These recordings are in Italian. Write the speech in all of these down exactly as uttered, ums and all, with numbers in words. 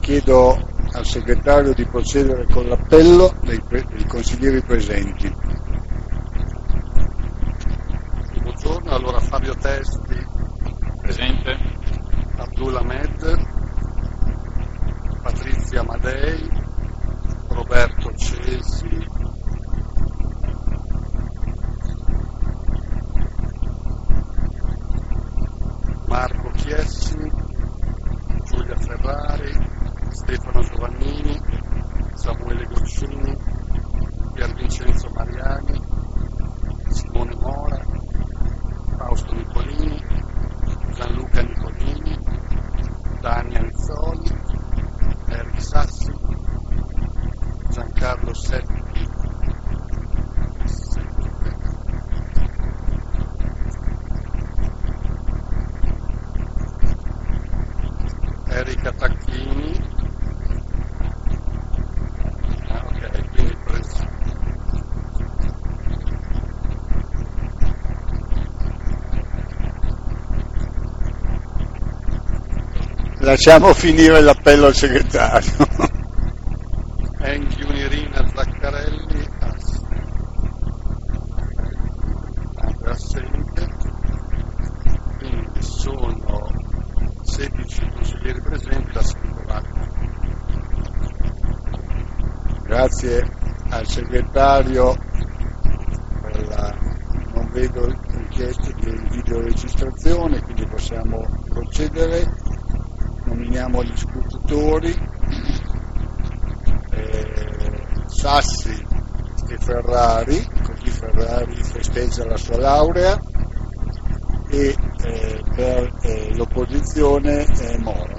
Chiedo al segretario di procedere con l'appello dei, pre- dei consiglieri presenti. Buongiorno, allora Fabio Testi, presente, Abdul Ahmed, Patrizia Amadei, Roberto Cesi, Marco Chiessi, Giulia Ferrari, Stefano Giovannini, Samuele Goccioni, Pier Vincenzo Mariani, Simone Mora, Fausto Nicolini, Gianluca Nicolini, Dania Rizzoli, Eric Sassi, Giancarlo Seppi, Erika Tacchini, ah, ok, quindi preso. Lasciamo finire l'appello al segretario. Enchi Unirina Zaccarelli, sempre assente, quindi sono sedici consiglieri presenti, la seconda. Grazie al segretario per la, non vedo richieste di videoregistrazione, quindi possiamo procedere. Nominiamo gli scrutatori, eh, Sassi e Ferrari, così Ferrari festeggia la sua laurea, e eh, per eh, l'opposizione eh, Moro.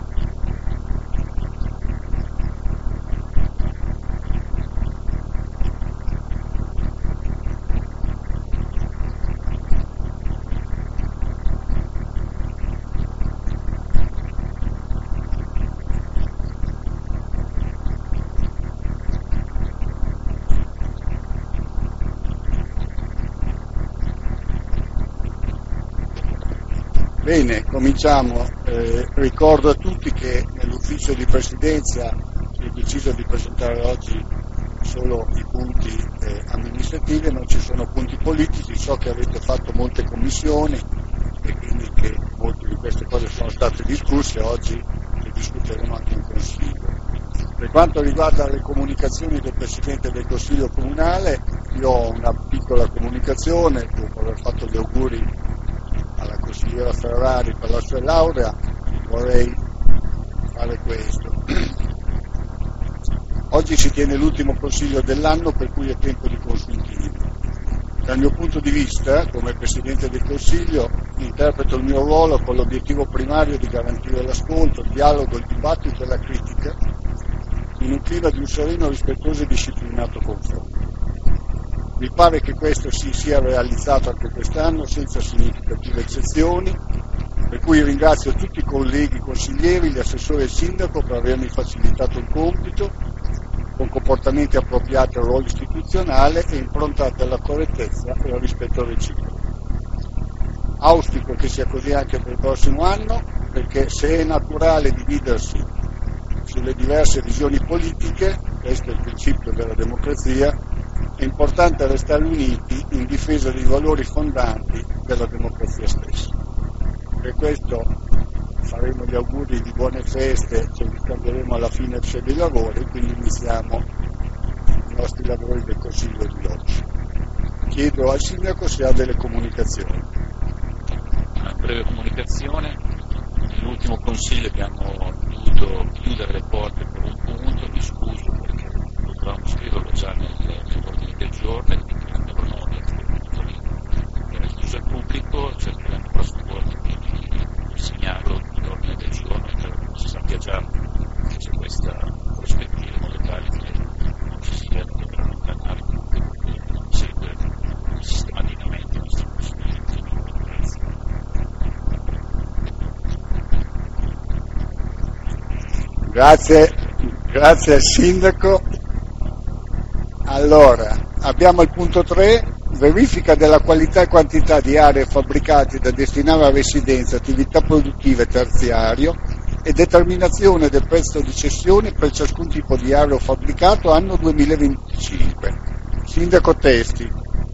Bene, cominciamo. Eh, ricordo a tutti che nell'ufficio di presidenza si è deciso di presentare oggi solo i punti eh, amministrativi, non ci sono punti politici. So che avete fatto molte commissioni e quindi che molte di queste cose sono state discusse, oggi le discuteremo anche in Consiglio. Per quanto riguarda le comunicazioni del Presidente del Consiglio Comunale, io ho una piccola comunicazione, dopo aver fatto gli auguri alla consigliera Ferrari per la sua laurea, vorrei fare questo. Oggi si tiene l'ultimo consiglio dell'anno, per cui è tempo di consultivi. Dal mio punto di vista, come Presidente del Consiglio, interpreto il mio ruolo con l'obiettivo primario di garantire l'ascolto, il dialogo, il dibattito e la critica in un clima di un sereno, rispettoso e disciplinato confronto. Mi pare che questo si sia realizzato anche quest'anno senza significative eccezioni, per cui ringrazio tutti i colleghi consiglieri, gli assessori e il sindaco per avermi facilitato il compito, con comportamenti appropriati al ruolo istituzionale e improntati alla correttezza e al rispetto reciproco. Auspico che sia così anche per il prossimo anno, perché se è naturale dividersi sulle diverse visioni politiche, questo è il principio della democrazia, è importante restare uniti in difesa dei valori fondanti della democrazia stessa. Per questo faremo gli auguri di buone feste, ce li scambieremo alla fine dei lavori, quindi iniziamo i nostri lavori del Consiglio di oggi. Chiedo al Sindaco se ha delle comunicazioni. Una breve comunicazione. Nell'ultimo Consiglio abbiamo dovuto chiudere le porte per un punto, mi scuso perché dovevamo scriverlo già nell'ordine del giorno e quindi avremo era chiuso al pubblico, cercheremo la prossima volta di segnarlo nell'ordine del giorno e che si sappia già che c'è questa prospettiva in modo tale che non ci sia da dover allontanare segue sistematicamente i nostri procedimenti. Grazie, grazie al Sindaco. Allora, abbiamo il punto tre, verifica della qualità e quantità di aree e fabbricati da destinare a residenza, attività produttive terziario e determinazione del prezzo di cessione per ciascun tipo di aereo fabbricato anno duemilaventicinque. Sindaco Testi.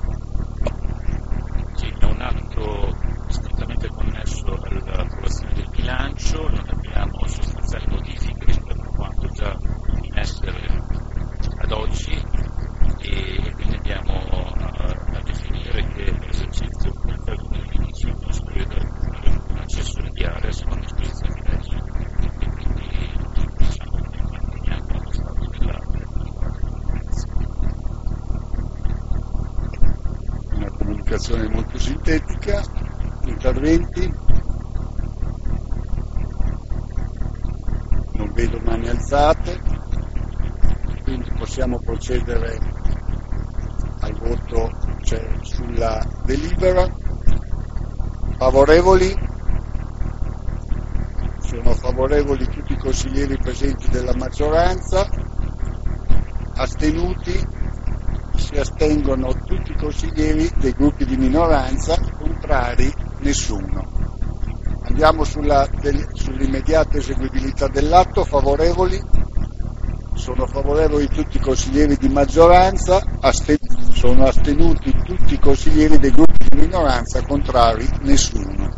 Sì, è un atto strettamente connesso all'approvazione del bilancio, non abbiamo sostanziali modifiche rispetto a quanto già in essere ad oggi e quindi andiamo a, a definire che l'esercizio per il duemilaventicinque non si prevede un accesso di area secondo disposizioni di legge e quindi diciamo che manteniamo lo stato dell'arte. Una comunicazione molto sintetica. Interventi? Non vedo mani alzate, quindi possiamo procedere al voto, cioè sulla delibera. Favorevoli? Sono favorevoli tutti i consiglieri presenti della maggioranza. Astenuti? Si astengono tutti i consiglieri dei gruppi di minoranza. Contrari? Nessuno. Andiamo sulla, del, sull'immediata eseguibilità dell'atto. Favorevoli? Sono favorevoli tutti i consiglieri di maggioranza. Asten- sono astenuti tutti i consiglieri dei gruppi di minoranza. Contrari? Nessuno.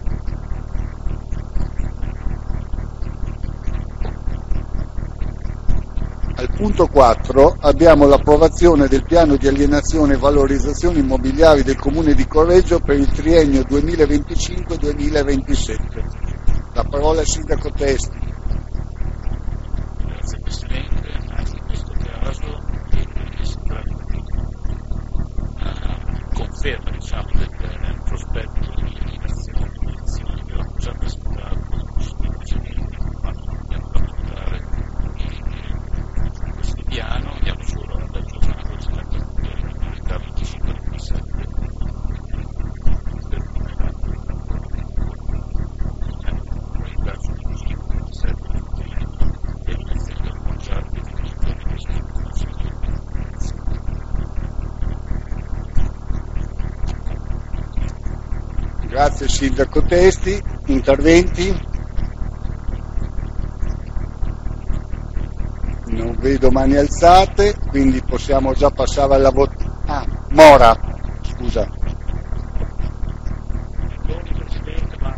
Al punto quattro abbiamo l'approvazione del piano di alienazione e valorizzazione immobiliari del Comune di Correggio per il triennio duemilaventicinque duemilaventisette. La parola al Sindaco Testi. Grazie Presidente, anche in questo caso si tratta di una conferma diciamo, del prospetto di eliminazione di posizioni che avevamo già presentato sui precedenti quando dobbiamo affrontare questo piano, andiamo solo ad aggiornare la comunità venticinque ventisette per comunità venticinque ventisette e l'elezione del Congiato di Grazie Sindaco Testi. Interventi? Non vedo mani alzate, quindi possiamo già passare alla votazione. Ah, Mora, scusa. Perdoni Presidente, ma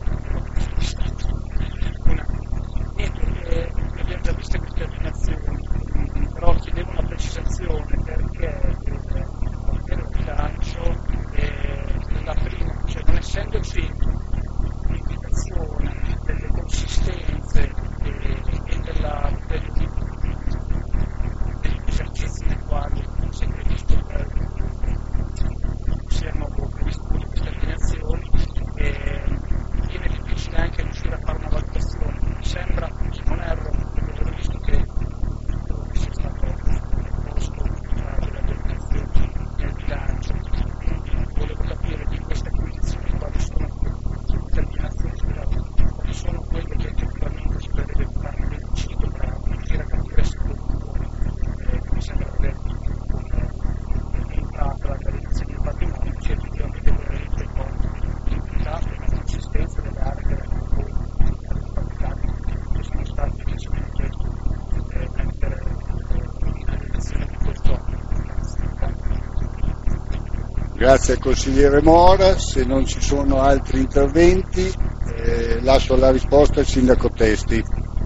una, niente, abbiamo già visto queste affermazioni, però chiedevo una precisazione perché il bilancio la prima, cioè non essendoci l'indicazione delle consistenze e, e della, degli, degli esercizi nei quali si è previsto per siano previsto queste alienazioni, e viene difficile anche riuscire a fare una valutazione. Mi sembra, se non erro, perché avevo visto che sia stato posto tra le alienazioni nel bilancio, quindi volevo capire di queste condizioni quali sono le alienazioni, quali sono quelle che effettivamente si prevede fare nel venticinque per riuscire a capire se eh, mi sembra che entrata la alienazione del patrimonio sia effettivamente coerente con l'entità e la consistenza delle aree che erano poi fabbricate, che sono state decisamente eh, mettere in alienazione di questo anno. Grazie al consigliere Mora. Se non ci sono altri interventi, eh, lascio la risposta al Sindaco Testi.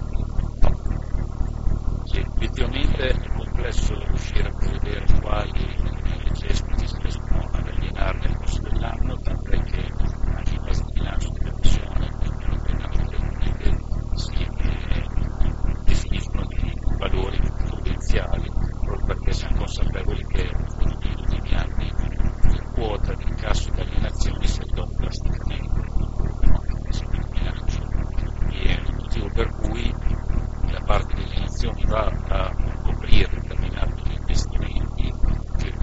Sì, effettivamente è complesso riuscire a prevedere quali cespiti si riescono ad alienare nel corso dell'anno, tant'è che anche in base al bilancio di previsione che si definiscono di valori prudenziali, proprio perché siamo consapevoli che negli ultimi anni la quota di incasso di alienazioni si è ridotta drasticamente nel bilancio e è il motivo per cui la parte di alienazioni va a coprire determinati investimenti che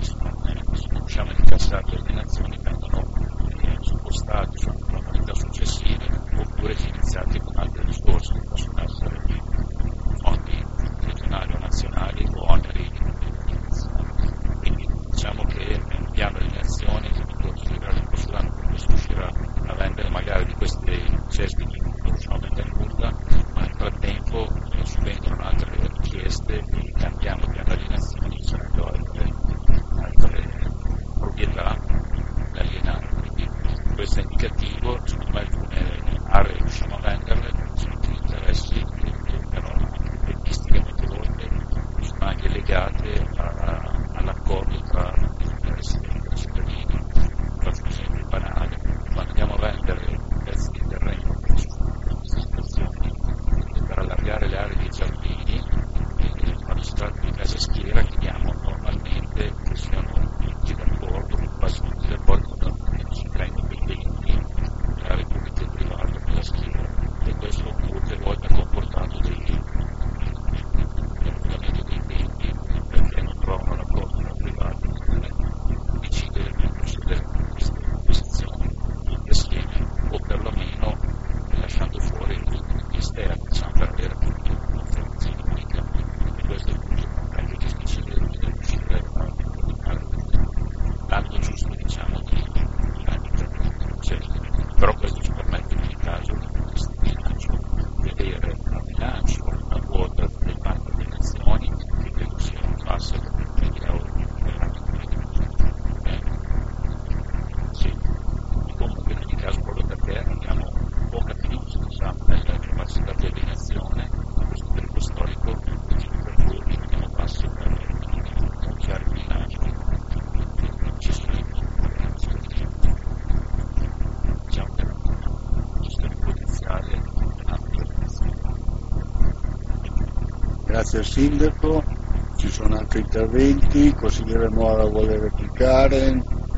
finanziarie dell'ambito finanziario. Grazie al Sindaco, ci sono altri interventi, consigliere Mora vuole replicare?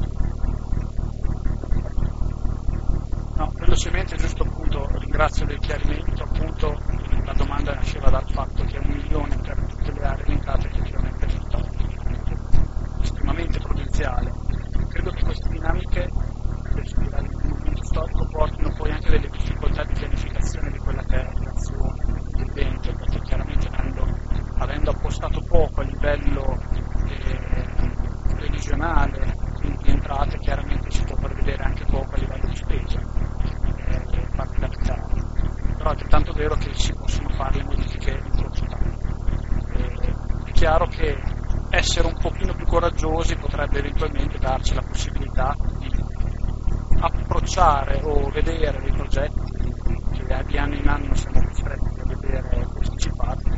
No, velocemente, giusto appunto, ringrazio del chiarimento, appunto la domanda nasceva dal fatto che un milione per tutte le aree elencate effettivamente risulta estremamente prudenziale. Credo che queste dinamiche del movimento storico portino poi anche delle difficoltà di pianificazione di quella che è l'azione dell'ente, perché chiaramente avendo, avendo appostato poco a livello eh, previsionale, quindi di entrate, chiaramente si può prevedere anche poco a livello di spesa, eh, parte capitale. Però è altrettanto vero che si possono fare le modifiche in corso d'anno. Eh, è chiaro che essere un pochino più coraggiosi potrebbe eventualmente darci la possibilità di approcciare o vedere dei progetti che di anno in anno siamo costretti a vedere posticipati,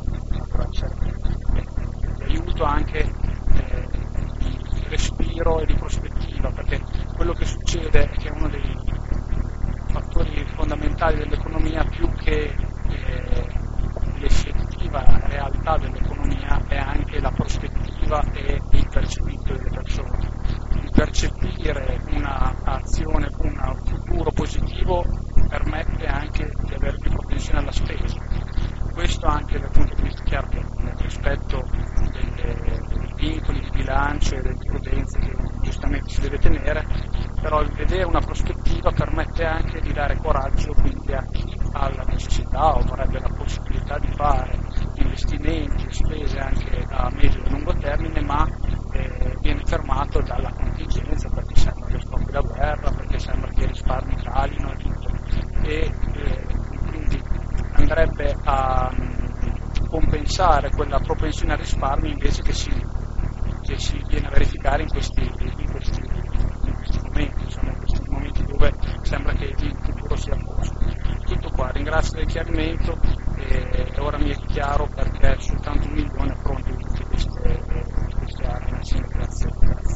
di aiuto anche eh, di respiro e di prospettiva, perché quello che succede è che uno dei fattori fondamentali dell'economia, più che eh, l'effettiva realtà dell'economia, è anche la prospettiva e il percepito delle persone. Il percepire un'azione, un futuro positivo permette anche di avere più propensione alla spesa. Questo anche dal punto di vista chiaro che nel rispetto delle, dei vincoli di bilancio e delle prudenze che giustamente si deve tenere, però il vedere una prospettiva permette anche di dare coraggio quindi a chi ha la necessità o vorrebbe la possibilità di fare investimenti e spese anche a medio e lungo termine, ma eh, viene fermato dalla contingenza, perché sembra che scoppi la guerra, perché sembra che i risparmi calino e tutto, e eh, quindi andrebbe a um, compensare quella propensione al risparmio invece che si, che si viene a verificare in questi, in questi, in questi momenti, insomma, in questi momenti dove sembra che il futuro sia a posto. Tutto qua, ringrazio del chiarimento e ora mi è chiaro perché soltanto un milione è pronto in tutte queste, queste aree. Grazie.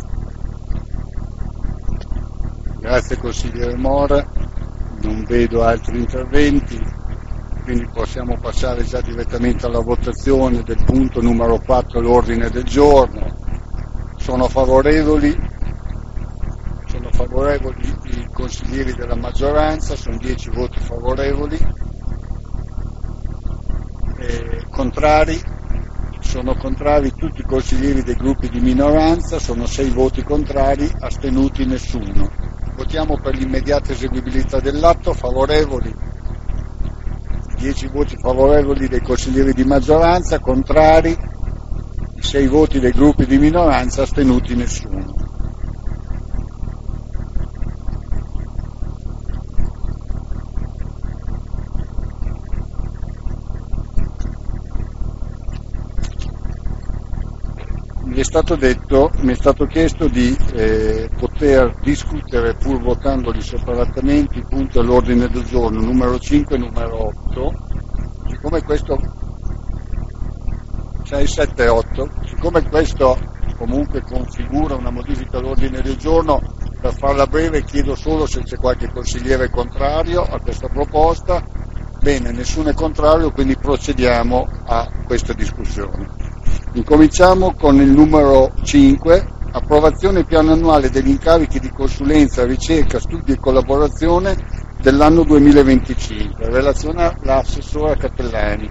Grazie consigliere Mora, non vedo altri interventi, quindi possiamo passare già direttamente alla votazione del punto numero quattro all'ordine del giorno. Sono favorevoli? Sono favorevoli i consiglieri della maggioranza, sono dieci voti favorevoli. E contrari? Sono contrari tutti i consiglieri dei gruppi di minoranza, sono sei voti contrari, astenuti nessuno. Votiamo per l'immediata eseguibilità dell'atto. Favorevoli? dieci voti favorevoli dei consiglieri di maggioranza, contrari sei voti dei gruppi di minoranza, astenuti nessuno. Mi è stato detto, mi è stato chiesto di eh, poter discutere, pur votandoli separatamente, i punti all'ordine del giorno numero cinque e numero otto, siccome questo sei, sette, otto, siccome questo comunque configura una modifica all'ordine del giorno, per farla breve chiedo solo se c'è qualche consigliere contrario a questa proposta. Bene, nessuno è contrario, quindi procediamo a questa discussione. Incominciamo con il numero cinque, approvazione piano annuale degli incarichi di consulenza, ricerca, studi e collaborazione dell'anno duemilaventicinque. Relaziona l'assessora Cappellani.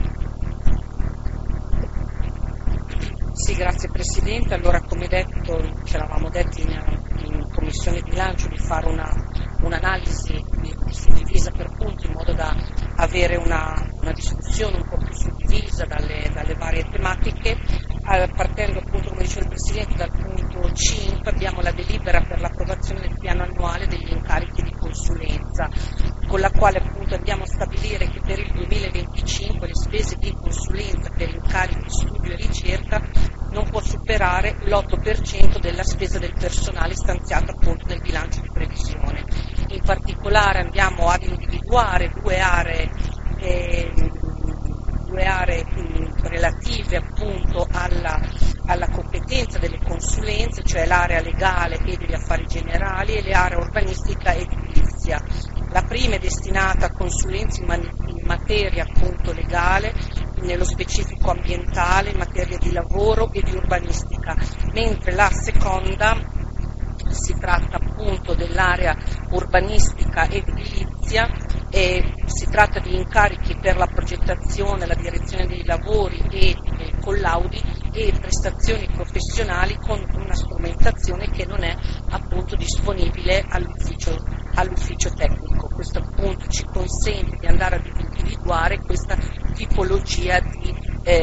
Sì, grazie Presidente. Allora, come detto, ci eravamo detti in, in Commissione Bilancio di fare una, un'analisi suddivisa per punti in modo da avere una, una discussione un po' più suddivisa dalle, dalle varie tematiche. Eh, partendo appunto, come diceva il Presidente, dal punto cinque abbiamo la delibera per l'approvazione del piano annuale degli incarichi di consulenza, con la quale appunto andiamo a stabilire che per il duemilaventicinque le spese di consulenza per incarichi di studio e ricerca non può superare l'otto per cento della spesa del personale stanziata appunto nel bilancio di previsione. In particolare andiamo ad individuare due aree eh, due aree mh, relative appunto alla, alla competenza delle consulenze, cioè l'area legale e degli affari generali e le aree urbanistica e edilizia. La prima è destinata a consulenze in, man- in materia appunto legale, nello specifico ambientale, in materia di lavoro e di urbanistica, mentre la seconda si tratta appunto dell'area urbanistica ed edilizia e si tratta di incarichi per la progettazione, la direzione dei lavori e eh, collaudi e prestazioni professionali con una strumentazione che non è appunto disponibile all'ufficio, all'ufficio tecnico. Questo appunto ci consente di andare ad individuare questa tipologia di,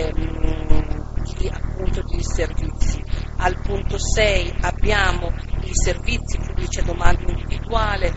ehm, di, appunto, di servizi. Al punto sei abbiamo i servizi pubblici a domanda individuale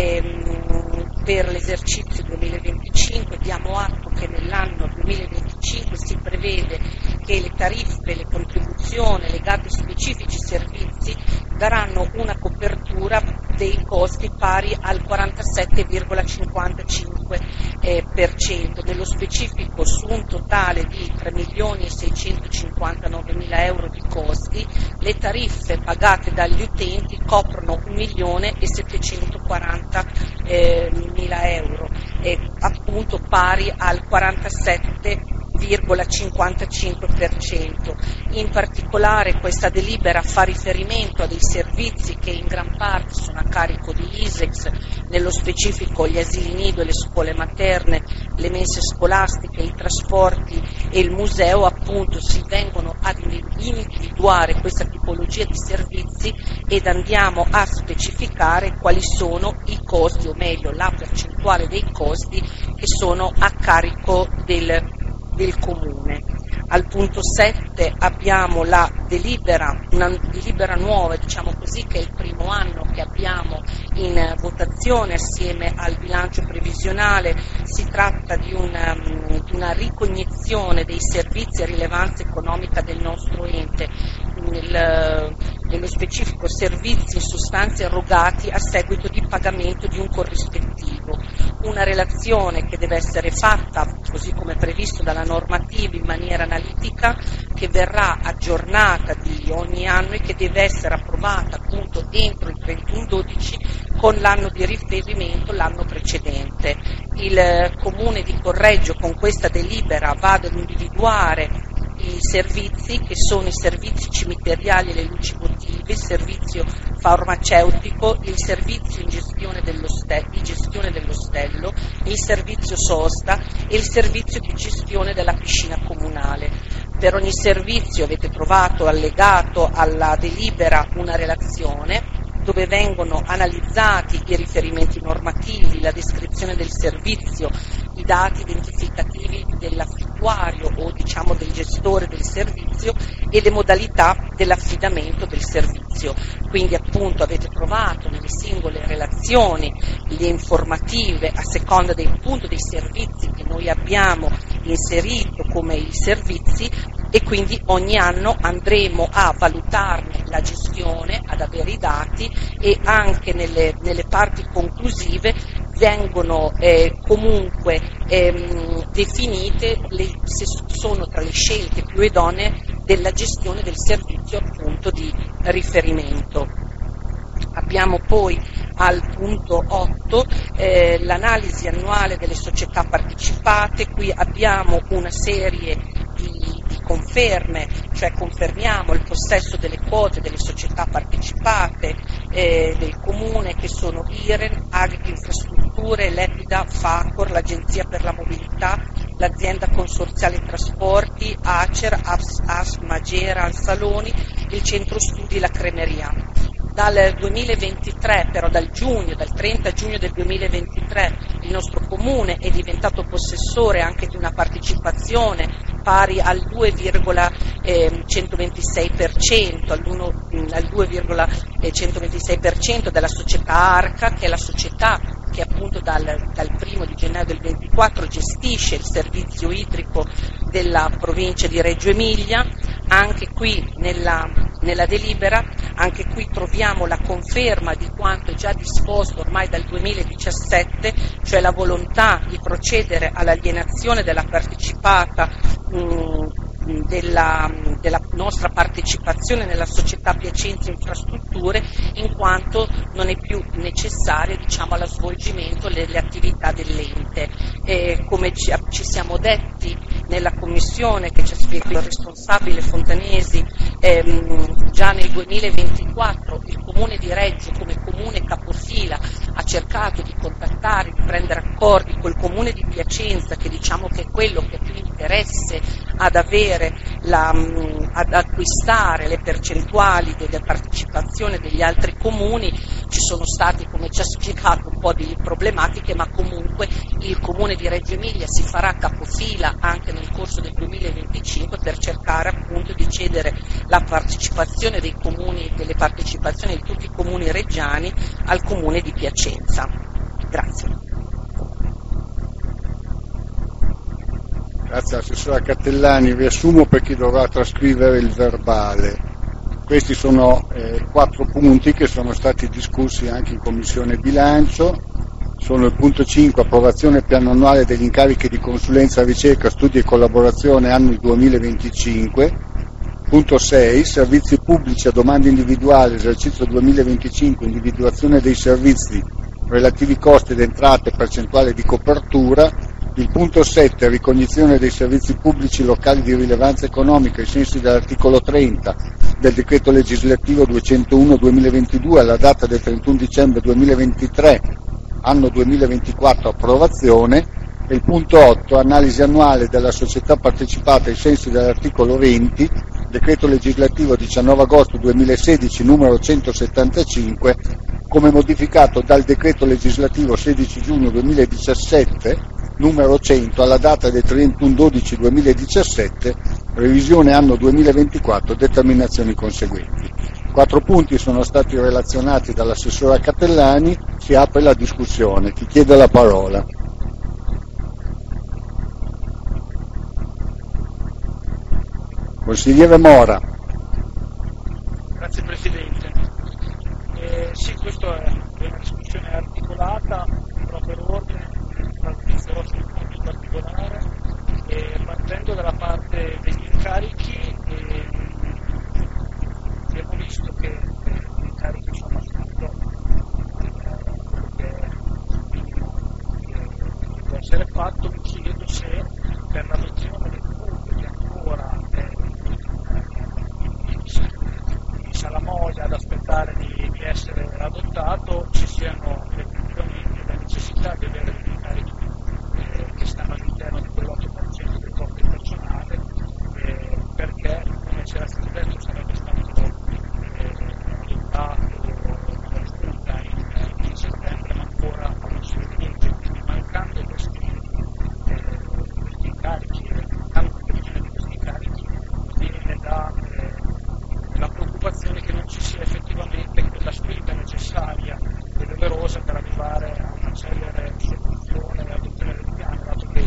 ehm, per l'esercizio duemilaventicinque. Diamo atto che nell'anno duemilaventicinque si prevede che le tariffe, le contribuzioni legate a specifici servizi daranno una copertura dei costi pari al quarantasette virgola cinquantacinque per cento, nello specifico su un totale di tre milioni e seicentocinquantanove mila euro di costi. Le tariffe pagate dagli utenti coprono un milione e settecentoquaranta mila euro, eh, appunto pari al quarantasette virgola cinquantacinque per cento. In particolare questa delibera fa riferimento a dei servizi che in gran parte sono a carico di I S E X, nello specifico gli asili nido e le scuole materne, le mense scolastiche, i trasporti e il museo. Appunto si vengono ad individuare questa tipologia di servizi ed andiamo a specificare quali sono i costi, o meglio la percentuale dei costi che sono a carico del del comune. Al punto sette abbiamo la delibera, una delibera nuova, diciamo così, che è il primo anno che abbiamo in votazione assieme al bilancio previsionale. Si tratta di una, di una ricognizione dei servizi a rilevanza economica del nostro ente, nel, nello specifico servizi in sostanza erogati a seguito di pagamento di un corrispettivo. Una relazione che deve essere fatta, così come previsto dalla normativa, in maniera analitica, che verrà aggiornata di ogni anno e che deve essere approvata appunto entro il trentuno dodici con l'anno di riferimento, l'anno precedente. Il Comune di Correggio con questa delibera va ad individuare i servizi che sono i servizi cimiteriali e le luci votive, il servizio farmaceutico, il servizio in gestione dell'ostello, di gestione dell'ostello, il servizio sosta e il servizio di gestione della piscina comunale. Per ogni servizio avete trovato allegato alla delibera una relazione dove vengono analizzati i riferimenti normativi, la descrizione del servizio, i dati identificativi dell'affittuario o diciamo del gestore del servizio e le modalità dell'affidamento del servizio. Quindi appunto avete trovato nelle singole relazioni le informative a seconda del punto dei servizi che noi abbiamo inserito come i servizi, e quindi ogni anno andremo a valutarne la gestione, ad avere i dati, e anche nelle, nelle parti conclusive vengono eh, comunque ehm, definite le, se sono tra le scelte più idonee della gestione del servizio appunto di riferimento. Abbiamo poi al punto otto eh, l'analisi annuale delle società partecipate. Qui abbiamo una serie di conferme, cioè confermiamo il possesso delle quote delle società partecipate eh, del Comune, che sono I R E N, Agri Infrastrutture, Lepida, Facor, l'Agenzia per la Mobilità, l'Azienda Consorziale Trasporti, Acer, As, As Magera, Ansaloni, il Centro Studi, la Cremeria. Dal duemilaventitré, però dal giugno, dal trenta giugno del duemilaventitré, il nostro Comune è diventato possessore anche di una partecipazione pari al due virgola centoventisei per cento, al due virgola centoventisei per cento della società Arca, che è la società che appunto dal, dal primo di gennaio del ventiquattro gestisce il servizio idrico della provincia di Reggio Emilia. Anche qui nella, nella delibera, anche qui troviamo la conferma di quanto è già disposto ormai dal duemiladiciassette, cioè la volontà di procedere all'alienazione della partecipata mh, della, della nostra partecipazione nella società Piacenza Infrastrutture, in quanto non è più necessario, diciamo, allo svolgimento delle attività dell'ente. E come ci, ci siamo detti nella commissione che ci ha spiegato il responsabile Fontanesi, ehm, già nel duemilaventiquattro il Comune di Reggio, come comune capofila, ha cercato di contattare, di prendere accordi col Comune di Piacenza, che diciamo che è quello che ha più interesse ad avere la, ad acquistare le percentuali della partecipazione degli altri comuni. Ci sono stati, come ci ha spiegato, un po' di problematiche, ma comunque il Comune di Reggio Emilia si farà capofila anche nel corso del duemilaventicinque per cercare appunto di cedere la partecipazione dei comuni, delle partecipazioni di tutti i comuni reggiani al Comune di Piacenza. Grazie. Grazie all'assessora Cattellani. Riassumo per chi dovrà trascrivere il verbale. Questi sono eh, quattro punti che sono stati discussi anche in Commissione Bilancio. Sono il punto cinque, approvazione piano annuale degli incarichi di consulenza, ricerca, studi e collaborazione anno duemilaventicinque. Punto sei, servizi pubblici a domanda individuale, esercizio duemilaventicinque, individuazione dei servizi, relativi costi ed entrate, percentuale di copertura. Il punto sette, ricognizione dei servizi pubblici locali di rilevanza economica ai sensi dell'articolo trenta del decreto legislativo duecentouno duemilaventidue alla data del trentuno dicembre duemilaventitré, anno duemilaventiquattro, approvazione. E il punto otto, analisi annuale della società partecipata ai sensi dell'articolo venti, decreto legislativo diciannove agosto duemilasedici numero centosettantacinque, come modificato dal decreto legislativo sedici giugno duemiladiciassette numero cento alla data del trentuno dodici duemiladiciassette, revisione anno duemilaventiquattro, determinazioni conseguenti. Quattro punti sono stati relazionati dall'assessora Cattellani. Si apre la discussione. Chi chiede la parola? Consigliere Mora. Grazie Presidente. Eh, sì, questa è una discussione articolata, però per ordine inizierò sul punto in particolare, eh, partendo dalla parte degli incarichi. Eh, abbiamo visto che eh, gli incarichi sono assunto quello che è che può essere fatto. Mi chiedo se per l'adozione del punto che ancora è di Salamoia ad aspettare di, di essere adottato, ci siano effettivamente la necessità di avere degli incarichi eh, che stanno all'interno di quell'otto per cento del costo personale, eh, perché come c'era stato detto sarebbe stato eh, adottato dalla Giunta in, in settembre, ma ancora non si vede. Quindi mancando questi, eh, questi incarichi, mancando la previsione di questi incarichi, viene da eh, la preoccupazione che non ci sia effettivamente quella spinta necessaria e doverosa per arrivare a una celere soluzione e adozione del piano, dato che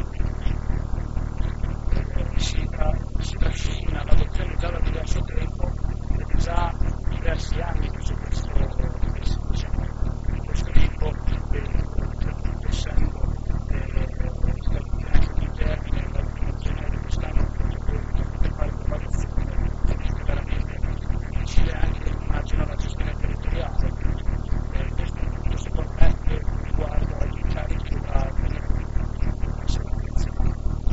eh, si, tra, si trascina l'adozione già da diverso tempo ed è già diversi anni che su questo, diciamo, questo tipo, eh, essendo eh, stati anche in termine dal primo gennaio quest'anno per fare l'evaluazione, è veramente difficile anche immagino la gestione territoriale. Eh, questo è un punto secondo me che riguarda agli incarichi da tenere in considerazione.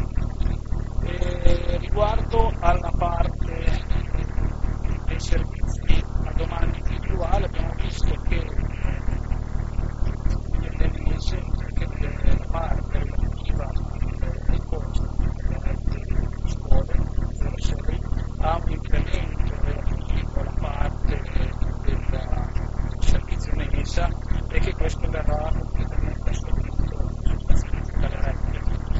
E riguardo alla parte dei servizi a domanda individuale, abbiamo visto che nell'inizio che la parte relativa ai costi delle scuole ha un incremento relativo alla parte del servizio mensa e che questo verrà completamente assorbito sostanzialmente dalle rette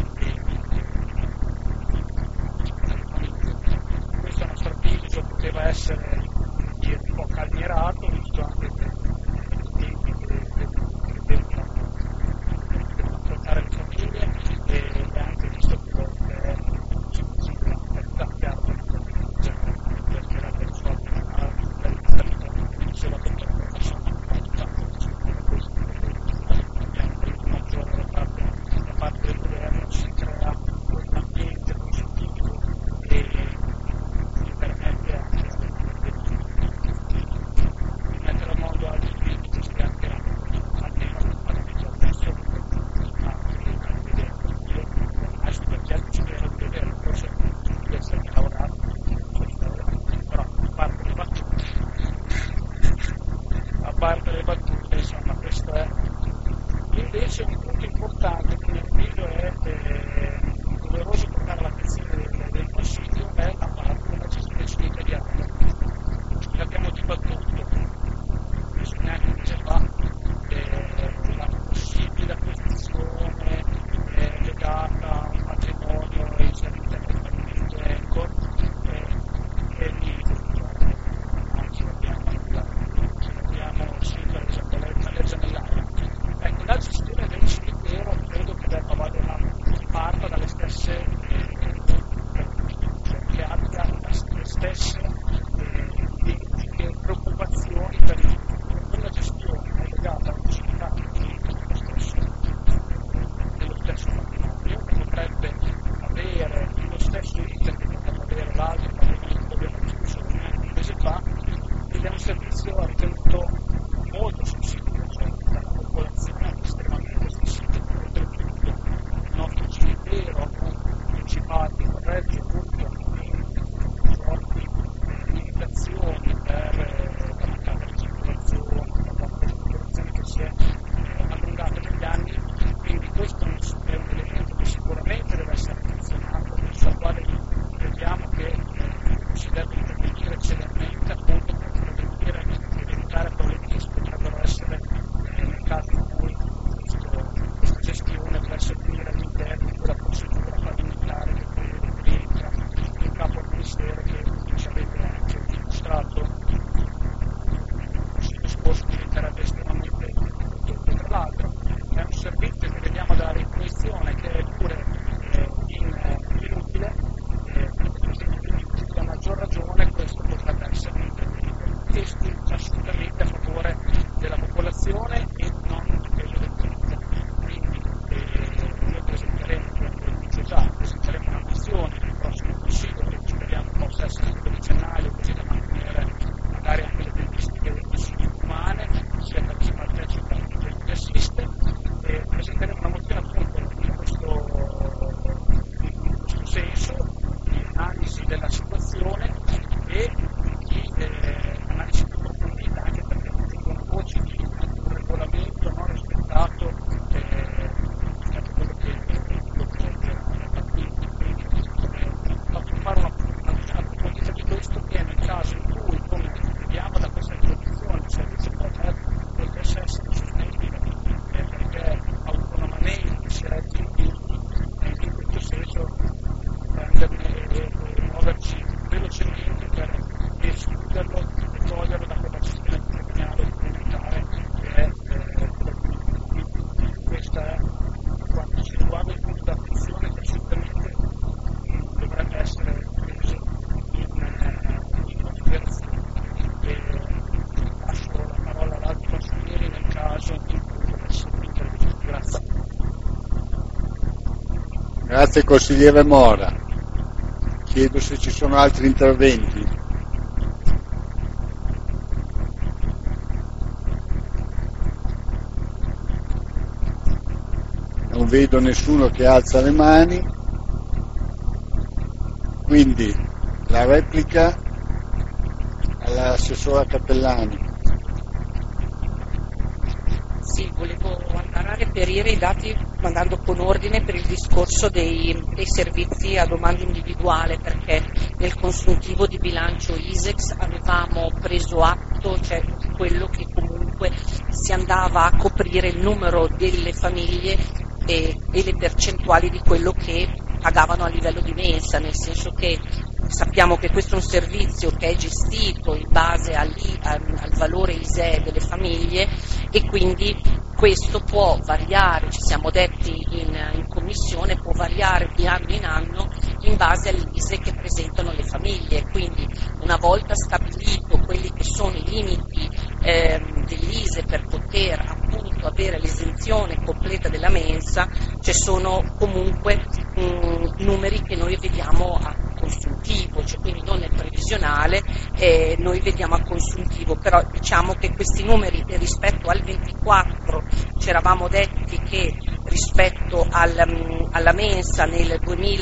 delle famiglie. Questo a nostro avviso poteva essere un po' calmierato, visto anche che i tempi che devono affrontare le famiglie e anche visto che è possibile la verità chiara perché la persona diceva che per una persona abbiamo preso maggiore da parte, da parte del governo, si crea un ambiente positivo e che permette della situazione e di eh, analisi più approfondita, anche perché contengono voci di un regolamento non rispettato eh, rispetto a quello che quello che era quindi ho fatto fare una, una visione approfondita di questo, che nel caso in cui, come vediamo da questa introduzione, il servizio potesse essere sostenibile eh, perché autonomamente si regge in piedi, anche in questo senso prenderne e muoverci velocemente per escluderlo e toglierlo da quella gestione patrimoniale complementare che è eh, quella di questa è, quando si riguarda il punto d'attenzione, che assolutamente dovrebbe essere preso in, eh, in considerazione. E lascio la parola ad altri consiglieri nel caso in cui dovesse intervenire. Grazie. Grazie consigliere Mora. Chiedo se ci sono altri interventi. Non vedo nessuno che alza le mani, quindi la replica all'assessora Cappellani. Sì, volevo andare a reperire i dati andando con ordine per il discorso dei, dei servizi a domanda individuale, perché nel consuntivo di bilancio ISEX avevamo preso atto, cioè quello che comunque si andava a coprire il numero delle famiglie e, e le percentuali di quello che pagavano a livello di mensa, nel senso che sappiamo che questo è un servizio che è gestito in base al, al, al valore I S E E delle famiglie e quindi questo può variare, ci siamo detti in, in commissione, può variare di anno in anno in base all'I S E E che presentano le famiglie, quindi una volta stabilito quelli che sono i limiti ehm, dell'I S E E per poter appunto avere l'esenzione completa della mensa, ci sono comunque mh, numeri che noi vediamo a consuntivo, cioè quindi non nel previsionale, eh, noi vediamo a consuntivo, però diciamo che questi numeri rispetto al ventiquattro ci eravamo detti che rispetto al, um, alla mensa nel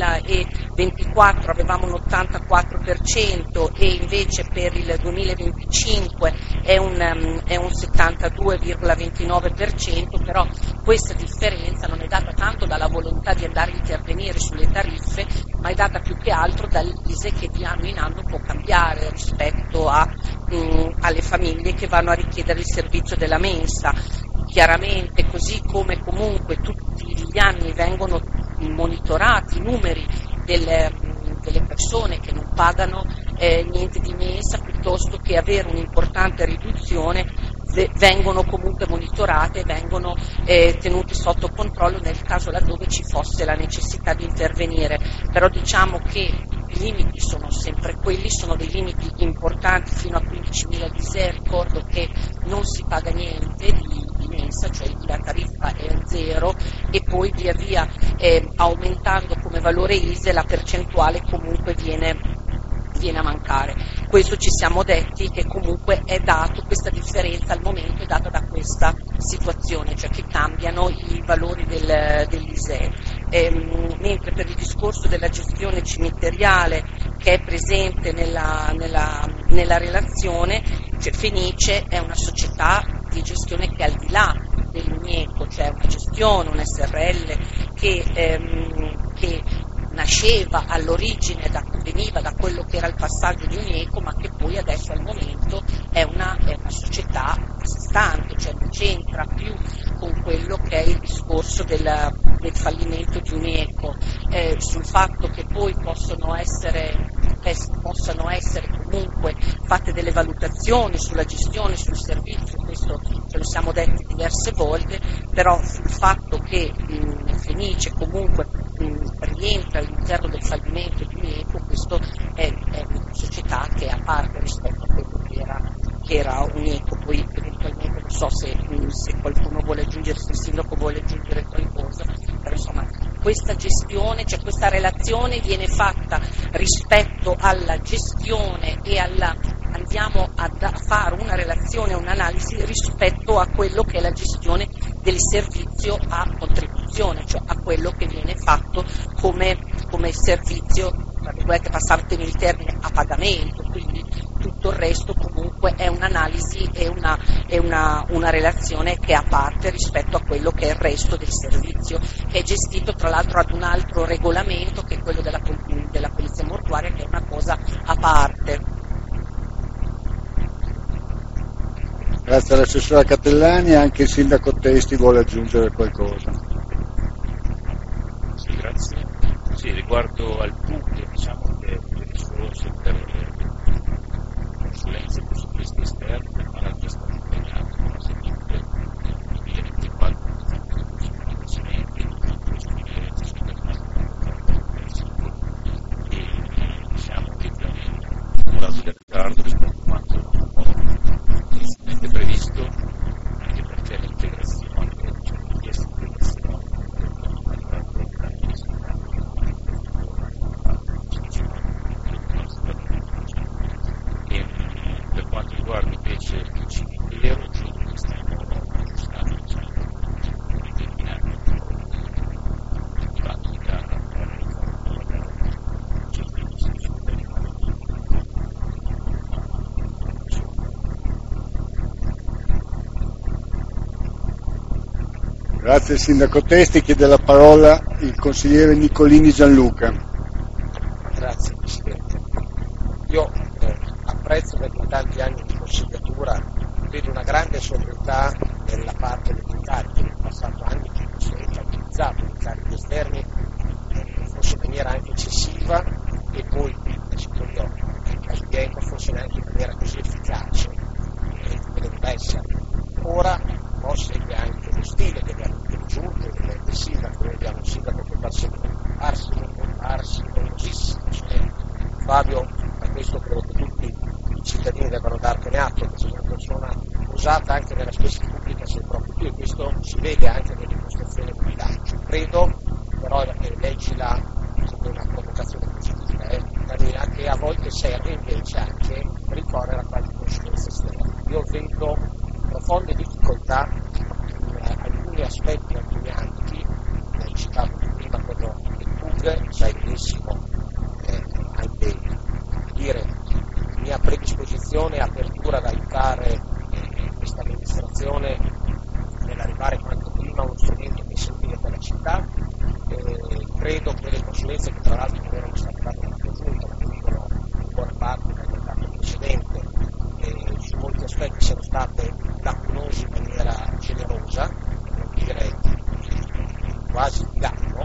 duemilaventiquattro avevamo un ottantaquattro per cento e invece per il duemilaventicinque è un, um, è un settantadue virgola ventinove per cento, però questa differenza non è data tanto dalla volontà di andare a intervenire sulle tariffe, ma è data più che altro dall'I S E E che di anno in anno può cambiare rispetto a, um, alle famiglie che vanno a richiedere il servizio della mensa. Chiaramente, così come comunque tutti gli anni vengono monitorati i numeri delle, delle persone che non pagano eh, niente di mensa, piuttosto che avere un'importante riduzione, vengono comunque monitorate e vengono eh, tenute sotto controllo nel caso laddove ci fosse la necessità di intervenire. Però diciamo che i limiti sono sempre quelli, sono dei limiti importanti fino a quindicimila di I S E E, ricordo che non si paga niente di, di mensa, cioè la tariffa è zero e poi via via eh, aumentando come valore I S E E la percentuale comunque viene viene a mancare. Questo ci siamo detti che comunque è dato, questa differenza al momento è data da questa situazione, cioè che cambiano i valori del, dell'I S E E. Ehm, mentre per il discorso della gestione cimiteriale che è presente nella, nella, nella relazione, cioè Fenice è una società di gestione che è al di là dell'UNIECO, cioè una gestione, un S R L che, ehm, che nasceva all'origine, da, veniva da quello che era il passaggio di UNIECO, ma che poi adesso al momento è una, è una società a sé stante, cioè non c'entra più con quello che è il discorso del, del fallimento di UNIECO, eh, sul fatto che poi possono essere, eh, possano essere comunque fatte delle valutazioni sulla gestione, sul servizio, questo ce lo siamo detti diverse volte, però sul fatto che mh, Fenice comunque mh, rientra all'interno del fallimento di UNIECO, questo è, è una società che è a parte rispetto a quello che era, che era UNIECO. Poi eventualmente non so se, se qualcuno vuole aggiungere, se il sindaco vuole aggiungere qualcosa, però insomma questa gestione, cioè questa relazione viene fatta rispetto alla gestione e alla, andiamo a, a fare una relazione, un'analisi rispetto a quello che è la gestione del servizio a contribuzione, cioè a quello che viene fatto come, come servizio tra virgolette, passatemi il termine, a pagamento, quindi tutto il resto comunque è un'analisi e una, è una, una relazione che è a parte rispetto a quello che è il resto del servizio, che è gestito tra l'altro ad un altro regolamento che è quello della, della polizia mortuaria, che è una cosa a parte. Grazie all'assessora Catellani. Anche il sindaco Testi vuole aggiungere qualcosa. Sì, grazie. Sì, riguardo al punto, diciamo che le risorse per le consulenze per questi esterni, ma l'altro è stato impegnato con la sedute nel duemilaventiquattro, i precedenti, questo evidenza sul e diciamo che ovviamente un grado di ritardo rispetto a quanto inizialmente previsto, anche perché l'integrazione, cioè richiesta di integrazione e per quanto riguarda invece il cimitero, credo che stiamo aggiustando, diciamo, determinati fatto di gara per realizzare la gara Grazie al sindaco Testi. Chiede la parola il consigliere Nicolini Gianluca. Grazie Presidente. Io eh, apprezzo per i tanti anni di consigliatura, vedo una grande sobrietà nella parte degli incarichi. Nel passato anni che si è utilizzato gli incarichi esterni, eh, forse in maniera anche eccessiva, e poi sotto gli occhi, nel caso di Enco forse neanche in maniera così efficace eh, come doveva essere. Ora no, segue anche lo stile che abbiamo giunto del sindaco. Noi abbiamo un sindaco che parsimonnosissimo, cioè Fabio, ma questo credo che tutti i cittadini debbano dartene atto, che sei una persona usata anche nella spesa pubblica, sei proprio tu, e questo si vede anche nell'impostazione del bilancio. Credo però che leggila come una provocazione positiva, eh, che a volte serve invece anche ricorrere a qualche consulenza esterna. Io vedo profonde difficoltà in alcuni aspetti, alcuni ambiti, hai citato prima quello del P U G, sai benissimo eh, anche dire mia predisposizione e apertura ad aiutare eh, questa amministrazione nell'arrivare quanto prima a uno strumento che sia utile per la città. Eh, credo che le consulenze, che tra l'altro non erano state date in congiunta, ma venivano in buona parte dal mandato precedente, eh, su molti aspetti siano state lacunose in maniera generosa, per dire quasi di danno.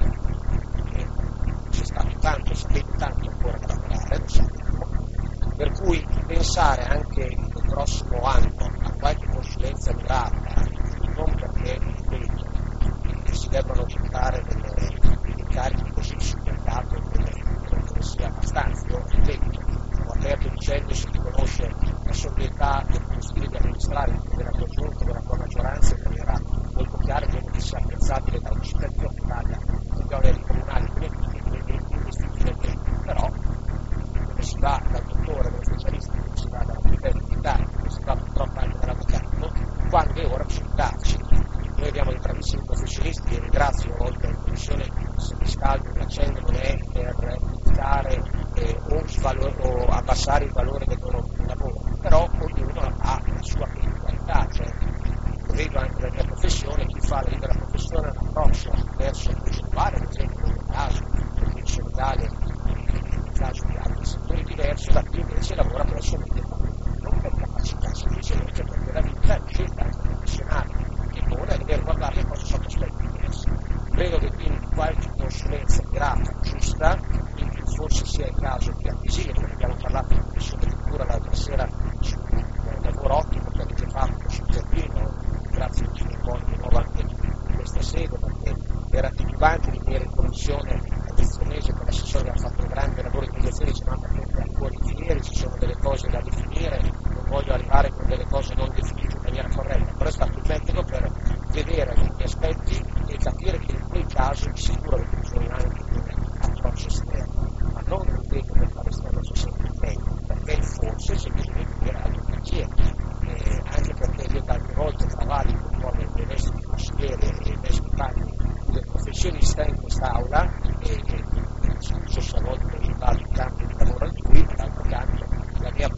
Eh, c'è stato tanto, sapete tanto ancora da lavorare, lo sappiamo, per cui pensare anche nel prossimo anno a qualche consulenza mirata, non perché ripeto che si debbano gettare delle incarichi così sul mercato che non sia abbastanza. Io ripeto, ho aperto dicendo, se si conosce la sobrietà del tuo stile di amministrare, della tua giunta, della tua maggioranza, in maniera molto chiara, credo che sia apprezzabile da un cittadino che paga gli oneri comunali come tutti, quindi investiti nel tempo. Però come si va dal dottore, dallo specialista, come si va dall'università, come si va purtroppo anche dall'avvocato, quando è ora bisogna darci. Noi abbiamo dei bravissimi professionisti, e ringrazio a volte la Commissione fiscale che l'accento non è per indicare eh, o, svalor- o abbassare il valore del loro lavoro, però ognuno ha la sua peculiarità, cioè vedo anche la mia professione, chi fa la libera professione ha un approccio verso il progettuale, ad esempio nel caso del diritto legale, nel caso di altri settori diversi, da chi invece lavora presso il non per capacità, semplicemente perché la vita è scelta anche professionale che pone a dover guardare le cose sotto aspetti diversi. Credo che quindi qualche consulenza mirata, giusta, in cui forse sia il caso di acquisire, perché abbiamo parlato in commissione di cura l'altra sera su un lavoro ottimo che avete fatto sul giardino, grazie a tutti voi di nuovo anche in questa sede, perché era titubante di venire in commissione a questo mese con l'assessore che ha fatto un grande lavoro di mediazione, dice ma perché ancora ingegneri, ci sono delle cose da definire, non voglio arrivare con delle cose non definite in maniera corretta, però è stato il metodo per vedere alcuni aspetti e capire che in quel caso di sicuro avete bisogno anche di un approccio esterno, ma non ripeto per fare esterno c'è sempre il meglio, perché forse c'è bisogno di vedere altre energie, eh, anche perché io tante volte travalico un po' nelle vesti di consigliere e vesti panni del professionista in quest'aula e, e scuso se a volte mi parlo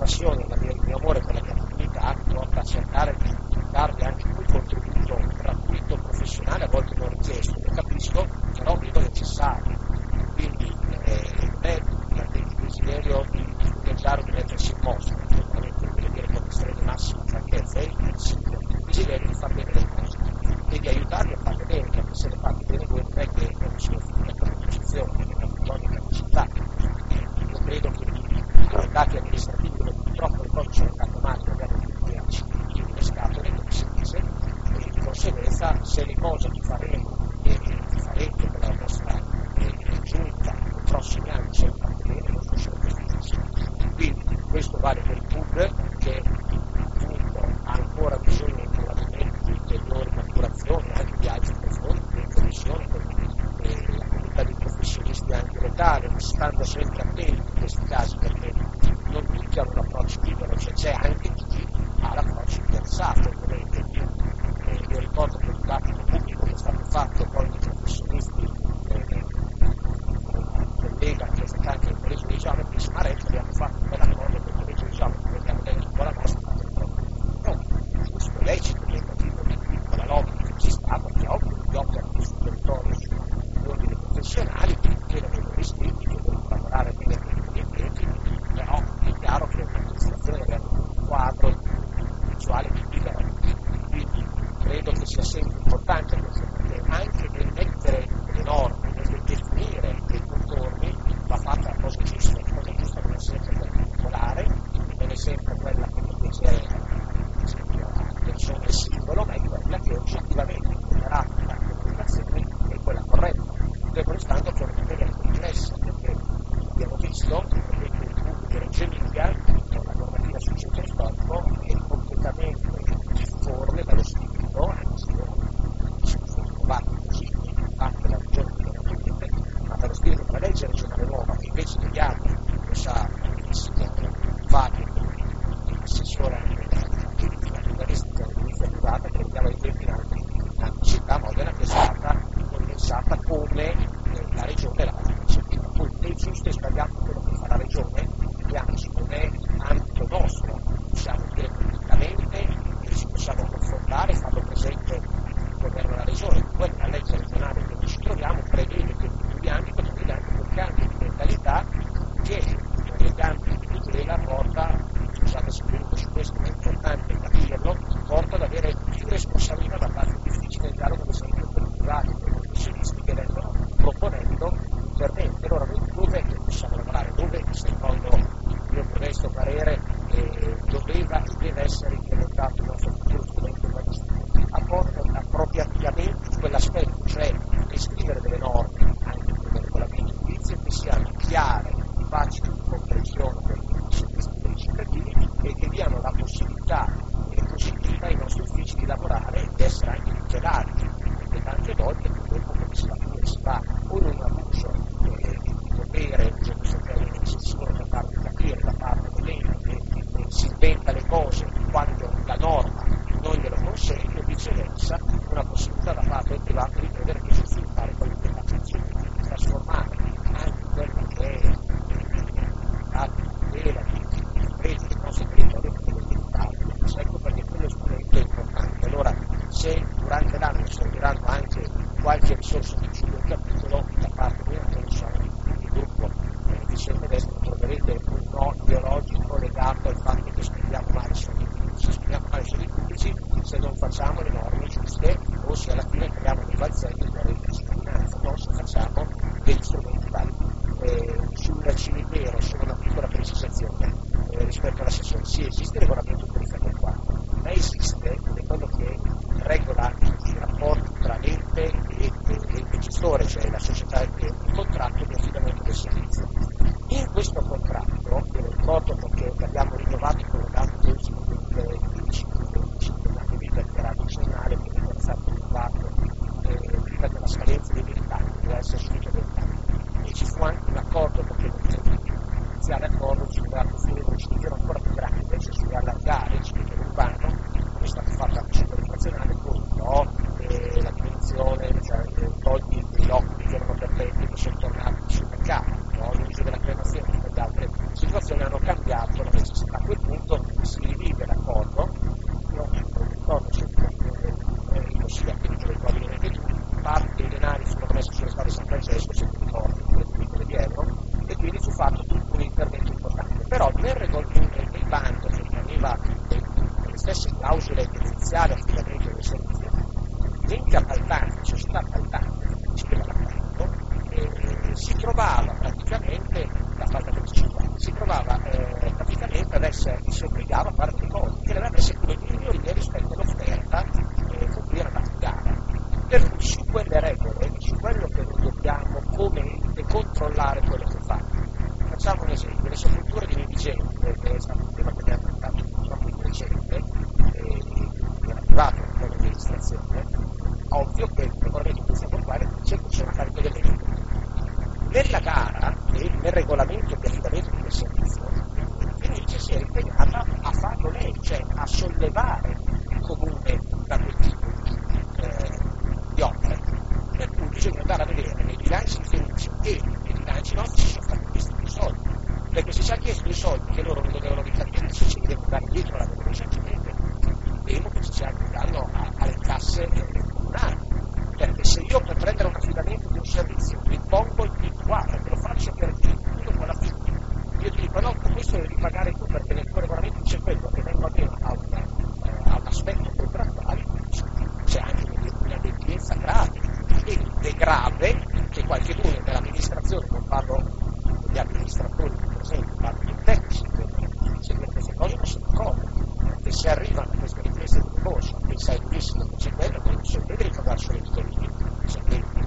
passione, il mio amore per la mia comunità mi porta a cercare di darvi anche un contributo gratuito, professionale, a volte non richiesto, lo capisco, però vedo necessario. Quindi eh, non è il desiderio di viaggiare o di mettersi in mostra, naturalmente vuol dire con estrema massima franchezza, è il desiderio di far bene le cose e di aiutarvi a farle bene, perché se le fate bene voi non è che è una sconfitta per l'opposizione, è una vittoria per la città. Io credo che i dati amministrativi dove purtroppo le cose sono andate male, abbiamo tutti a cittadini le scatole, come si dice, e di conseguenza se le cose che faremo e che farete per la nostra eh, giunta nei prossimi anni sono fatte bene, non sono difficili. Quindi questo vale per il P U G che appunto ha ancora bisogno probabilmente di ulteriori maturazioni, anche di altri confronti, di commissioni con eh, la comunità di professionisti anche locali, stando sempre attenti in questi casi perché non tutti hanno un approccio libero, cioè c'è anche chi ha l'approccio interessato, ovviamente. Eh, io ricordo che il dibattito pubblico che è stato fatto con i professionisti eh, collega rappresentante del collegio di Giacomo che a Reggio abbiamo fatto un bel accordo con il collegio di Giacomo, che abbiamo detto un po' la nostra, no, giusto, lecito, tentativo di piccola lobby che ci sta, perché è ovvio che operano sul territorio su ordini professionali, che chiedono i loro iscritti, che devono lavorare bene con gli impieghi, però è chiaro che l'amministrazione deve avere un quadro visuale più libero. Quindi credo che sia sempre importante questo, perché anche nel mettere le norme, nel definire dei contorni, va fatta la cosa giusta. La cosa giusta non è sempre quella popolare, non è sempre quella che può piacere a persone singolo, ma è quella che oggettivamente generata la comunicazione è quella corretta. Fermo restando che è una materia complessa, perché abbiamo visto che il pubblico di Reggio Emilia, la normativa sul centro storico, è completamente difforme dallo spirito, anzi sono trovati così anche la regione di Reggio, ma dallo spirito della legge regionale nuova, che invece vediamo, lo sa benissimo Fabio, assessore anche della urbanistica dell'inizio privata, che vediamo i tempi in una città moderna che è stata condensata come eh, la regione la città. Poi è giusto e sbagliato quello che fa la regione, vediamo secondo me ambito nostro, possiamo dire politicamente e ci possiamo confrontare, farlo presente il governo della regione, poi la legge regionale che noi ci troviamo prevede che in tutti gli ambiti, prevede anche quel cambio di mentalità che negli ambiti di tutela porta, scusate se venuto su questo, ma è importante capirlo, porta ad avere più responsabilità da parte di uffici nel dialogo ad esempio per i privati, per i professionisti che vengono proponendo interventi. Allora noi dove possiamo lavorare? Dove secondo il mio modesto parere eh, doveva e deve essere implementato il nostro futuro strumento urbanistico? Appropriatamente su quell'aspetto, cioè descrivere delle norme anche dei regolamenti edilizi che siano chiare, facili di comprensione per i professionisti, per i cittadini e che diano la possibilità e possibilità ai nostri uffici di lavorare e di essere anche tutelati, perché tante volte dopo come si va come si va o in un abuso eh, di potere, bisogna sapere eccessivo da parte di capire da parte dell'ente che eh, si inventa le cose quando la norma non glielo consente, o viceversa una possibilità da parte del privato di credere che si sviluppare qualunque fatto di trasformare anche quello che è la tutela di preti del nostro territorio come diventato. Ecco perché quello strumento è importante. Allora se durante l'anno serviranno anche qualche risorsa più sul capitolo, da parte mia non sono il gruppo eh, di centrodestra troverete un no ideologico legato al fatto che spendiamo male soldi pubblici. Se spendiamo male soldi pubblici se non facciamo le norme giuste o se alla fine creiamo dei balzelli per la cittadinanza, non se facciamo degli strumenti validi. Eh, sul cimitero solo una piccola precisazione eh, rispetto all'assessore. Sì, esiste il regolamento per il fatto quattro, ma esiste quello che regola i rapporti tra l'ente e l'ente gestore, cioè la società e il contratto di affidamento del servizio. In questo contratto, ve lo ricordo perché abbiamo rinnovato il collegato dodici duemiladodici, anche lì perché era addizionale, quindi era stato rinnovato eh, prima della scadenza dei vent'anni, doveva essere subito vent'anni. E ci fu anche un accordo perché l'iniziale accordo ci doveva costruire un cimitero ancora più grande, cioè si doveva allargare il cimitero urbano, come è stato fatto anche sul territorio nazionale, con no, eh, la dimensione, cioè eh, togli dei loculi che erano perpetti che sono tornati sul mercato, no, l'uso della cremazione e tante altre situazioni hanno cambiato la necessità. Quel trovava praticamente, la falda principale, si trovava eh, praticamente ad essere, si obbligava a fare delle cose che deve essere come migliori rispetto all'offerta eh, fornita da gara. Per cui su quelle regole, su quello che noi dobbiamo come ente controllare quello che fa. Facciamo un esempio, le sepolture di indigenti, che è stato un tema che abbiamo trattato purtroppo di recente, eh, era arrivato a quell'amministrazione, ovvio che il regolamento di questa portuale dice che c'è una carica di evento. Nella gara e nel regolamento di affidamento di quel servizio, Fenice si è impegnata a farlo lei, cioè a sollevare il comune da quel tipo di, eh, di opere. Per cui bisogna andare a vedere nei bilanci di Fenice e nei bilanci nostri ci sono stati chiesti più soldi, perché se ci ha chiesto i soldi che loro non dovevano ricadere, se ci devono dare indietro la risarcimento, temo che ci sia anche un danno alle casse comunali. Perché se io per prendere un affidamento di un servizio mi pongo il P quattro, che lo faccio per tutto con la fine, io ti dico no, questo devi pagare tu perché nel tuo regolamento c'è quello che vengo a meno a un aspetto contrattuale, c'è anche un'adempienza grave ed è grave che qualcuno dell'amministrazione, non parlo degli amministratori per esempio, parlo dei tecnici, che queste cose non sono d'accordo. E se arrivano queste richieste di rimborso e sai benissimo che c'è quello, non si deve ricordare solo i titoli, c'è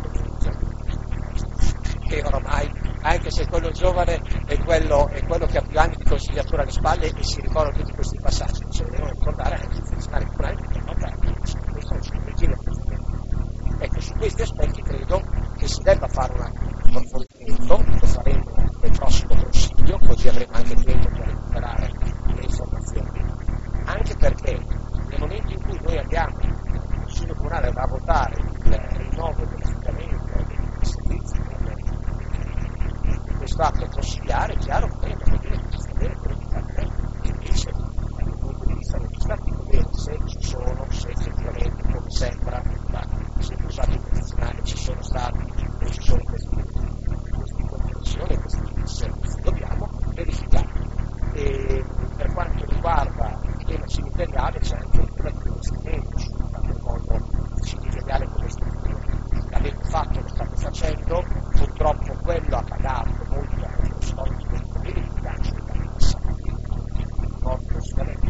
che ormai, anche se quello giovane è quello, è quello che ha più anni di consigliatura alle spalle e si ricorda tutti questi passaggi, se ne devono ricordare anche i funzionari comunali che devono notare, questo non si può. Ecco, su questi aspetti credo che si debba fare un approfondimento, lo faremo nel prossimo consiglio, così avremo anche tempo per recuperare le informazioni, anche perché nel momento in cui noi andiamo il Consiglio Comunale a votare il rinnovo dell'affidamento dei servizi di questo atto consigliare, è chiaro che noi dobbiamo dire che si deve politicamente e invece dal punto di vista legislativo vedere se ci sono, se effettivamente come sembra, se usati i condizionali ci sono stati o ci sono questi condizioni, questi servizi, dobbiamo verificare. E per quanto riguarda il tema cimiteriale c'è anche un tema di investimento sul patrimonio cimiteriale come struttura. L'avete fatto, lo state facendo, purtroppo quello ha pagato molto anche lo storico dei problemi di bilancio degli anni passati. Ricordo assolutamente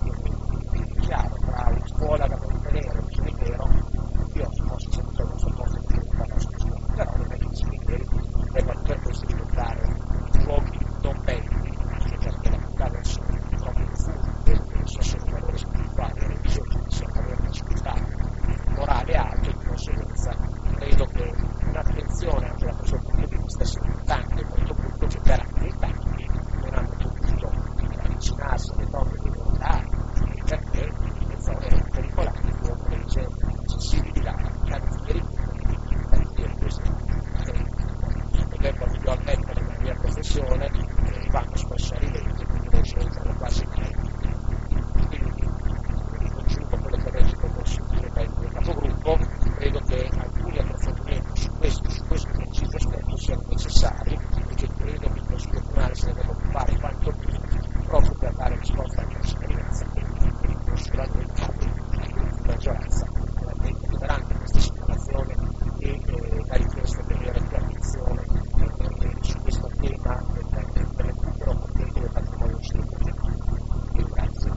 è chiaro tra una scuola da mantenere e un cimitero, io posso sempre non so cosa di la scuola, però non è che i cimiteri debbano per questo diventare luoghi non belli, anche perché la comunità verso proprio profondo, che non so se è un valore spirituale o religioso, bisogna avere una civiltà morale alta, di conseguenza credo che un'attenzione anche da questo punto di vista sia importante, molto punto che per anni tanti non hanno potuto avvicinarsi alle proprie volontà, perché le zone pericolate furono legge accessibili da cantieri cantieri questi potrebbero più ammettere nella mia professione e vanno spesso a rilento, quindi non si entrano quasi mai. Quindi ricongiungo quello che ha detto il consigliere del capogruppo, credo che alcuni approfondimenti su questo, su questo preciso aspetto siano necessari e che credo che il Consiglio Comunale se ne debba occupare quanto più proprio per dare risposta anche alla cittadinanza che riconoscerà noi di maggioranza veramente liberante questa situazione e eh, la richiesta di avere più attenzione eh, su questo tema del recupero completo del patrimonio cittadino. Grazie.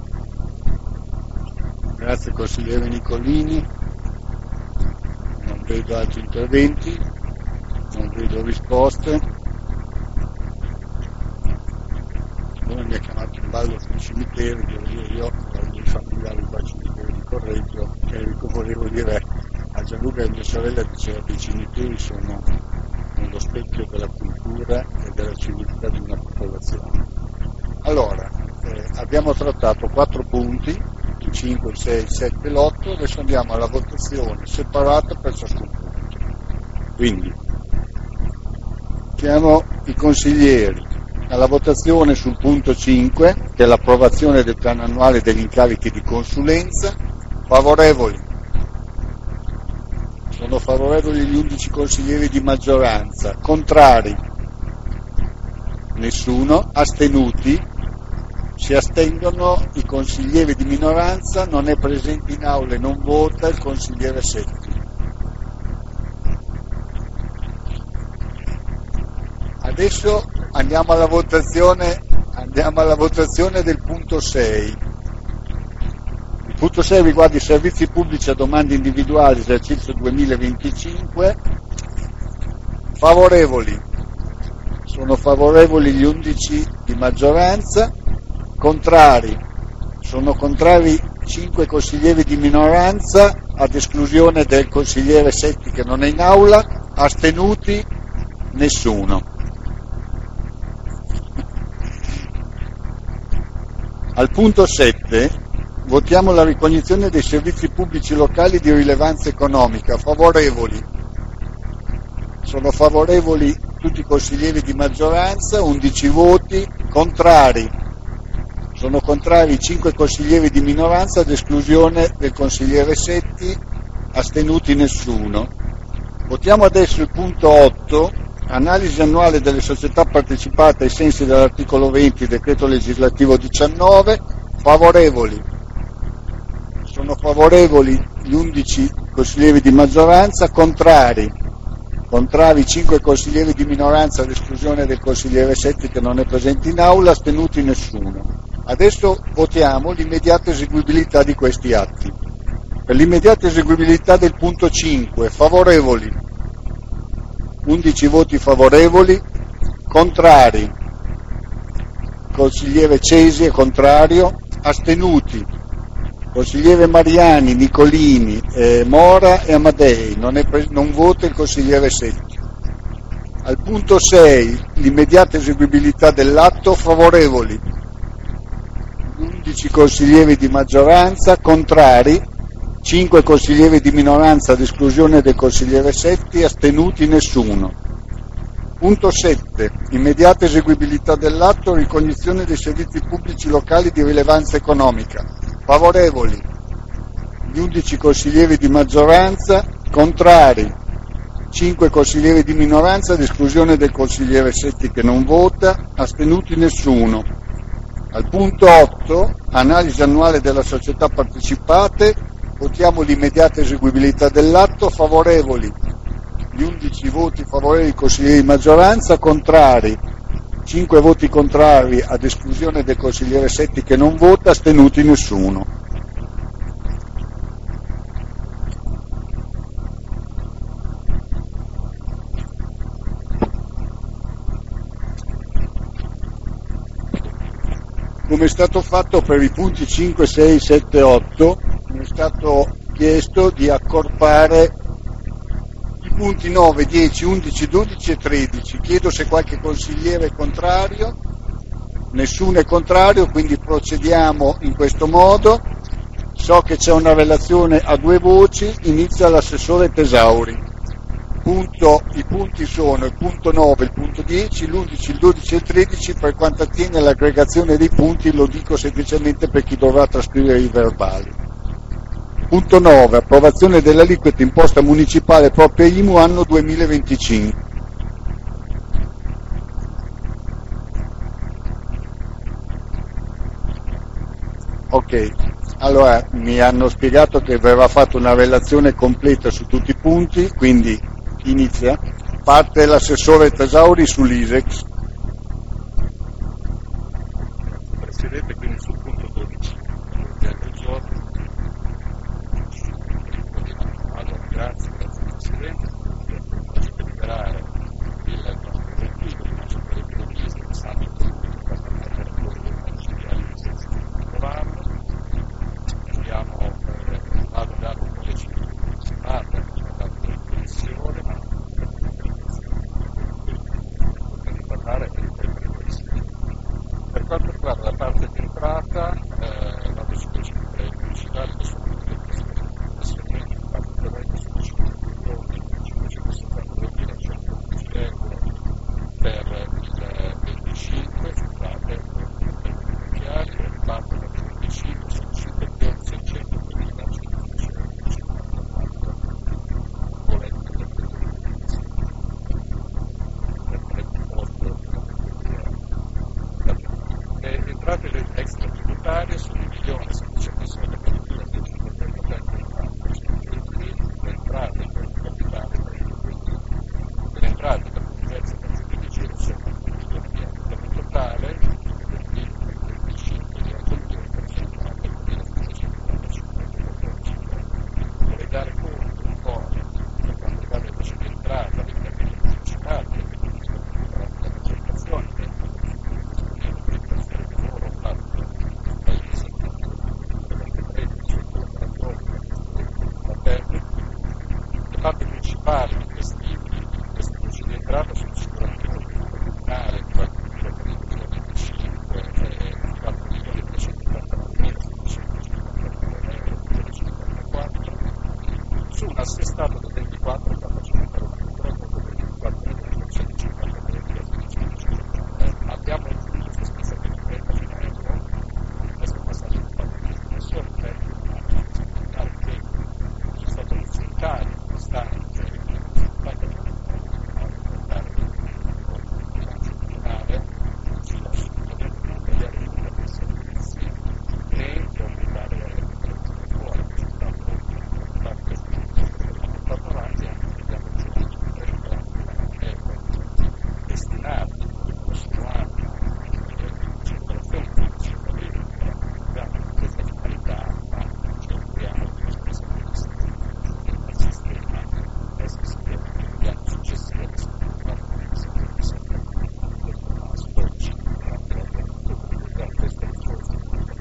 Grazie consigliere Nicolini, non vedo altri interventi, non vedo risposte. Uno mi ha chiamato in ballo sul cimitero, devo dire io, ho dei familiari qua al cimitero di Correggio, e volevo dire a Gianluca e mia sorella diceva che i cimiteri sono lo specchio della cultura e della civiltà di una popolazione. Allora, eh, abbiamo trattato quattro punti, il cinque, il sei, il sette e l'otto, adesso andiamo alla votazione separata per ciascun punto. Quindi, chiamo i consiglieri alla votazione sul punto cinque, che è l'approvazione del piano annuale degli incarichi di consulenza. Favorevoli? Sono favorevoli gli undici consiglieri di maggioranza. Contrari? Nessuno. Astenuti? Si astengono i consiglieri di minoranza, non è presente in aula e non vota il consigliere Setti. Adesso andiamo alla votazione, andiamo alla votazione del punto sei. Il punto sei riguarda i servizi pubblici a domanda individuale esercizio duemilaventicinque. Favorevoli. Sono favorevoli gli undici di maggioranza. Contrari. Sono contrari cinque consiglieri di minoranza, ad esclusione del consigliere Setti che non è in aula. Astenuti? Nessuno. Al punto sette votiamo la ricognizione dei servizi pubblici locali di rilevanza economica. Favorevoli. Sono favorevoli tutti i consiglieri di maggioranza, undici voti. Contrari. Sono contrari cinque consiglieri di minoranza, ad esclusione del consigliere Setti. Astenuti nessuno. Votiamo adesso il punto otto, analisi annuale delle società partecipate ai sensi dell'articolo venti, decreto legislativo diciannove. Favorevoli. Sono favorevoli gli undici consiglieri di maggioranza. Contrari. Contrari cinque consiglieri di minoranza, ad esclusione del consigliere Setti che non è presente in aula. Astenuti nessuno. Adesso votiamo l'immediata eseguibilità di questi atti. Per l'immediata eseguibilità del punto cinque, favorevoli, undici voti favorevoli. Contrari, consigliere Cesi è contrario. Astenuti, consigliere Mariani, Nicolini, eh, Mora e Amadei. Non, è pre- non vota il consigliere Setti. Al punto sei, l'immediata eseguibilità dell'atto, favorevoli, undici consiglieri di maggioranza. Contrari, cinque consiglieri di minoranza, ad esclusione del consigliere Setti. Astenuti nessuno. Punto sette. Immediata eseguibilità dell'atto, ricognizione dei servizi pubblici locali di rilevanza economica. Favorevoli, gli undici consiglieri di maggioranza. Contrari, cinque consiglieri di minoranza, ad esclusione del consigliere Setti che non vota. Astenuti nessuno. Al punto otto, analisi annuale della società partecipate, votiamo l'immediata eseguibilità dell'atto. Favorevoli, gli undici voti favorevoli dei consiglieri di maggioranza. Contrari, cinque voti contrari, ad esclusione del consigliere Setti che non vota. Astenuti nessuno. Come è stato fatto per i punti cinque, sei, sette, otto, mi è stato chiesto di accorpare i punti nove, dieci, undici, dodici e tredici. Chiedo se qualche consigliere è contrario. Nessuno è contrario, quindi procediamo in questo modo. So che c'è una relazione a due voci, inizia l'assessore Tesauri. Punto, i punti sono il punto nove, il punto dieci, l'undici, il dodici e il tredici. Per quanto attiene all'aggregazione dei punti lo dico semplicemente per chi dovrà trascrivere i verbali. Punto nove, approvazione dell'aliquota imposta municipale propria I M U anno duemilaventicinque. Ok, allora mi hanno spiegato che verrà fatta una relazione completa su tutti i punti, quindi inizia, parte l'assessore Tesauri sull'I S E X. Presidente, quindi sul punto dodici, l'ordine del giorno. Allora, grazie, grazie Presidente. Oggi per liberare il nostro preventivo di maggior preventivo di lista, sanno che per permettere a voi di consigliare senza trovarlo. Abbiamo eh, valutato un po' le cifre parla della commissione, ma di parlare per per quanto riguarda la parte di entrata, eh, vado su cifre pubblicitarie che sono tutte trasferimenti di parte corrente su cinque milioni cinquecentosettantadue euro per il venticinque, scusate, finanziario, e il parte del venticinque sono cinque milioni seicentomila le entrate extra tributarie sono un milione settecentocinquanta mila le entrate per il capitale, le entrate per il diverso per il giro sono preliminari per il prossimo anno, circolazione di questa finalità, ma ci auguriamo che questa sistema al sistema questo sistema negli anni successivi si potrebbe sempre questo masto ci utilizzare queste risorse.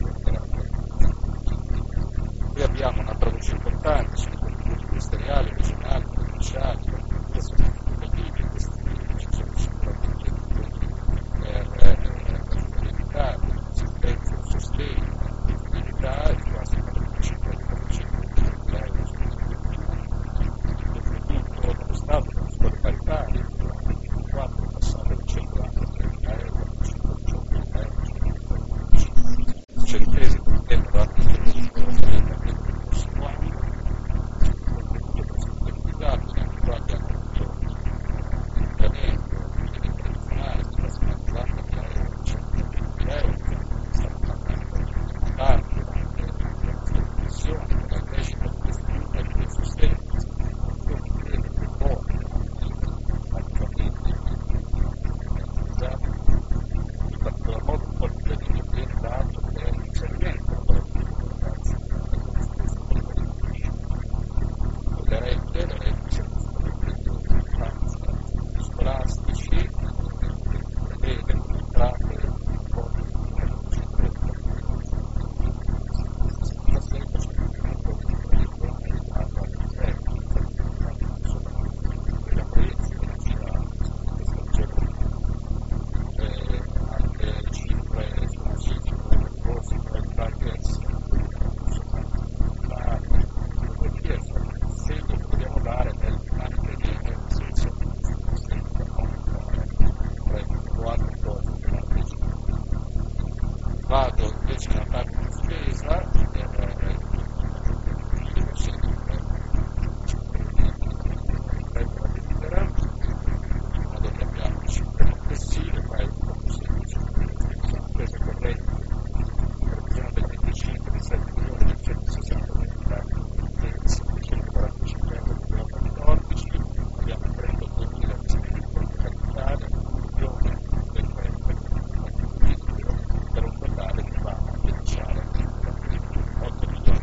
Qui abbiamo un'altra voce importante, sono contributi ministeriali, regionali, provinciali, per cui sono significativi questi ci sono sicuramente per l'attività, l'assistenza, il sostegno, l'attività e quasi il cinquanta per cento degli euro sono dallo Stato, dallo scuole paritarie, nel duemilaventiquattro è passato da centotrenta euro a centodiciotto euro, c'è ripresa del tema da il prossimo anno, il contributo personalizzato, anche qua abbiamo avuto un incremento tradizionale, sta personalizzando da euro a centoventi euro, stiamo parlando tanto anche della nostra commissione, della crescita di questi numeri, del sostegno di queste informazioni, credo che buone, anche famiglie, in particolar modo un po' di credito viene dato per l'inserimento lavorativo dei ragazzi le rette, le rette sono soprattutto in infanzia scolastici, e vengono entrate un po' di la sera soprattutto di previsione riguardo alle riserve, della proiezione della stagione, anche cifre sono cifre del corso per il target il segno che dobbiamo dare è mantenere nel senso senza altre cose che la vado invece nella parte di spesa per la delibera in modo che abbiamo cifre complessive, ma è un po' più semplice, sono spese correnti in previsione del venticinque di sette milioni duecentosessanta mila centoquarantacinque euro duemilaquattordici, abbiamo trentadue mila di spese capitale, un milione del per un totale che va a bilanciare otto milioni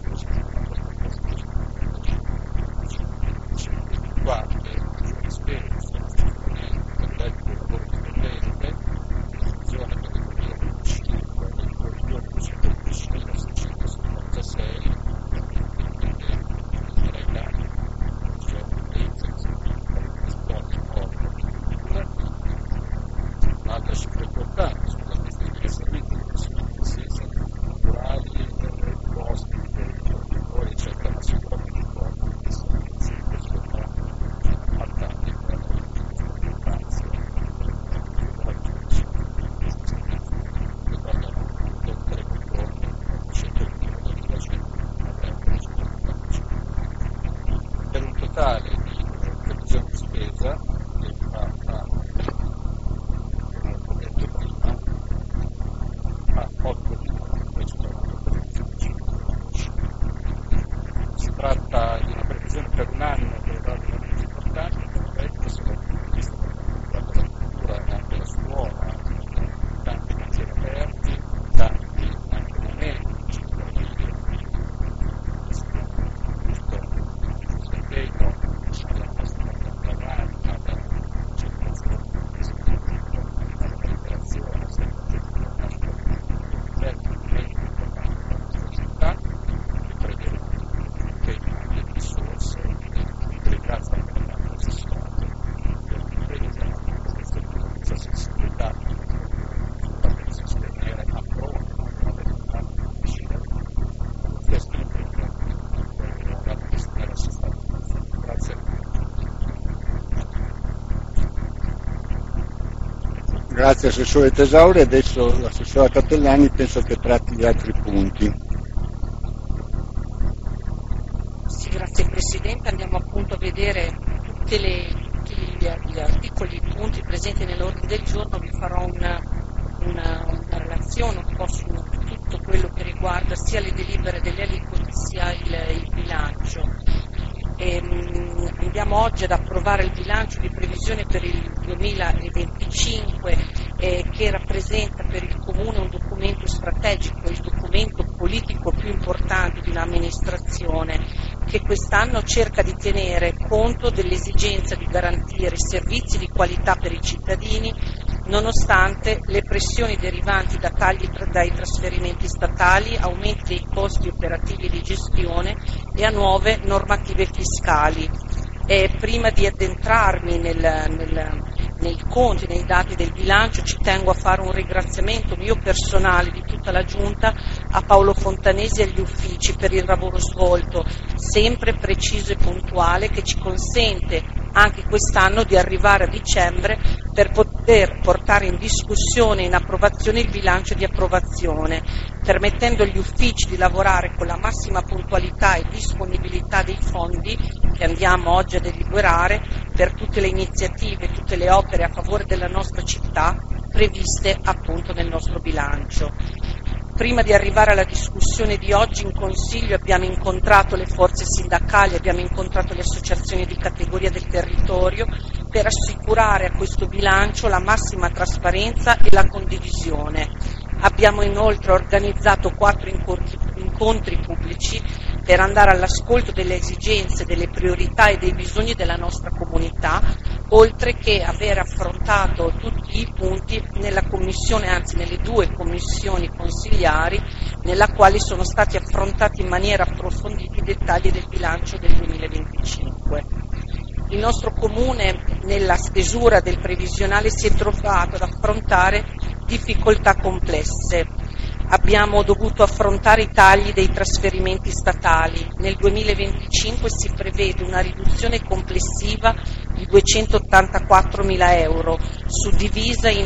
qua le spese sono sicuramente per l'elenco dei lavori dipendente, in funzione per il duemilaventicinque del due milioni duecentodieci mila seicentosettantasei, un'altra cifra importante sono le questioni di servizi, le questioni di difesa culturali, i costi dei fornitori, eccetera, ma sicuramente i costi dei servizi che sono altati per l'importanza della giustizia che parlano appunto delle controlli per un totale di previsione di spesa che va a a otto milioni si tratta di una previsione per un anno che va veramente importante, come detto, sia dal punto di vista per quanto riguarda la cultura e anche la scuola, tanti cantieri aperti, tanti anche momenti, ci sono impegno alla nostra davanti, alla circolazione alla liberazione, sempre più della nostra momento importante per la nostra città, che prevede un impegno anche di risorse e grazie anche alla parte assessorata per l'impresa, questa questa sensibilità per sostenere a pronto una verità vicina questo impegno per la questione assistata. Grazie. Grazie Assessore Tesauri, adesso l'Assessore Cappellani penso che tratti gli altri punti. Sì, grazie Presidente, andiamo appunto a vedere tutte le, tutti gli, gli articoli, i punti presenti nell'ordine del giorno, vi farò una, una, una relazione un po' su tutto quello che riguarda sia le delibere delle aliquote sia il, il bilancio. Ehm, andiamo oggi ad approvare il bilancio di previsione per il duemilaventicinque eh, che rappresenta per il Comune un documento strategico, il documento politico più importante di un'amministrazione che quest'anno cerca di tenere conto dell'esigenza di garantire servizi di qualità per i cittadini nonostante le pressioni derivanti da tagli tra, dai trasferimenti statali, aumenti dei costi operativi di gestione e a nuove normative fiscali. E prima di addentrarmi nel, nel, nei conti, nei dati del bilancio, ci tengo a fare un ringraziamento mio personale di tutta la Giunta a Paolo Fontanesi e agli uffici per il lavoro svolto, sempre preciso e puntuale, che ci consente anche quest'anno di arrivare a dicembre per poter portare in discussione e in approvazione il bilancio di approvazione, permettendo agli uffici di lavorare con la massima puntualità e disponibilità dei fondi che andiamo oggi a deliberare per tutte le iniziative, tutte le opere a favore della nostra città previste appunto nel nostro bilancio. Prima di arrivare alla discussione di oggi in Consiglio abbiamo incontrato le forze sindacali, abbiamo incontrato le associazioni di categoria del territorio per assicurare a questo bilancio la massima trasparenza e la condivisione. Abbiamo inoltre organizzato quattro incontri, incontri pubblici per andare all'ascolto delle esigenze, delle priorità e dei bisogni della nostra comunità, oltre che aver affrontato tutti i punti nella commissione, anzi nelle due commissioni consigliari, nella quale sono stati affrontati in maniera approfondita i dettagli del bilancio del duemilaventicinque. Il nostro Comune nella stesura del previsionale si è trovato ad affrontare difficoltà complesse. Abbiamo dovuto affrontare i tagli dei trasferimenti statali. Nel duemilaventicinque si prevede una riduzione complessiva di duecentottantaquattromila euro, suddivisa in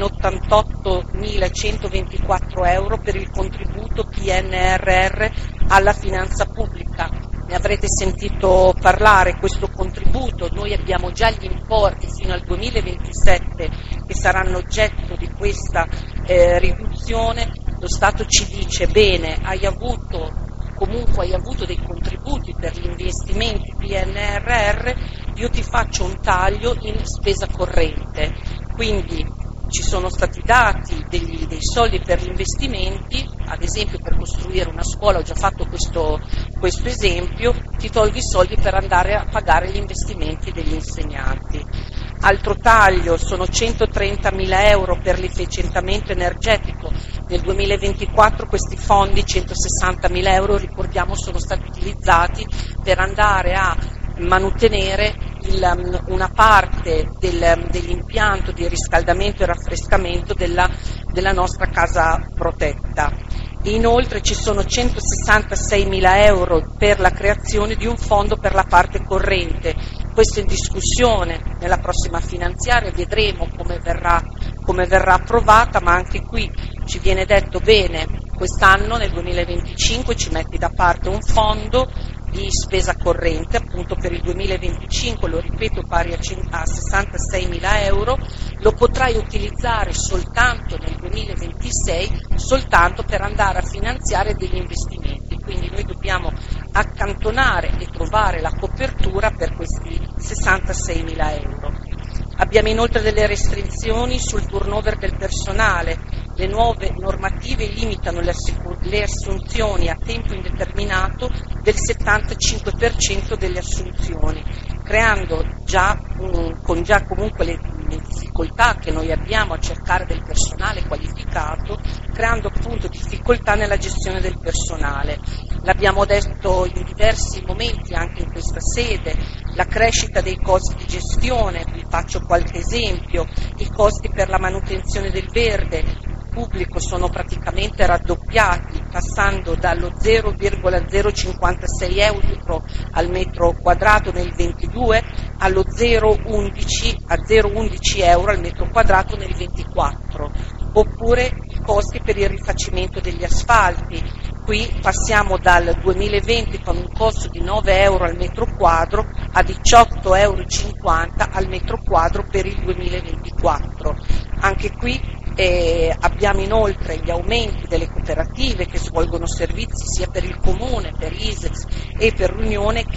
ottantottomilacentoventiquattro euro per il contributo P N R R alla finanza pubblica. Ne avrete sentito parlare, questo contributo, noi abbiamo già gli importi fino al duemilaventisette che saranno oggetto di questa eh, riduzione. Lo Stato ci dice: bene, hai avuto, comunque hai avuto dei contributi per gli investimenti P N R R, io ti faccio un taglio in spesa corrente. Quindi ci sono stati dati degli, dei soldi per gli investimenti, ad esempio per costruire una scuola, ho già fatto questo, questo esempio, ti tolgo i soldi per andare a pagare gli investimenti degli insegnanti. Altro taglio sono centotrentamila euro per l'efficientamento energetico. Nel duemilaventiquattro questi fondi, centosessantamila euro, ricordiamo, sono stati utilizzati per andare a manutenere il, una parte del, dell'impianto di riscaldamento e raffrescamento della, della nostra casa protetta. Inoltre ci sono centosessantaseimila euro per la creazione di un fondo per la parte corrente. Questo è in discussione nella prossima finanziaria, vedremo come verrà, come verrà approvata, ma anche qui ci viene detto: bene, quest'anno nel duemilaventicinque ci metti da parte un fondo di spesa corrente, appunto per il duemilaventicinque, lo ripeto, pari a sessantaseimila euro, lo potrai utilizzare soltanto nel duemilaventisei, soltanto per andare a finanziare degli investimenti. Quindi noi dobbiamo accantonare e trovare la copertura per questi sessantaseimila euro. Abbiamo inoltre delle restrizioni sul turnover del personale. Le nuove normative limitano le, le assunzioni a tempo indeterminato del settantacinque per cento delle assunzioni, creando già, um, con già comunque le, le difficoltà che noi abbiamo a cercare del personale qualificato, creando appunto difficoltà nella gestione del personale. L'abbiamo detto in diversi momenti anche in questa sede, la crescita dei costi di gestione, vi faccio qualche esempio, i costi per la manutenzione del verde pubblico sono praticamente raddoppiati, passando dallo zero virgola zero cinquantasei euro al metro quadrato nel ventidue allo zero virgola undici a zero virgola undici euro al metro quadrato nel ventiquattro. Oppure i costi per il rifacimento degli asfalti. Qui passiamo dal duemilaventi con un costo di nove euro al metro quadro a diciotto virgola cinquanta euro al metro quadro per il duemilaventiquattro. Anche qui Eh, abbiamo inoltre gli aumenti delle cooperative che svolgono servizi sia per il Comune, per I S E E S e per l'Unione che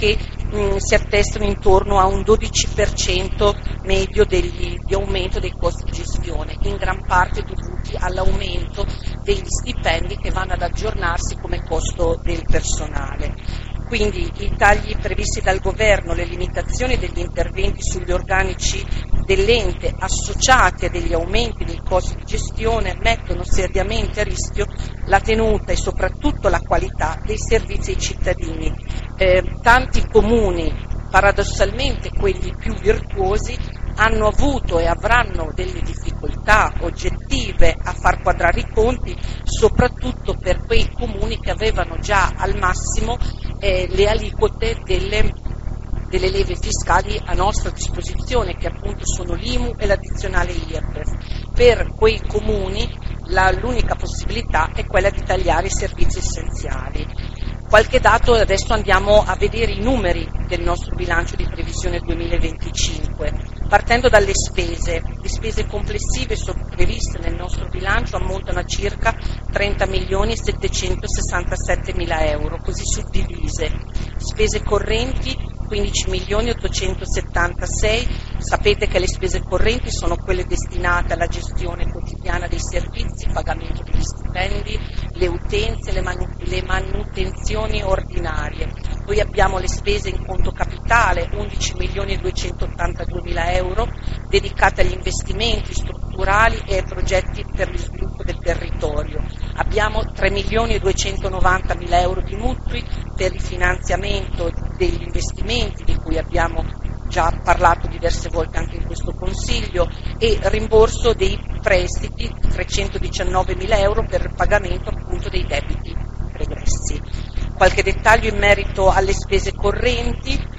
mh, si attestano intorno a un dodici per cento medio degli, di aumento dei costi di gestione, in gran parte dovuti all'aumento degli stipendi che vanno ad aggiornarsi come costo del personale. Quindi i tagli previsti dal governo, le limitazioni degli interventi sugli organici dell'ente associati a degli aumenti dei costi di gestione mettono seriamente a rischio la tenuta e soprattutto la qualità dei servizi ai cittadini. Eh, tanti comuni, paradossalmente quelli più virtuosi, hanno avuto e avranno delle difficoltà oggettive a far quadrare i conti, soprattutto per quei comuni che avevano già al massimo eh, le aliquote delle, delle leve fiscali a nostra disposizione, che appunto sono l'I M U e l'addizionale I R P E F. Per quei comuni la, l'unica possibilità è quella di tagliare i servizi essenziali. Qualche dato, adesso andiamo a vedere i numeri del nostro bilancio di previsione duemilaventicinque. Partendo dalle spese, le spese complessive sono previste nel nostro bilancio ammontano a circa trenta milioni e settecentosessantasette mila euro, così suddivise. Spese correnti quindici milioni ottocentosettantasei, sapete che le spese correnti sono quelle destinate alla gestione quotidiana dei servizi, pagamento degli stipendi, le utenze, le, manu- le manutenzioni ordinarie. Poi abbiamo le spese in conto capitale, undici milioni e duecentottantadue mila euro, dedicate agli investimenti strutturali e ai progetti per lo sviluppo del territorio. Abbiamo tre milioni e duecentonovanta mila euro di mutui per il finanziamento degli investimenti di cui abbiamo già parlato diverse volte anche in questo Consiglio, e rimborso dei prestiti trecentodiciannove mila euro per il pagamento appunto dei debiti pregressi. Qualche dettaglio in merito alle spese correnti.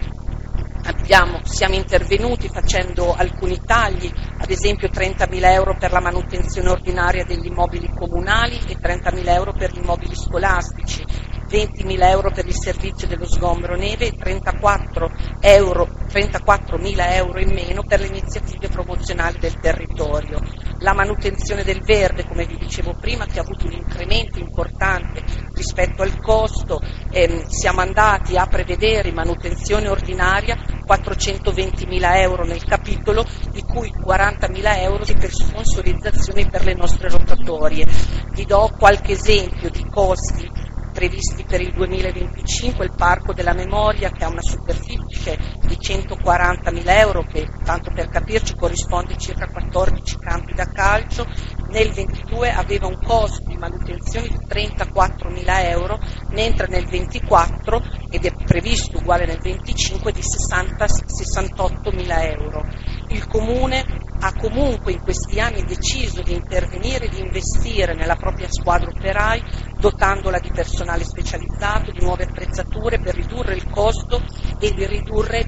Abbiamo, siamo intervenuti facendo alcuni tagli, ad esempio trentamila euro per la manutenzione ordinaria degli immobili comunali e trentamila euro per gli immobili scolastici, ventimila euro per il servizio dello sgombro neve e trentaquattro euro, trentaquattromila euro in meno per le iniziative promozionali del territorio. La manutenzione del verde, come vi dicevo prima, che ha avuto un incremento importante rispetto al costo, ehm, siamo andati a prevedere in manutenzione ordinaria quattrocentoventimila euro nel capitolo, di cui quarantamila euro per sponsorizzazioni per le nostre rotatorie. Vi do qualche esempio di costi previsti per il duemilaventicinque. Il Parco della Memoria, che ha una superficie di centoquarantamila euro, che tanto per capirci corrisponde a circa quattordici campi da calcio, nel ventidue aveva un costo di manutenzione di trentaquattromila euro, mentre nel ventiquattro, ed è previsto uguale nel venticinque, di sessanta, sessantottomila euro. Il Comune ha comunque in questi anni deciso di intervenire e di investire nella propria squadra operai, dotandola di personale specializzato, di nuove attrezzature per ridurre il costo e di ridurre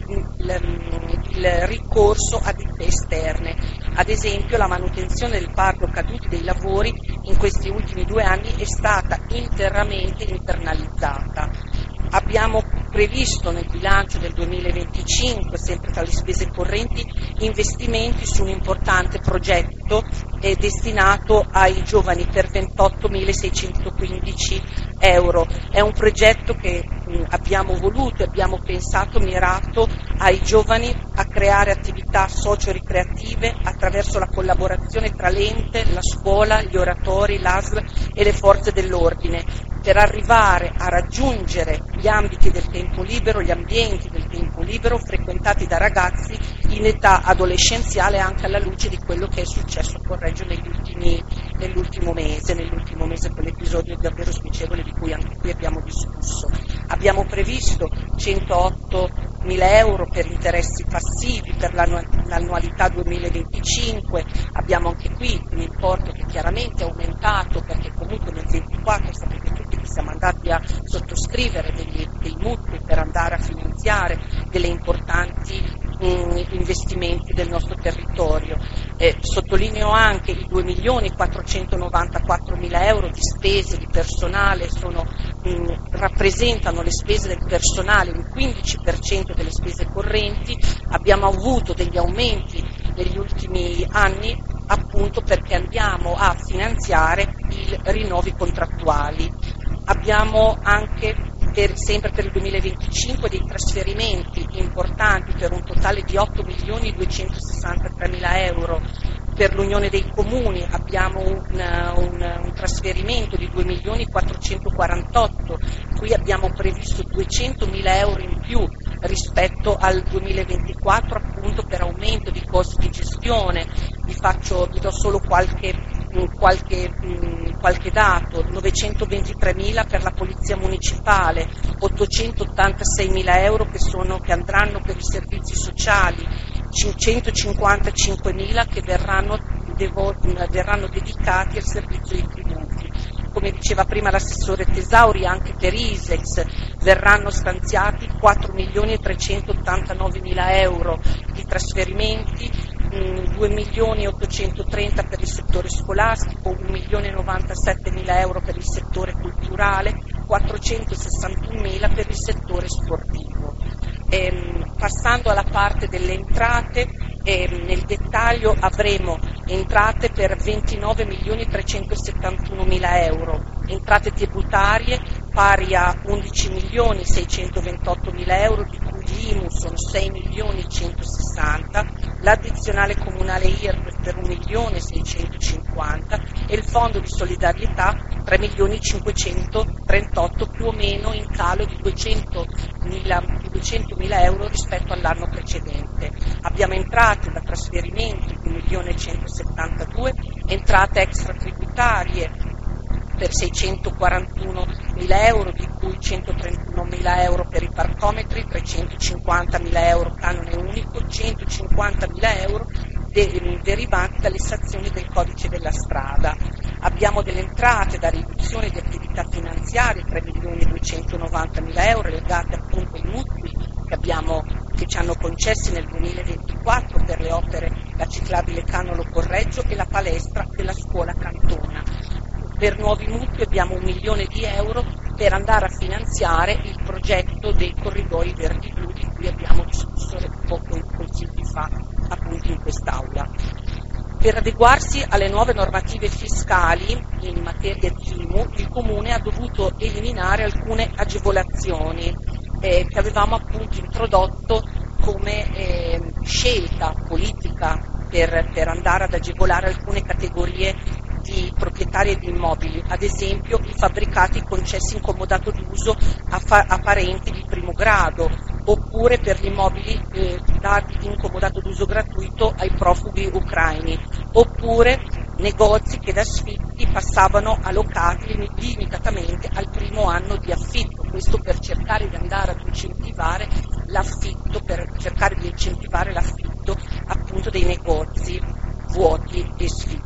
il, il ricorso a ditte esterne. Ad esempio, la manutenzione del parco caduti dei lavori in questi ultimi due anni è stata interamente internalizzata. Abbiamo previsto nel bilancio del duemilaventicinque, sempre tra le spese correnti, investimenti su un importante progetto eh, destinato ai giovani per ventottomilaseicentoquindici euro. È un progetto che mh, abbiamo voluto e abbiamo pensato mirato ai giovani a creare attività socio-ricreative attraverso la collaborazione tra l'ente, la scuola, gli oratori, l'A S L e le forze dell'ordine, per arrivare a raggiungere gli ambiti del tempo libero, gli ambienti del tempo libero frequentati da ragazzi in età adolescenziale, anche alla luce di quello che è successo a Correggio negli ultimi, nell'ultimo mese, nell'ultimo mese quell'episodio davvero spiacevole di cui anche qui abbiamo discusso. Abbiamo previsto centoottomila euro per interessi passivi per l'annualità duemilaventicinque, abbiamo anche qui un importo che chiaramente è aumentato perché comunque nel ventiquattro sapete tutti che siamo andati a sottoscrivere degli, dei mutui per andare a finanziare delle importanti mh, investimenti del nostro territorio. Eh, sottolineo anche i due milioni quattrocentonovantaquattromila euro di spese di personale, sono, mh, rappresentano le spese del personale, un quindici per cento delle spese correnti. Abbiamo avuto degli aumenti negli ultimi anni appunto perché andiamo a finanziare i rinnovi contrattuali. Abbiamo anche per, sempre per il duemilaventicinque dei trasferimenti importanti per un totale di otto milioni duecentosessantatremila euro. Per l'Unione dei Comuni abbiamo un, un, un trasferimento di due milioni quattrocentoquarantotto, qui abbiamo previsto duecentomila euro in più rispetto al duemilaventiquattro, appunto per aumento di costi di gestione. Vi, faccio, vi do solo qualche, qualche, qualche dato: novecentoventitremila per la Polizia Municipale, ottocentottantaseimila euro che, sono, che andranno per i servizi sociali, centocinquantacinquemila che verranno, devo, verranno dedicati al servizio dei tributi. Come diceva prima l'assessore Tesauri, anche per I S E X verranno stanziati quattro milioni trecentottantanovemila euro di trasferimenti, due milioni ottocentotrenta per il settore scolastico, un milione novantasettemila euro per il settore culturale, quattrocentosessantunomila per il settore sportivo. Ehm, passando alla parte delle entrate, ehm, nel dettaglio avremo entrate per ventinove milioni trecentosettantunomila euro, entrate tributarie pari a undici milioni seicentoventottomila euro, di cui l'I M U sono sei milioni centosessanta, l'addizionale comunale I R P E F per un milione seicentocinquanta e il fondo di solidarietà tre milioni cinquecentotrentotto, più o meno in calo di duecentomila euro rispetto all'anno precedente. Abbiamo entrate da trasferimenti un milione centosettantadue, entrate extratributarie per seicentoquarantunomila euro, di cui centotrentunomila euro per i parcometri, trecentocinquantamila euro canone unico, centocinquantamila euro de- derivanti dalle sanzioni del codice della strada. Abbiamo delle entrate da riduzione di attività finanziarie, tre milioni duecentonovantamila euro, legate appunto ai mutui che, abbiamo, che ci hanno concessi nel duemilaventiquattro per le opere la ciclabile Canolo Correggio e la palestra della scuola Cantona. Per nuovi mutui abbiamo un milione di euro per andare a finanziare il progetto dei corridoi verdi-blu, di cui abbiamo discusso poco consigli fa appunto in quest'Aula. Per adeguarsi alle nuove normative fiscali in materia di I M U, il Comune ha dovuto eliminare alcune agevolazioni eh, che avevamo appunto introdotto come eh, scelta politica per, per andare ad agevolare alcune categorie di proprietari di immobili, ad esempio i fabbricati concessi in comodato d'uso a, fa- a parenti di primo grado, oppure per gli immobili eh, dati in comodato d'uso gratuito ai profughi ucraini, oppure negozi che da sfitti passavano a locati limitatamente al primo anno di affitto, questo per cercare di andare ad incentivare l'affitto, per cercare di incentivare l'affitto appunto dei negozi vuoti e sfitti.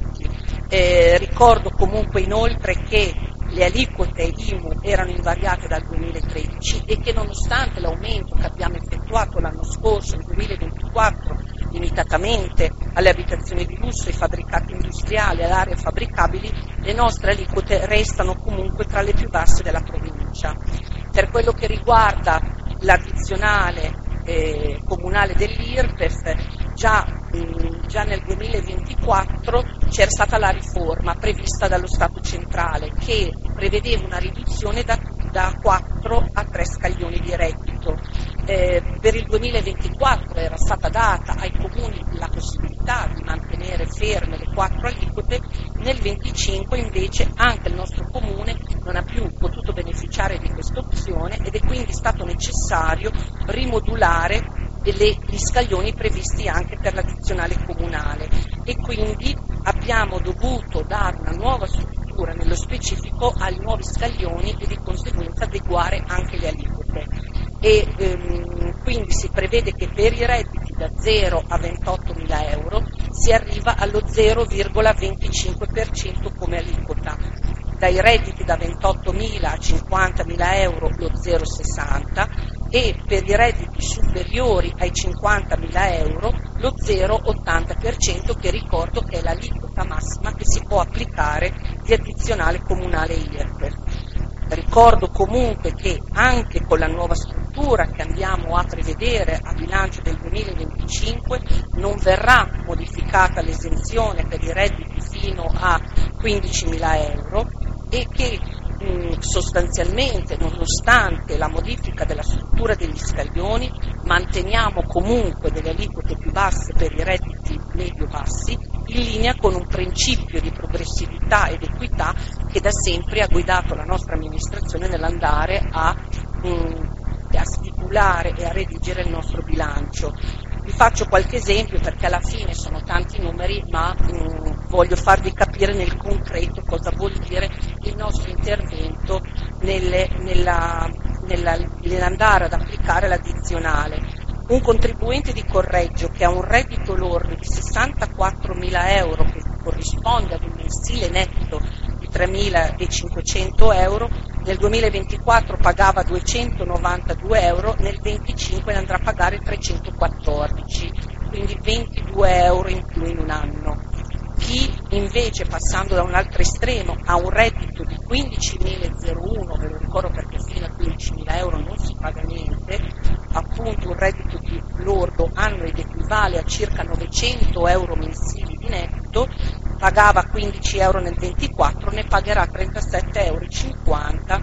Eh, ricordo comunque inoltre che le aliquote I M U erano invariate dal duemilatredici e che nonostante l'aumento che abbiamo effettuato l'anno scorso, nel duemilaventiquattro, limitatamente alle abitazioni di lusso, ai fabbricati industriali, alle aree fabbricabili, le nostre aliquote restano comunque tra le più basse della provincia. Per quello che riguarda l'addizionale eh, comunale dell'I R P E F, già, mh, già nel duemilaventiquattro c'era stata la riforma prevista dallo Stato centrale che prevedeva una riduzione da, da quattro a tre scaglioni di reddito. Eh, per il duemilaventiquattro era stata data ai comuni la possibilità di mantenere ferme le quattro aliquote, nel venticinque invece anche il nostro comune non ha più potuto beneficiare di questa opzione ed è quindi stato necessario rimodulare le, gli scaglioni previsti anche per l'addizionale comunale e quindi abbiamo dovuto dare una nuova struttura nello specifico ai nuovi scaglioni e di conseguenza adeguare anche le aliquote. E ehm, quindi si prevede che per i redditi da zero a ventottomila euro si arriva allo zero virgola venticinque per cento come aliquota, dai redditi da ventottomila a cinquantamila euro lo zero virgola sessanta e per i redditi superiori ai cinquantamila euro lo zero virgola ottanta per cento, che ricordo che è l'aliquota massima che si può applicare di addizionale comunale I R P E F. Ricordo comunque che anche con la nuova struttura che andiamo a prevedere a bilancio del duemilaventicinque non verrà modificata l'esenzione per i redditi fino a quindicimila euro e che mh, sostanzialmente, nonostante la modifica della struttura degli scaglioni, manteniamo comunque delle aliquote più basse per i redditi medio-bassi, in linea con un principio di progressività ed equità che da sempre ha guidato la nostra amministrazione nell'andare a, mh, a stipulare e a redigere il nostro bilancio. Vi faccio qualche esempio perché alla fine sono tanti numeri, ma mh, voglio farvi capire nel concreto cosa vuol dire il nostro intervento nelle, nella, nella, nell'andare ad applicare l'addizionale. Un contribuente di Correggio che ha un reddito lordo di sessantaquattromila euro, che corrisponde ad un mensile netto di tremilacinquecento euro, nel duemilaventiquattro pagava duecentonovantadue euro, nel venticinque ne andrà a pagare trecentoquattordici, quindi ventidue euro in più in un anno. Chi invece, passando da un altro estremo, ha un reddito di quindicimilauno, ve lo ricordo perché fino a quindicimila euro non si paga niente, appunto un reddito di lordo annuo ed equivale a circa novecento euro mensili di netto, pagava quindici euro nel ventiquattro, ne pagherà trentasette euro e cinquanta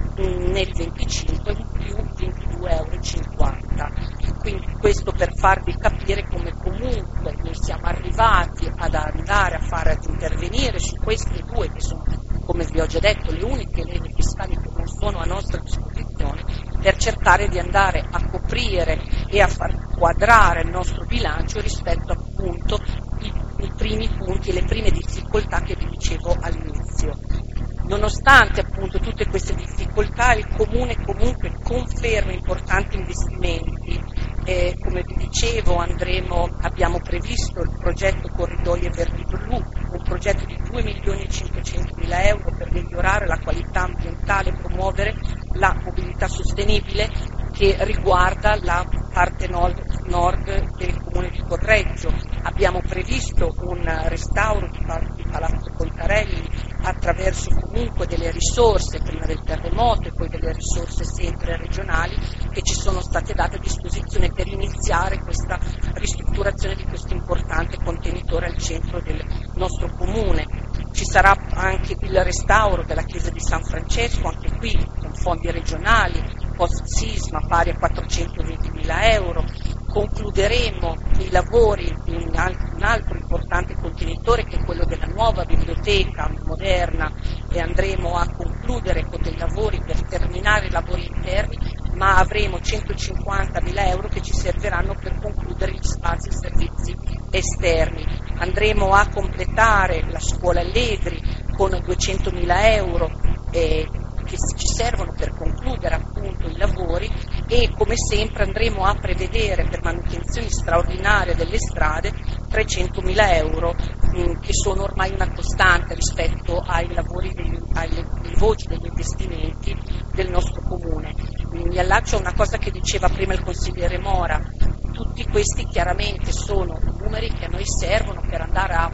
nel venticinque, in più ventidue euro e cinquanta. Quindi questo per farvi capire come comunque noi siamo arrivati ad andare a fare ad intervenire su queste due che sono, come vi ho già detto, le uniche leve fiscali che non sono a nostra disposizione, per cercare di andare a coprire e a far quadrare il nostro bilancio rispetto appunto i, i primi punti e le prime difficoltà che vi dicevo all'inizio. Nonostante appunto tutte queste difficoltà, il Comune comunque conferma importanti investimenti. Eh, come vi dicevo, andremo, abbiamo previsto il progetto Corridoie Verdi Blu, un progetto di due milioni e cinquecentomila euro per migliorare la qualità ambientale e promuovere la mobilità sostenibile, che riguarda la parte nord, nord del Comune di Correggio. Abbiamo previsto un restauro di, di Palazzo Contarelli attraverso comunque delle risorse prima del terremoto e poi delle risorse sempre regionali che ci sono state date a disposizione per iniziare questa ristrutturazione di questo importante contenitore al centro del nostro comune. Ci sarà anche il restauro della chiesa di San Francesco, anche qui con fondi regionali, post sisma pari a quattrocentoventimila euro. Concluderemo i lavori in un altro importante contenitore che è quello della nuova biblioteca moderna, e andremo a concludere con dei lavori per terminare i lavori interni, ma avremo centocinquantamila euro che ci serviranno per concludere gli spazi e servizi esterni. Andremo a completare la scuola Allegri con duecentomila euro eh, che ci servono per concludere appunto i lavori, e come sempre andremo a prevedere per manutenzioni straordinarie delle strade trecentomila euro mh, che sono ormai una costante rispetto ai lavori, degli, alle, alle voci degli investimenti del nostro comune. Mi allaccio a una cosa che diceva prima il consigliere Mora: tutti questi chiaramente sono numeri che a noi servono per andare a,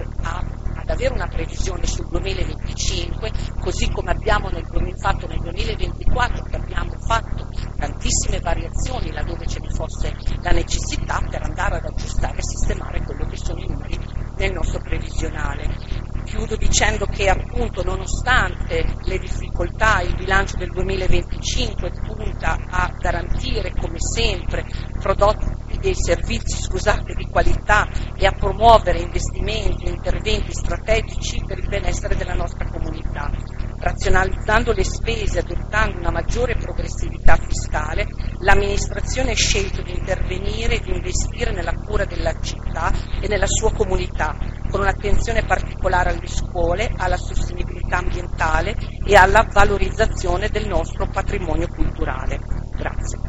a ad avere una previsione sul duemilaventicinque, così come abbiamo nel, fatto nel duemilaventiquattro, che abbiamo fatto tantissime variazioni laddove ce ne fosse la necessità, per andare ad aggiustare e sistemare quello che sono i numeri nel nostro previsionale. Chiudo dicendo che appunto nonostante le difficoltà il bilancio del duemilaventicinque punta a garantire come sempre prodotti e servizi scusate, di qualità e a promuovere investimenti e interventi strategici per il benessere della nostra comunità. Razionalizzando le spese e adottando una maggiore progressività fiscale, l'amministrazione ha scelto di intervenire e di investire nella cura della città e nella sua comunità, con un'attenzione particolare alle scuole, alla sostenibilità ambientale e alla valorizzazione del nostro patrimonio culturale. Grazie.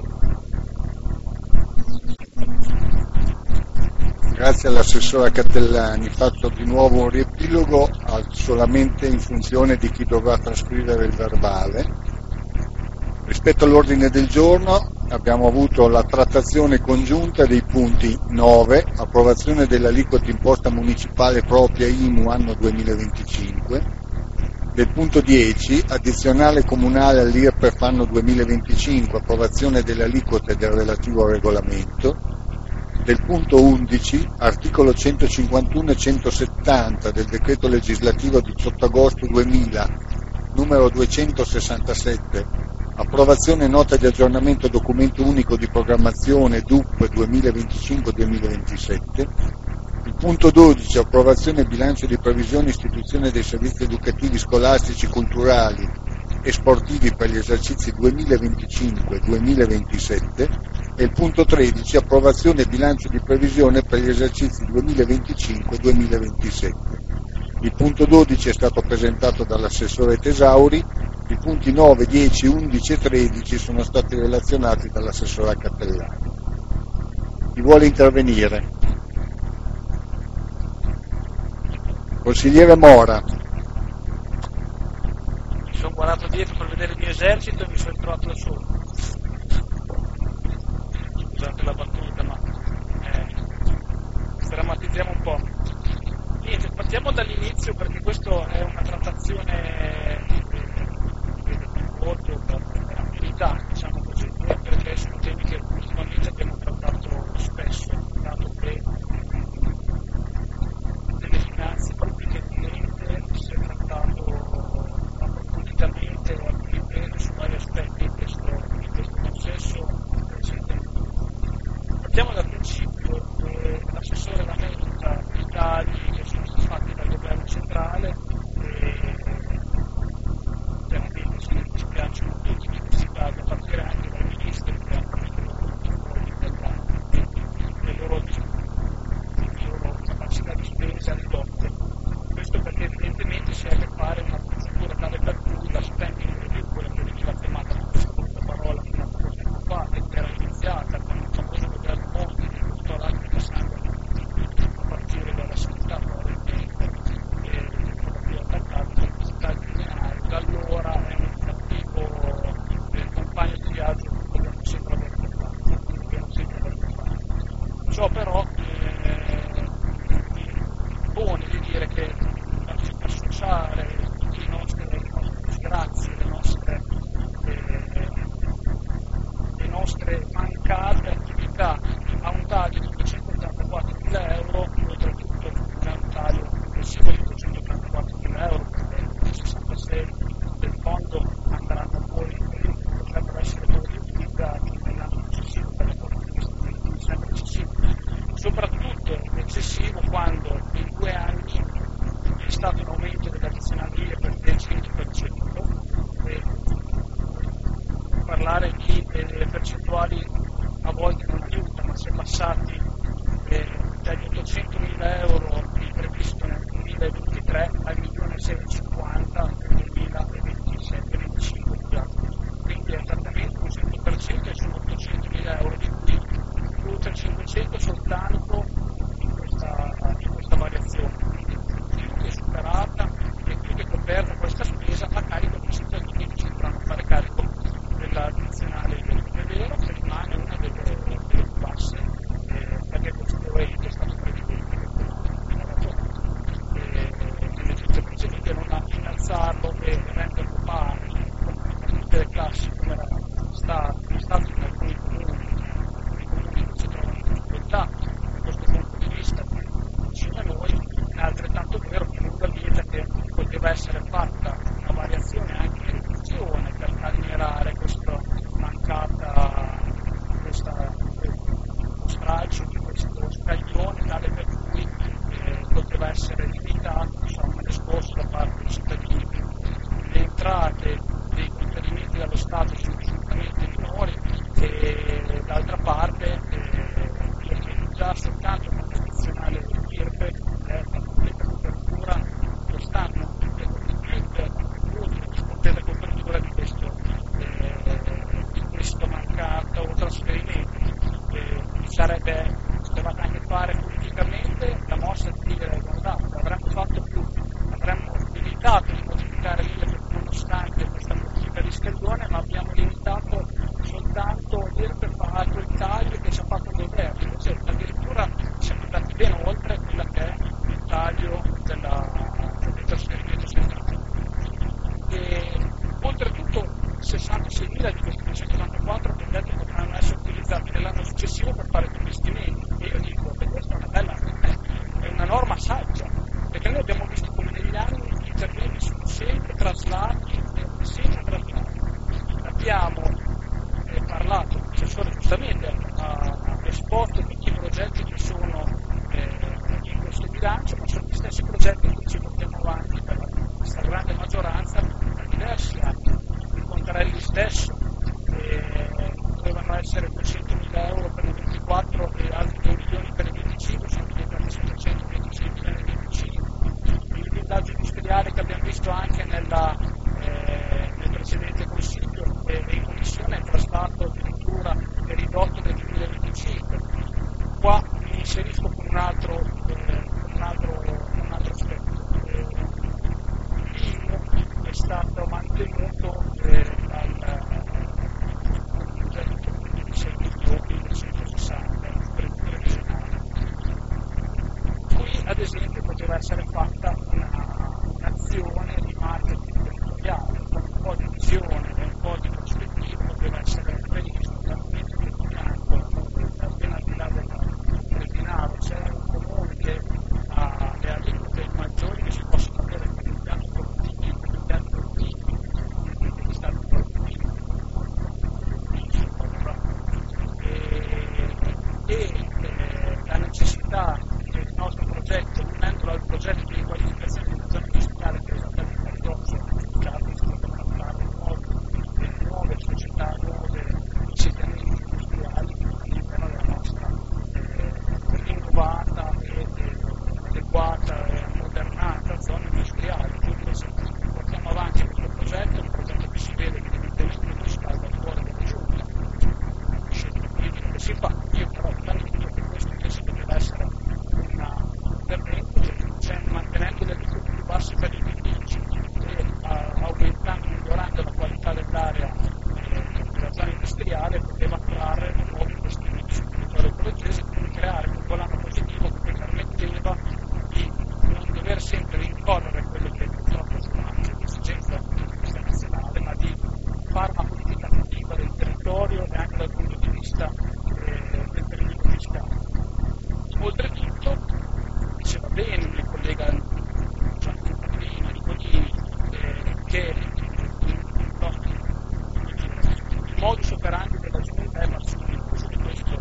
Grazie all'assessora Cattellani. Faccio di nuovo un riepilogo solamente in funzione di chi dovrà trascrivere il verbale. Rispetto all'ordine del giorno abbiamo avuto la trattazione congiunta dei punti nove, approvazione dell'aliquota imposta municipale propria I M U anno duemilaventicinque, del punto dieci, addizionale comunale all'I R P E F anno duemilaventicinque, approvazione dell'aliquota e del relativo regolamento, del punto undici, articolo centocinquantuno e centosettanta del decreto legislativo diciotto agosto duemila, numero duecentosessantasette, approvazione nota di aggiornamento documento unico di programmazione D U P duemilaventicinque duemilaventisette. Il punto dodici, approvazione bilancio di previsione e istituzione dei servizi educativi, scolastici, culturali e sportivi per gli esercizi duemilaventicinque duemilaventisette. E il punto tredici, approvazione bilancio di previsione per gli esercizi duemilaventicinque duemilaventisette. Il punto dodici è stato presentato dall'assessore Tesauri, i punti nove, dieci, undici e tredici sono stati relazionati dall'assessore Cappellani. Chi vuole intervenire? Consigliere Mora. Mi sono guardato dietro per vedere il mio esercito e mi sono trovato da solo. Scusate la battuta, ma eh, drammatizziamo un po'. Niente, partiamo dall'inizio perché questa è una trattazione che molto per attività, diciamo così, perché sono temi che ultimamente abbiamo trattato spesso, dato che delle finanze pubbliche evidente si è trattato approfonditamente e bene su vari aspetti in questo, in questo consesso recentemente. Partiamo dal principio che l'assessore lamenta i tagli che sono stati fatti dal governo centrale e chiaramente se ne dispiacciono tutti di questi tagli, a partire anche dai ministri che hanno visto i loro controlli le loro, le loro capacità di spesa ridotte. Questo perché evidentemente si ha a che fare una procedura tale per cui la spending review, quella che veniva chiamata con questa brutta parola fino a poco tempo fa, e che era iniziata con il famoso governo Monti che costò lacrime e sangue a partire dalla sanità probabilmente e più attaccato per questi tagli lineari. Da allora è un cattivo eh, compagno di viaggio che dobbiamo sempre aver fatto, dobbiamo sempre aver fatto. Ciò però eh, impone di dire che associare tutte le nostre, le nostre disgrazie, le nostre, eh, le nostre mancate attività a un taglio di duecentottantaquattromila euro, oltretutto non è un taglio complessivo di duecentottantaquattromila euro, perché i sessantasei del fondo andranno poi, potrebbero essere poi riutilizzati nell'anno successivo per le politiche di investimenti, mi sembra eccessivo. Soprattutto eccessivo quando in due anni è stato un aumento dell'addizionale I R P E F del cento per cento e parlare di eh, percentuali a volte non aiuta, ma si è passati eh, dagli ottocentomila euro previsto nel duemilaventitré al milione seicentocinquanta nel duemilaventicinque venticinque, quindi è esattamente un cento per cento e sono ottocentomila euro, di cui oltre cinquecento soltanto in questa, in questa variazione, quindi più che superata e più che coperta questa spesa a carico dei cittadini che ci dovranno fare carico dell'addizionale. È vero che rimane una delle, delle più basse eh, perché questo rate è stato previsto nell'esercizio precedente, non a innalzarlo e renderlo pari con tutte le classi come era stato, stato in alcuni comuni, alcuni comuni che si trovano in difficoltà da questo punto di vista vicino a noi. È altrettanto vero che nulla vieta che poteva essere fatta una variazione anche in riduzione per calmierare questa mancata, questa, questo stralcio di questo scaglione tale per cui eh, poteva essere limitato, diciamo, l'esborso da parte dei cittadini. Le entrate dei conferimenti dallo Stato sono assolutamente minori e d'altra parte eh, già soltanto con l'addizionale I R P E F è la completa copertura quest'anno, e di più stesso, eh, dovevano essere duecentomila euro per il ventiquattro e altri due milioni per il venticinque, sono diventati settecentoventicinque per il venticinque. Il villaggio industriale che abbiamo visto anche nella, eh, nel precedente consiglio e in commissione è traslato addirittura e ridotto nel duemilaventicinque. Qua mi inserisco con un altro, eh, con un altro, un altro aspetto. L'I M U è stato mantenuto eh, dal progetto di servizio millecentossanta previsionale. Qui ad esempio poteva essere fatta una, un'azione di marketing territoriale, con un po' di visione e un po' di prospettiva poteva essere previsto dal momento che fianco, appena al di là del denaro, c'è un comune che ha le aliquote maggiori che si possono avere per l'impianto produttivo, per l'impianto produttivo, per gli stati produttivi, e, e la necessità che il nostro progetto, unendolo al progetto di qualificazione della zona industriale che è esattamente a ridosso, che si potevano fare nuove, nuove società, nuove insediamenti industriali all'interno della nostra eh, rinnovata e adeguata e ammodernata zona industriale. Quindi se portiamo avanti questo progetto, un progetto che si vede evidentemente che si fa da fuori dalla giunta, che si fa, io però pianifico che questo invece doveva essere una, un intervento cioè, mantenendo le aliquote più basse per gli edifici e uh, aumentando, migliorando la qualità dell'area eh, della zona industriale, poteva creare nuovi investimenti sul territorio coloccese, quindi creare un volano positivo che permetteva di non dover sempre rincorrere quello che purtroppo sono anche l'esigenza nazionale, ma di fare una politica attiva del territorio e anche dal punto di vista eh, del perimetro fiscale. Oltretutto, diceva bene il collega prima, Nicolini, eh, che il, nostro, il modus operandi della giunta è l'uso di questo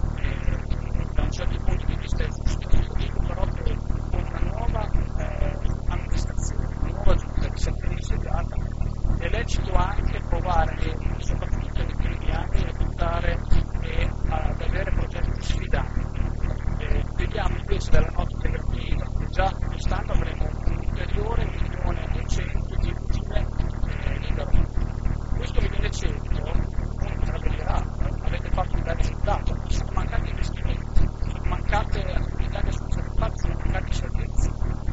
eh, da un certo punto di vista è giusto. Io dico però che con una nuova eh, amministrazione, una nuova giunta che si è appena insediata, è lecito anche provare, soprattutto nei primi anni, a buttare e ad avere progetti sfidanti. Eh, vediamo invece dalla nota integrativa che già quest'anno avremo un ulteriore milione e cento di utile eh, libero. Questo milione e cento non travellerà, avete fatto un bel risultato, sono mancati investimenti, sono mancate attività che sono state fatte, sono mancati servizi.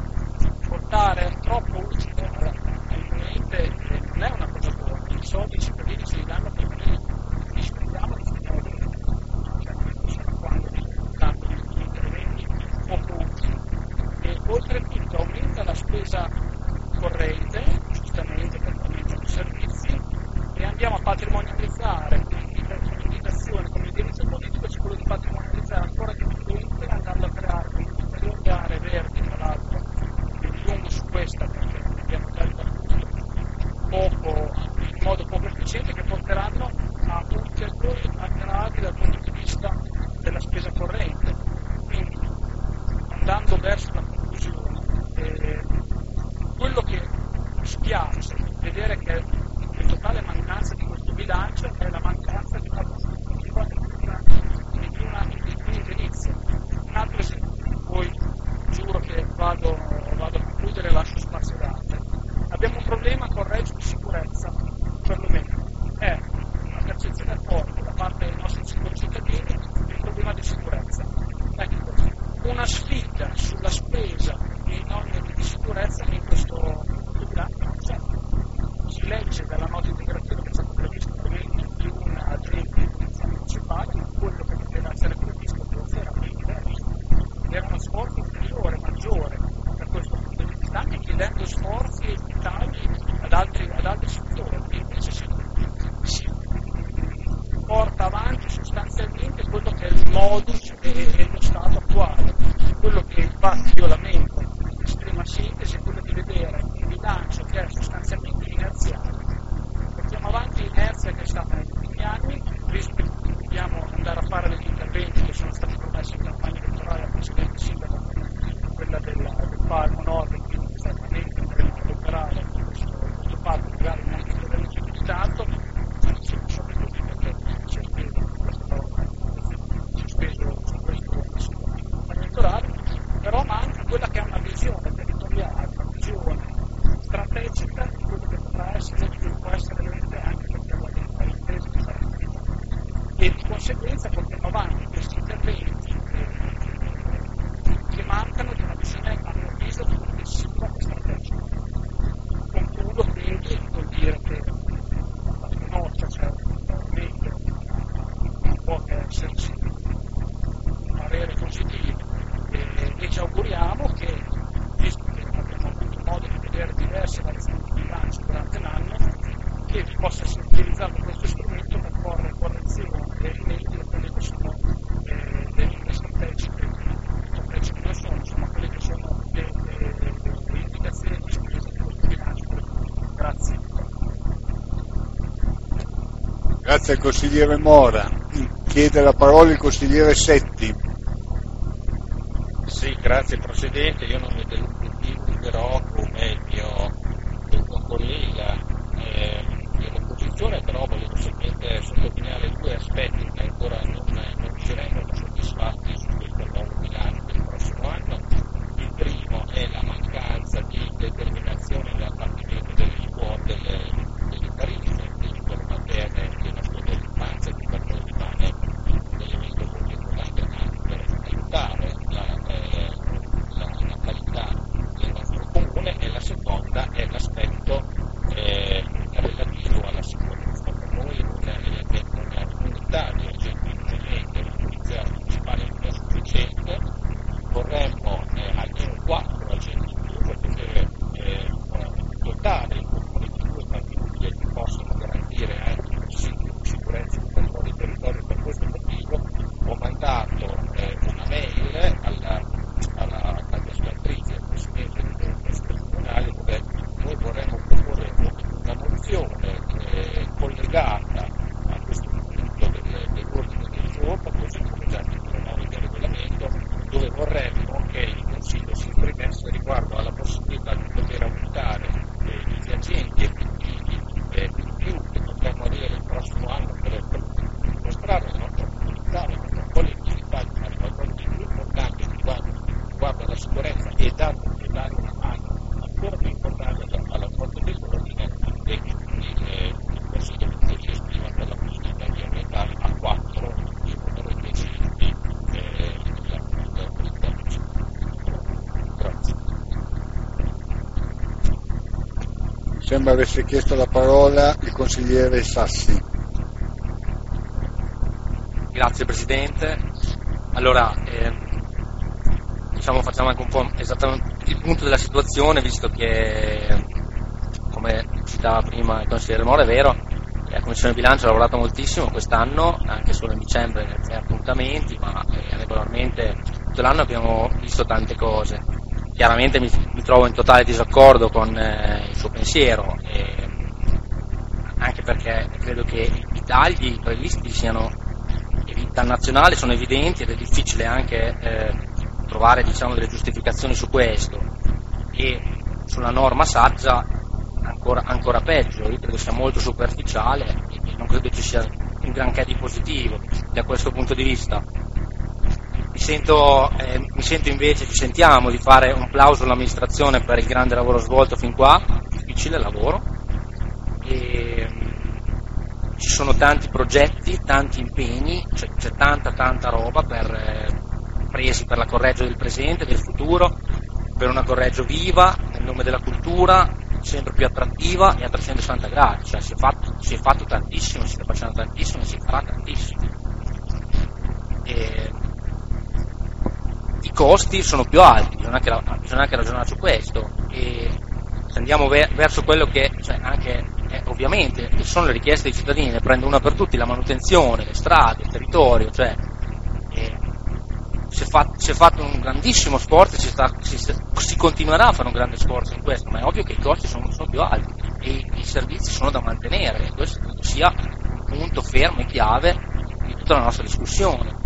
Portare troppo utile al cliente eh, non è una cosa buona, i soldi i cittadini ce li danno perché li spendiamo, li spendiamo bene, cioè non possiamo quando tanto gli interventi poco utili. E oltretutto aumenta la spesa corrente, giustamente per l'aumento dei servizi, e andiamo a patrimonializzare, quindi l'indicazione come indirizzo politico c'è quello di patrimonializzare ancora di più l'ente, andando a creare ulteriori aree verdi, tra l'altro, quindi lungo su questa perché abbiamo già ribattuto poco, in modo poco efficiente, che porteranno a ulteriori aggravi dal punto di vista della spesa corrente. Quindi, andando verso la conclusione, eh, quello che spiace vedere che la totale mancanza di questo bilancio è la mancanza di una prospettiva e di una, e di una, di una indirizzo. Un altro esempio, poi giuro che vado, vado a concludere e lascio spazio ad altri. Abbiamo un problema con Reggio di sicurezza, perlomeno è una percezione forte da parte dei nostri cittadini del problema di sicurezza. Ecco, una sfida sulla spesa di oneri di sicurezza in questo bilancio non c'è. Si legge dalla nota integrativa che è stato previsto l'aumento di un agente di polizia municipale, ma quello che poteva essere previsto forse era ben diverso. Era uno sforzo ulteriore, maggiore per questo punto di vista, anche chiedendo sforzi e tagli ad altri, ad altri settori, e invece si, si porta avanti sostanzialmente quello che è il modus e, e lo stato attuale. Quello che infatti io lamento in estrema sintesi è quello di vedere un bilancio che è sostanzialmente inerziale. Portiamo avanti l'inerzia che è stata negli ultimi anni, dobbiamo andare a fare degli interventi che sono stati promessi in campagna elettorale al precedente sindaco, quella del, del Palmo Nord, quindi certamente andremo ad operare questo, questo fatto, magari neanche per più di tanto. diverse variazioni di bilancio durante l'anno, che possa essere utilizzato questo strumento per porre correzioni e rimedi a quelle che sono eh, le linee strategiche, strategiche non sono, insomma, quelle che sono le, le, le, le indicazioni di spesa di questo bilancio. Grazie. Grazie al consigliere Mora. Chiede la parola il consigliere Setti. Sì, grazie Presidente, io non mi delungherò come il mio, il mio collega eh, dell'opposizione, però volevo solamente sottolineare due aspetti che ancora non, non ci rendono soddisfatti su questo nuovo bilancio del prossimo anno. Il primo è la mancanza di determinazione nell'abbattimento delle scuole, delle, delle tariffe, delle scuole materne e della scuola dell'infanzia, che per noi rimane un elemento molto importante anche per aiutare la, eh, la natalità del nostro comune, e la seconda è l'aspetto eh, relativo alla sicurezza. Per noi un elemento unitario, semplicemente una polizia municipale non è sufficiente, vorremmo eh, almeno quattro agenti in più per poter eh, dotare il comune di due pattuglie che possono garantire anche un sito di sicurezza di controllo del territorio. Per questo motivo ho mandato eh, una mail alla, alla amministratrice, al Presidente del Consiglio Comunale, dove noi vorremmo proporre una mozione eh, collegata a questo punto del, dell'ordine del giorno, così come già nel del regolamento, dove vorremmo che il Consiglio si esprimesse riguardo alla possibilità di poter aumentare eh, gli agenti effettivi eh, in più che potremmo avere il prossimo anno per, per mostrare la nostra comunità, la nostra collettività di fare qualcosa di più importante di quanto riguarda la sicurezza, e dare, e dare una mano ancora più importante alla forza dell'ordine, e quindi eh, il Consiglio che si esprima per la possibilità di aumentare a quattro il numero di agenti eh, della comunità municipale. Grazie. Mi sembra avesse chiesto la parola il consigliere Sassi. Grazie Presidente. Allora, ehm, diciamo facciamo anche un po' esattamente il punto della situazione, visto che, come citava prima il consigliere Mora, è vero, la Commissione Bilancio ha lavorato moltissimo quest'anno, anche solo in dicembre nei tre appuntamenti, ma eh, regolarmente tutto l'anno abbiamo visto tante cose. Chiaramente mi, mi trovo in totale disaccordo con eh, il suo pensiero, eh, anche perché credo che i tagli previsti siano dal nazionale sono evidenti ed è difficile anche eh, trovare, diciamo, delle giustificazioni su questo, e sulla norma saggia ancora, ancora peggio. Io credo sia molto superficiale e non credo ci sia un granché di positivo da questo punto di vista. Mi sento, eh, mi sento invece, ci sentiamo di fare un plauso all'amministrazione per il grande lavoro svolto fin qua, difficile lavoro, e ci sono tanti progetti, tanti impegni, c'è, c'è tanta tanta roba per, eh, presi per la Correggio del presente e del futuro, per una Correggio viva, nel nome della cultura, sempre più attrattiva e a trecentosessanta gradi, cioè si è fatto, si è fatto tantissimo, si sta facendo tantissimo e si farà tantissimo. E i costi sono più alti, bisogna anche, bisogna anche ragionare su questo, e se andiamo ver- verso quello che, cioè anche eh, ovviamente sono le richieste dei cittadini, ne prendo una per tutti, la manutenzione, le strade, il territorio, cioè eh, si, è fatto, si è fatto un grandissimo sforzo, si, sta, si, si continuerà a fare un grande sforzo in questo, ma è ovvio che i costi sono, sono più alti e i, i servizi sono da mantenere, e questo credo sia un punto fermo e chiave di tutta la nostra discussione.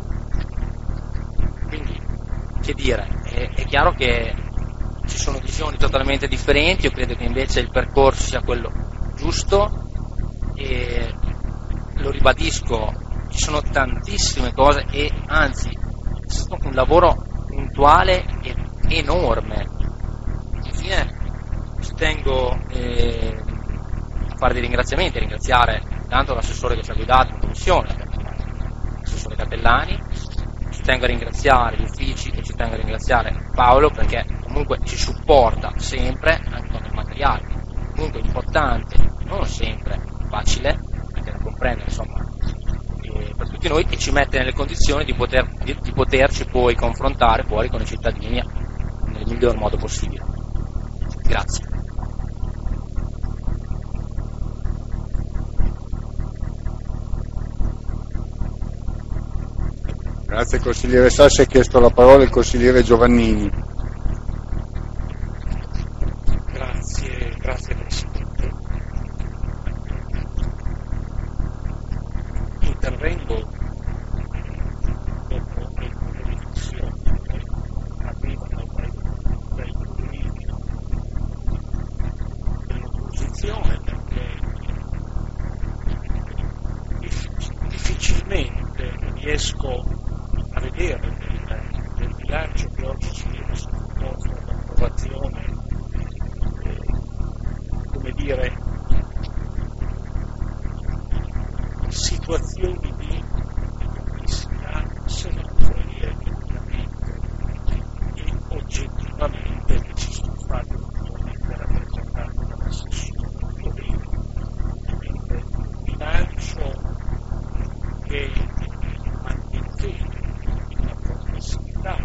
Quindi, che dire, è, è chiaro che ci sono visioni totalmente differenti, io credo che invece il percorso sia quello giusto, e lo ribadisco, ci sono tantissime cose, e anzi è stato un lavoro puntuale e enorme. Infine ci tengo eh, a fare dei ringraziamenti, a ringraziare tanto l'assessore che ci ha guidato in commissione, l'assessore Capellani. Ci tengo a ringraziare gli uffici e ci tengo a ringraziare Paolo, perché comunque ci supporta sempre, anche con il materiale, comunque importante, non sempre facile, anche da comprendere, insomma, per tutti noi, e ci mette nelle condizioni di, poter, di, di poterci poi confrontare fuori con i cittadini nel miglior modo possibile. Grazie. Grazie consigliere Sassi, ha chiesto la parola il consigliere Giovannini. Grazie, grazie Presidente. Intervengo dopo le riflessioni che arrivano dai, dai colleghi dell'opposizione, perché difficilmente riesco a vedere nel, nel bilancio che oggi ci viene sottoposto all'approvazione, eh, come dire, situazioni di complessità, se non vuol dire ovviamente e oggettivamente che ci sono stati ovviamente rappresentati dall'assessore. Io vedo un bilancio che mantiene una progressività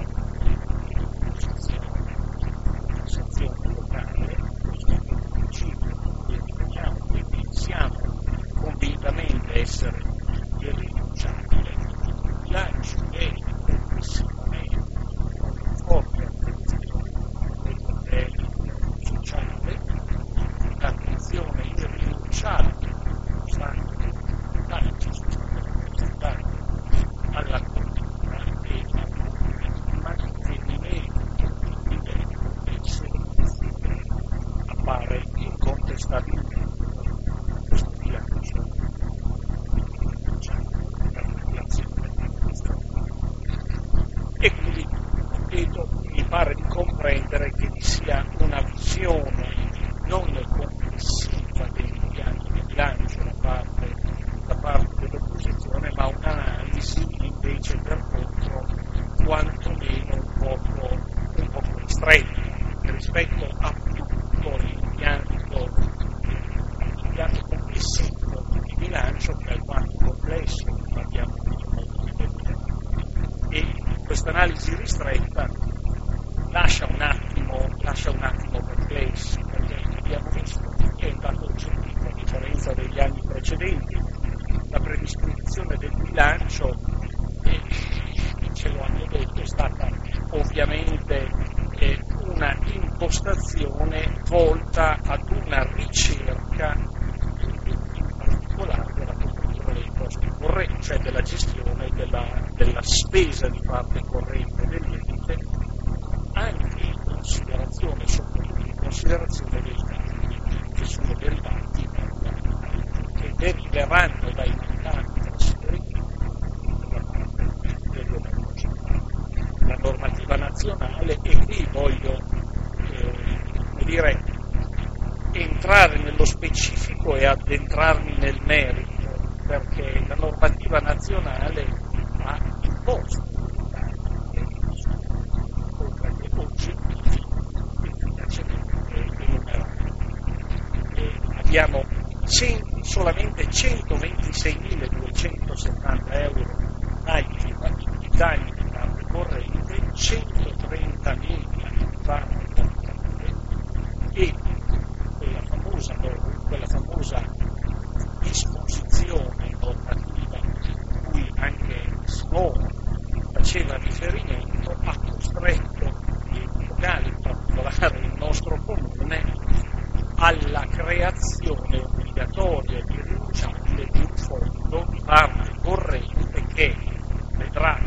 della sezione locale, questo è un principio che riteniamo che siamo convintamente essere irrinunciabile. Un bilancio che progressivamente con forte attenzione a quello che è il sociale, l'attenzione irrinunciabile nonostante le difficoltà che ci sono state rappresentate alla comunità e al mantenimento del livello dei servizi che appare incontestabilmente questo bilancio e quindi vedo, mi pare di comprendere che vi sia una visione non complessiva dell'impianto di bilancio da parte, da parte dell'opposizione, ma un'analisi invece per contro quantomeno un poco, un poco ristretta rispetto a tutto l'impianto, l'impianto complessivo di bilancio, che è alquanto complesso, come abbiamo detto molto di e questa analisi ristretta lascia un attimo, lascia un attimo perplessi, perché abbiamo visto che è un dato oggettivo, a differenza degli anni precedenti, la predisposizione del bilancio, e ce lo hanno detto, è stata ovviamente eh, una impostazione volta ad una ricerca in particolare della copertura dei costi correnti, cioè della gestione della, della spesa di parte corrente dell'ente, anche in considerazione, soprattutto in considerazione dei danni che sono derivati che deriveranno dai mancati trasferimenti da parte del governo centrale. La normativa nazionale, e qui voglio eh, come dire, entrare nello specifico e addentrarmi nel merito, perché la normativa nazionale ha imposto oggettivi efficacemente enumerati. E abbiamo cento, solamente centoventiseimiladuecentosettanta euro tagli di tagli di parte corrente, centotrentamila di parte corrente e quella famosa, quella famosa disposizione normativa a cui anche Simone faceva riferimento ha costretto gli enti locali, in particolare il nostro comune, alla creazione obbligatoria e irrinunciabile di un fondo di parte corrente che vedrà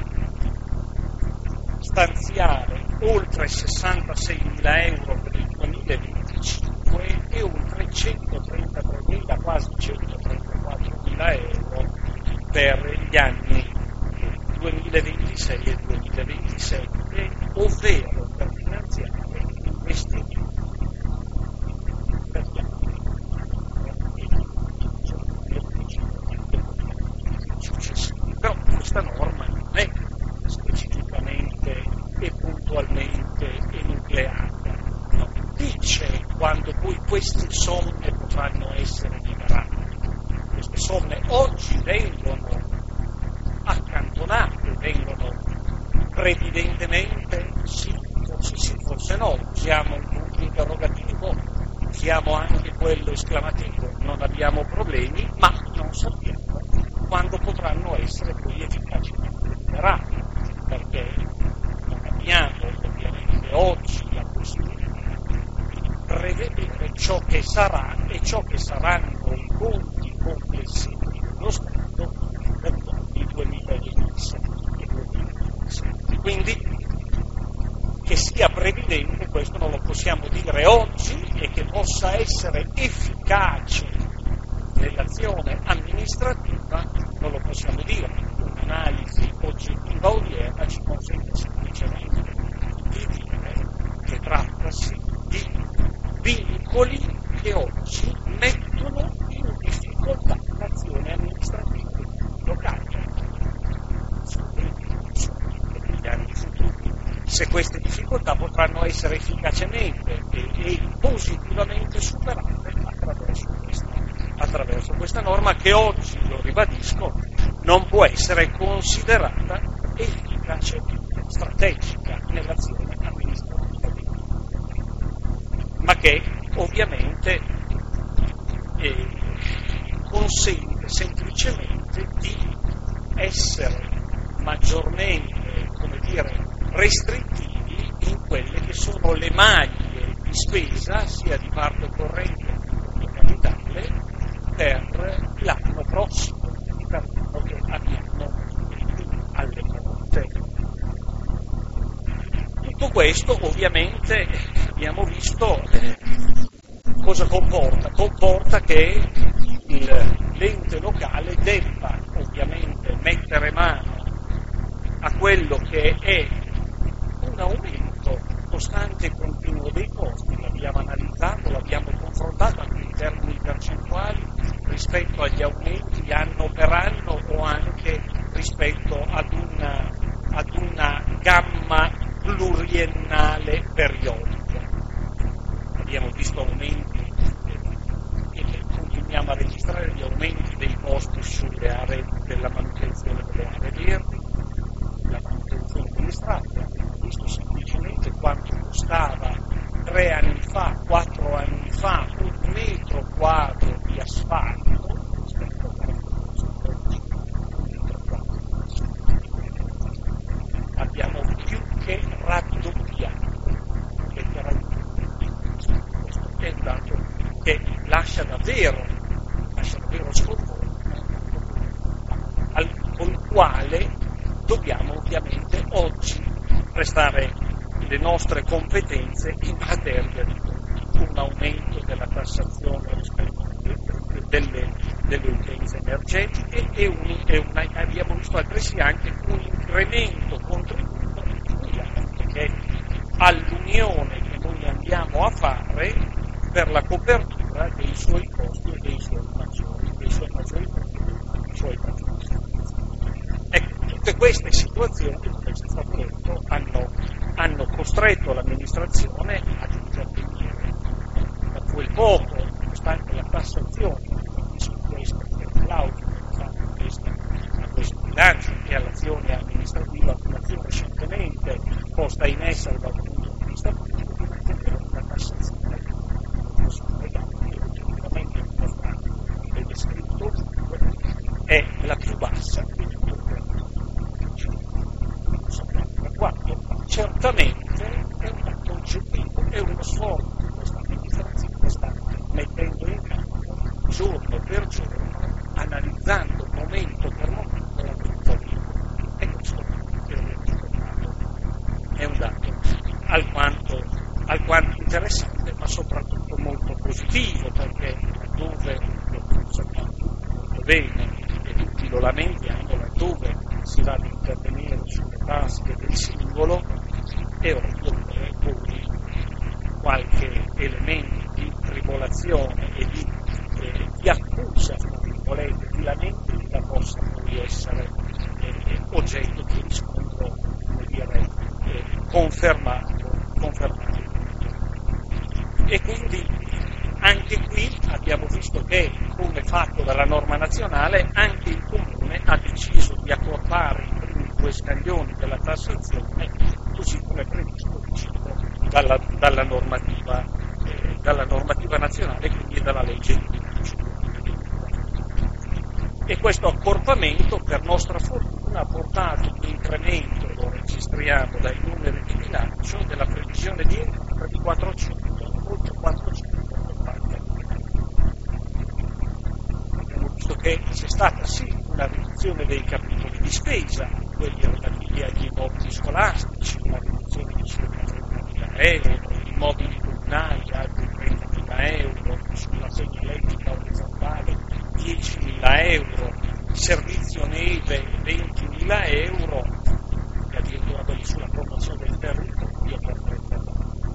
stanziare oltre sessantaseimila euro per il duemilaventicinque e oltre centotrentatremila, quasi centotrentaquattromila euro per gli anni duemilaventisei e duemilaventisette, ovvero per finanziare investimenti per gli anni successivi. Però questa norma non è specificamente e puntualmente enucleata, non dice quando poi queste somme potranno essere liberate. Queste somme oggi vengono accantonate, vengono previdentemente, sì, forse sì, forse no, usiamo il punto interrogativo, usiamo anche quello esclamativo, non abbiamo problemi, ma non sappiamo quando potranno essere poi efficacemente liberati. perché non abbiamo ovviamente oggi la possibilità di prevedere ciò che sarà e ciò che saranno i conti complessivi dello Stato per gli anni duemiladiciassette e duemiladiciassette. Quindi che sia previdente, questo non lo possiamo dire oggi, e che possa essere efficace nell'azione amministrativa non lo possiamo dire. Un'analisi oggettiva odierna ci consente semplicemente di dire che trattasi di vincoli che oggi mettono in difficoltà l'azione amministrativa locale negli anni futuri. Se queste difficoltà potranno essere efficacemente e, e positivamente superate attraverso questa, attraverso questa norma che oggi, lo ribadisco, non può essere considerata efficacemente strategica nell'azione amministrativa, ma che ovviamente eh, consente semplicemente di essere maggiormente, come dire, restrittivi in quelle che sono le maglie di spesa, sia di parte corrente che capitale, per l'anno prossimo, per l'anno che abbiamo alle porte. Tutto questo ovviamente abbiamo visto eh, cosa comporta. Comporta che il, l'ente locale debba ovviamente mettere mano a quello che è un aumento costante e continuo dei costi. L'abbiamo analizzato, l'abbiamo confrontato anche in termini percentuali rispetto agli aumenti anno per anno o anche rispetto ad una, ad una gamma pluriennale periodica. Abbiamo visto aumenti e continuiamo a registrare gli aumenti dei costi sulle aree della manutenzione delle aree verdi, la manutenzione delle strade. Abbiamo visto semplicemente quanto costava tre anni fa, quattro anni fa, un metro quadro di asfalto rispetto a abbiamo più che raddoppiato letteralmente. Questo è un dato che lascia davvero, lascia davvero sconforto, con il quale dobbiamo ovviamente oggi prestare le nostre competenze in materia di un aumento della tassazione rispetto delle, delle utenze energetiche e, un, e una, abbiamo visto altresì anche un incremento contributo che all'Unione che noi andiamo a fare per la copertura dei suoi costi e dei suoi maggiori, dei suoi maggiori costi e dei suoi maggiori servizi. Ecco, tutte queste situazioni, come è stato detto, hanno, hanno costretto l'amministrazione ad intervenire. Da quel poco, nonostante la tassazione, su questo, per l'auto, a questo bilancio e all'azione amministrativa, un'azione recentemente posta in essere dal punto di vista politico, di mantenere una tassazione che sono legati e oggettivamente dimostrati e descritto è la più bassa di tutto il quanto certamente è un dato oggettivo, è uno sforzo che questa amministrazione sta mettendo in campo giorno per giorno, analizzando momento per momento la vita di e questo è un dato alquanto, alquanto interessante, ma soprattutto molto positivo, perché laddove lo sappiamo molto bene e tutti lo lamentiamo, laddove si va ad intervenire sulle tasche del singolo, è ovvio che poi qualche elemento di tribolazione e di, eh, di accusa, di lamenti, possa poi essere eh, oggetto di riscontro, come dire, eh, confermato, confermato. E quindi anche qui abbiamo visto che, come fatto dalla norma nazionale, anche il Comune ha deciso di accorpare i primi due scaglioni della tassazione, così come previsto dalla, dalla, normativa, eh, dalla normativa nazionale, quindi dalla legge di bilancio. E questo accorpamento, per nostra fortuna, ha portato un incremento, lo registriamo dai numeri di bilancio della previsione di entrata di quattrocento, oltre quattrocento Abbiamo visto che c'è stata sì una riduzione dei capitoli di spesa, quelli relativi agli immobili scolastici, una riduzione di circa trentamila euro, immobili comunali altri trentamila euro, sulla segnaletica orizzontale diecimila euro, servizio neve ventimila euro e addirittura quelli sulla promozione del territorio per trenta.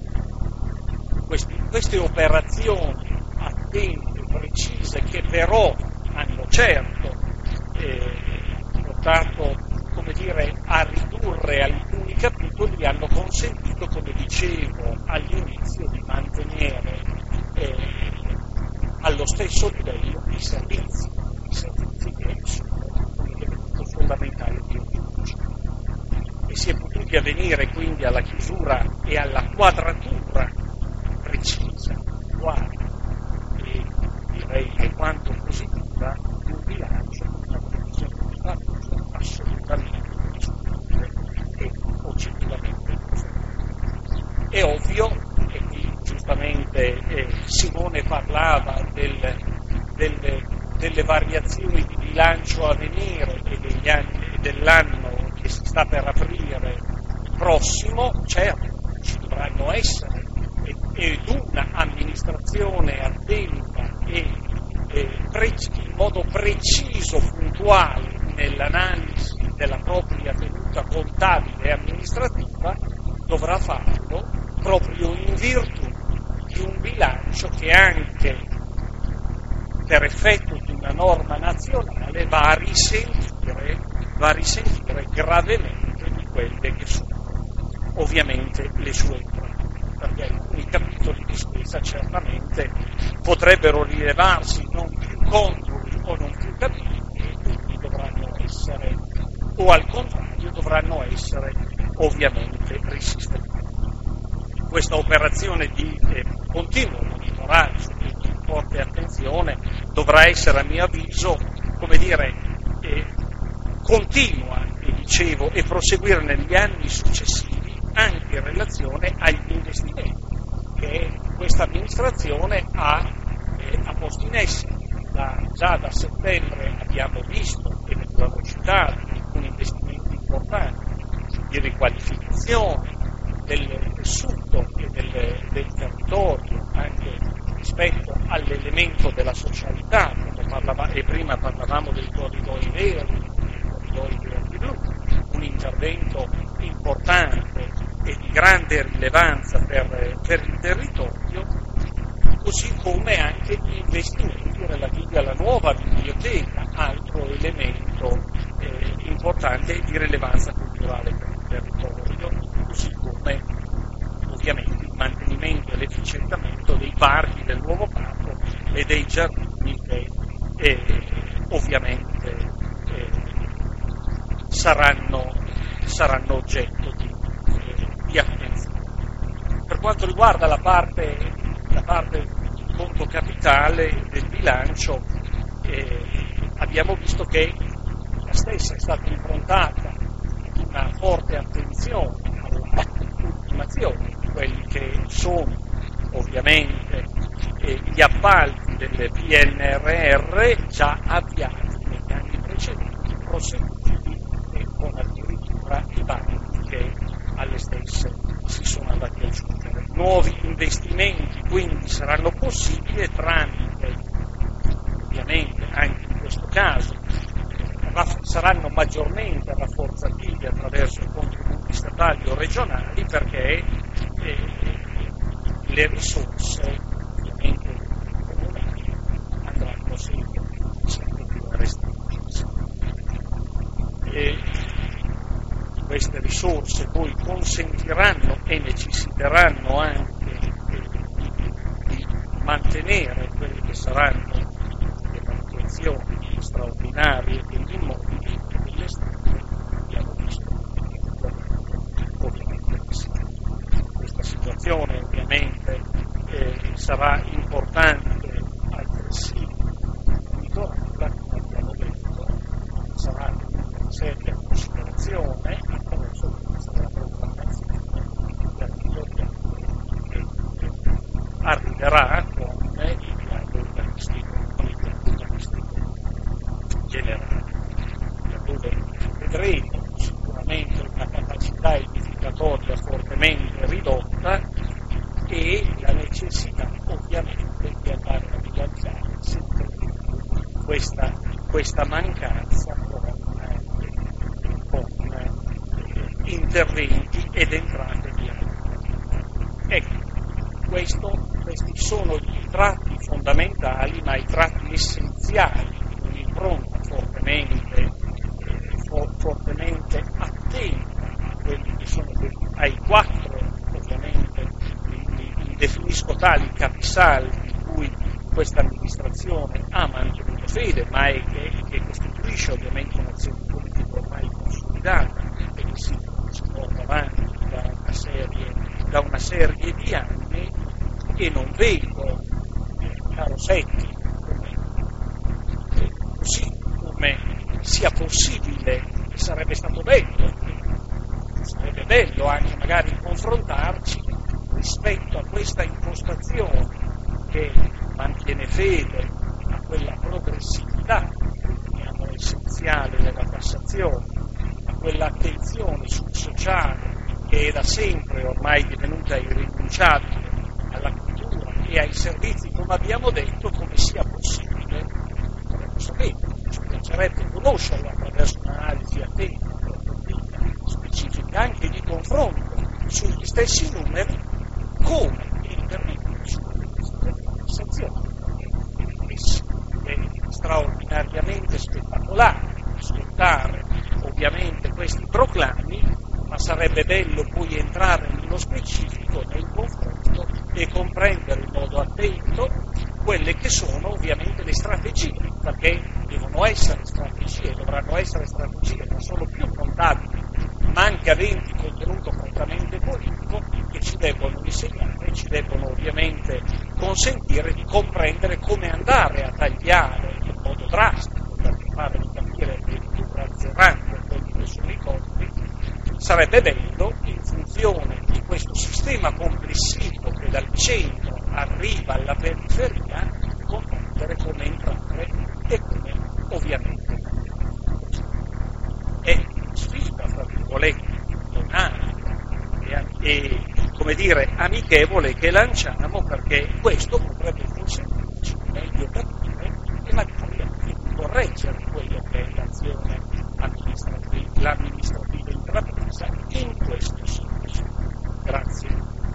Questi, queste operazioni attente, precise, che però hanno certo eh, portato, come dire, a ridurre alcuni capitoli, hanno consentito, come dicevo all'inizio, di mantenere eh, allo stesso livello i servizi, i servizi che sono fondamentali di un bilancio. E si è potuti avvenire quindi alla chiusura e alla quadratura precisa, uguale e direi alquanto positiva di un bilancio con una previsione di fatto assolutamente discutibile e oggettivamente positiva. È ovvio che qui giustamente eh, Simone parlava del, del, delle variazioni di bilancio a venire e degli anni, dell'anno che si sta per aprire prossimo. Certo, ci dovranno essere ed una amministrazione attenta e, e pre- in modo preciso, puntuale nell'analisi della propria tenuta contabile e amministrativa dovrà farlo proprio in virtù di un bilancio che anche per effetto di una norma nazionale va a risentire, va a risentire gravemente di quelle che sono ovviamente le sue entrate, perché alcuni capitoli di spesa certamente potrebbero rilevarsi non più congrui o non più capitoli e quindi dovranno essere, o al contrario dovranno essere ovviamente risistemati. Questa operazione di eh, continuo monitoraggio e di forte attenzione dovrà essere, a mio avviso, come dire, eh, continua, e dicevo, e proseguire negli anni successivi anche in relazione agli investimenti che questa amministrazione ha, eh, ha posto in essere. Da, già da settembre abbiamo visto, e ne abbiamo citato, alcuni investimenti importanti di riqualificazione del tessuto e del, del territorio, anche rispetto all'elemento della socialità, come parlava, e prima parlavamo dei corridoi verdi, dei corridoi verdi blu, un intervento importante e di grande rilevanza per, per il territorio, così come anche gli investimenti relativi alla nuova biblioteca, altro elemento eh, importante e di rilevanza culturale per il territorio, così come ovviamente il mantenimento e l'efficientamento dei parchi, del nuovo parco e dei giardini che eh, ovviamente eh, saranno, saranno oggetto di, eh, di attenzione. Per quanto riguarda la parte, la parte del conto capitale del bilancio, eh, abbiamo visto che la stessa è stata improntata ad una forte attenzione all'ultimazione di quelli che sono ovviamente eh, gli appalti del P N R R già avviati negli anni precedenti, proseguiti e con addirittura i bandi che alle stesse si sono andati a aggiungere. Nuovi investimenti quindi saranno possibili tramite, ovviamente anche in questo caso, saranno maggiormente rafforzativi attraverso i contributi statali o regionali, perché eh, le risorse ovviamente comunali andranno sempre, sempre più restringersi. E queste risorse poi consentiranno e necessiteranno anche eh, di, di mantenere quelle che saranno le manutenzioni straordinarie degli immobili e delle strade. Abbiamo visto ovviamente questa situazione ovviamente eh, sarà importante altresì monitorarla, come abbiamo detto, sarà una seria considerazione attraverso questa questa, questa mancanza con, con eh, interventi ed entrate di acqua. Ecco, questo, questi sono i tratti fondamentali, ma i tratti essenziali di un'impronta fortemente, eh, for, fortemente attenta a quelli che sono ai quattro, ovviamente, li, li definisco tali capisaldi di cui questa amministrazione ha mantenuto fede, ma è che, che costituisce ovviamente un'azione politica ormai consolidata e che si, si porta avanti da una serie, da una serie di anni, e non vedo, eh, caro Secchi, come, eh, così come sia possibile, e sarebbe stato bello, sarebbe bello anche magari confrontarci rispetto a questa impostazione che mantiene fede a quella progressività che riteniamo essenziale nella tassazione, a quell'attenzione sul sociale che è da sempre ormai divenuta irrinunciabile, alla cultura e ai servizi, come abbiamo detto, come sia possibile, vorremmo sapere, ci piacerebbe conoscerlo attraverso un'analisi attenta, approfondita, specifica, anche di confronto sugli stessi numeri, come intervenire sulle tassazioni. È straordinariamente spettacolare ascoltare ovviamente questi proclami, ma sarebbe bello poi entrare nello specifico, nel confronto e comprendere in modo attento quelle che sono ovviamente le strategie, perché devono essere strategie, dovranno essere strategie non solo più contabili, ma anche aventi contenuto prettamente politico, che ci debbono insegnare, ci debbono ovviamente consentire di comprendere come andare a tagliare in modo drastico, per fare di capire addirittura azzerando quelli che sono i costi. Sarebbe bello, in funzione di questo sistema complessivo che dal centro arriva alla periferia, comprendere come entrare e come ovviamente è sfida, tra virgolette, donata e, e come dire amichevole che lanciamo, perché questo potrebbe consentirci meglio capire e magari anche di correggere quello che è l'azione amministrativa, l'amministrativa intrapresa in questo senso. Grazie.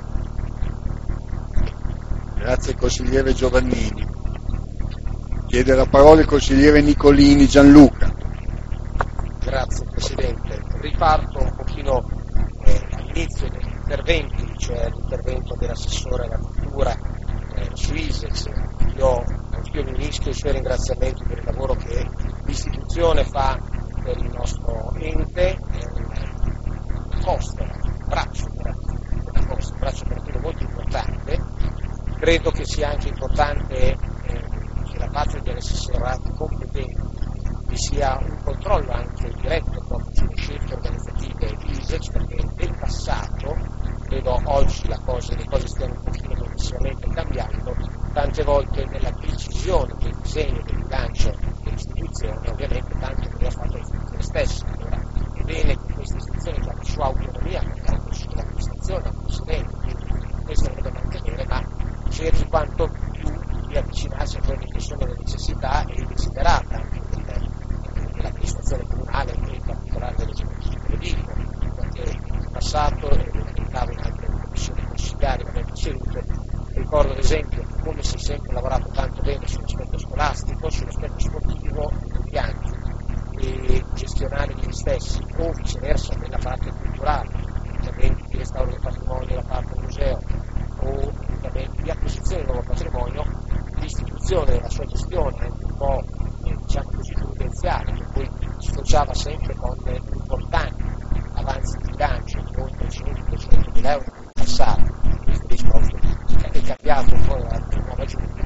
Grazie consigliere Giovannini. Chiede la parola il consigliere Nicolini Gianluca. Grazie Presidente. Riparto un pochino eh, all'inizio degli interventi, cioè l'intervento dell'assessore alla cultura eh, su ISEX. Io anch'io mi unisco ai suoi ringraziamenti per il lavoro che l'istituzione fa per il nostro ente, è un costo, un braccio operativo, un costo, un braccio operativo molto importante. Credo che sia anche importante eh, che da parte degli assessorati competenti vi sia un controllo anche diretto proprio sulle scelte organizzative di ISEX, perché nel passato, vedo oggi la cosa, le cose stiano un pochino progressivamente cambiando, tante volte nella decisione del disegno del bilancio dell'istituzione ovviamente tanto non ha fatto l'istituzione stessa. Allora è bene che questa istituzione abbia la sua autonomia, perché ha conosciuto l'amministrazione, ha presidente, quindi questo lo deve mantenere, ma cerchi quanto più di avvicinarsi a quelle che sono le necessità e i desiderata anche dell'amministrazione comunale e in particolare delle regioni. Lo dico perché in passato, e lo ricordavo in altre commissioni consigliari, avete sedute, ricordo ad esempio come si è sempre lavorato tanto bene sull'aspetto scolastico, sull'aspetto sportivo, negli anni, e gestionare gli stessi, o viceversa nella parte culturale, interventi di restauro del patrimonio da parte del museo, o interventi di acquisizione del nuovo patrimonio, l'istituzione e la sua gestione anche un po' eh, diciamo così prudenziale, che poi sfociava sempre con importanti avanzi di bilancio di oltre centomila euro nel passato. Questo discorso è cambiato un po' dalla nuova giunta,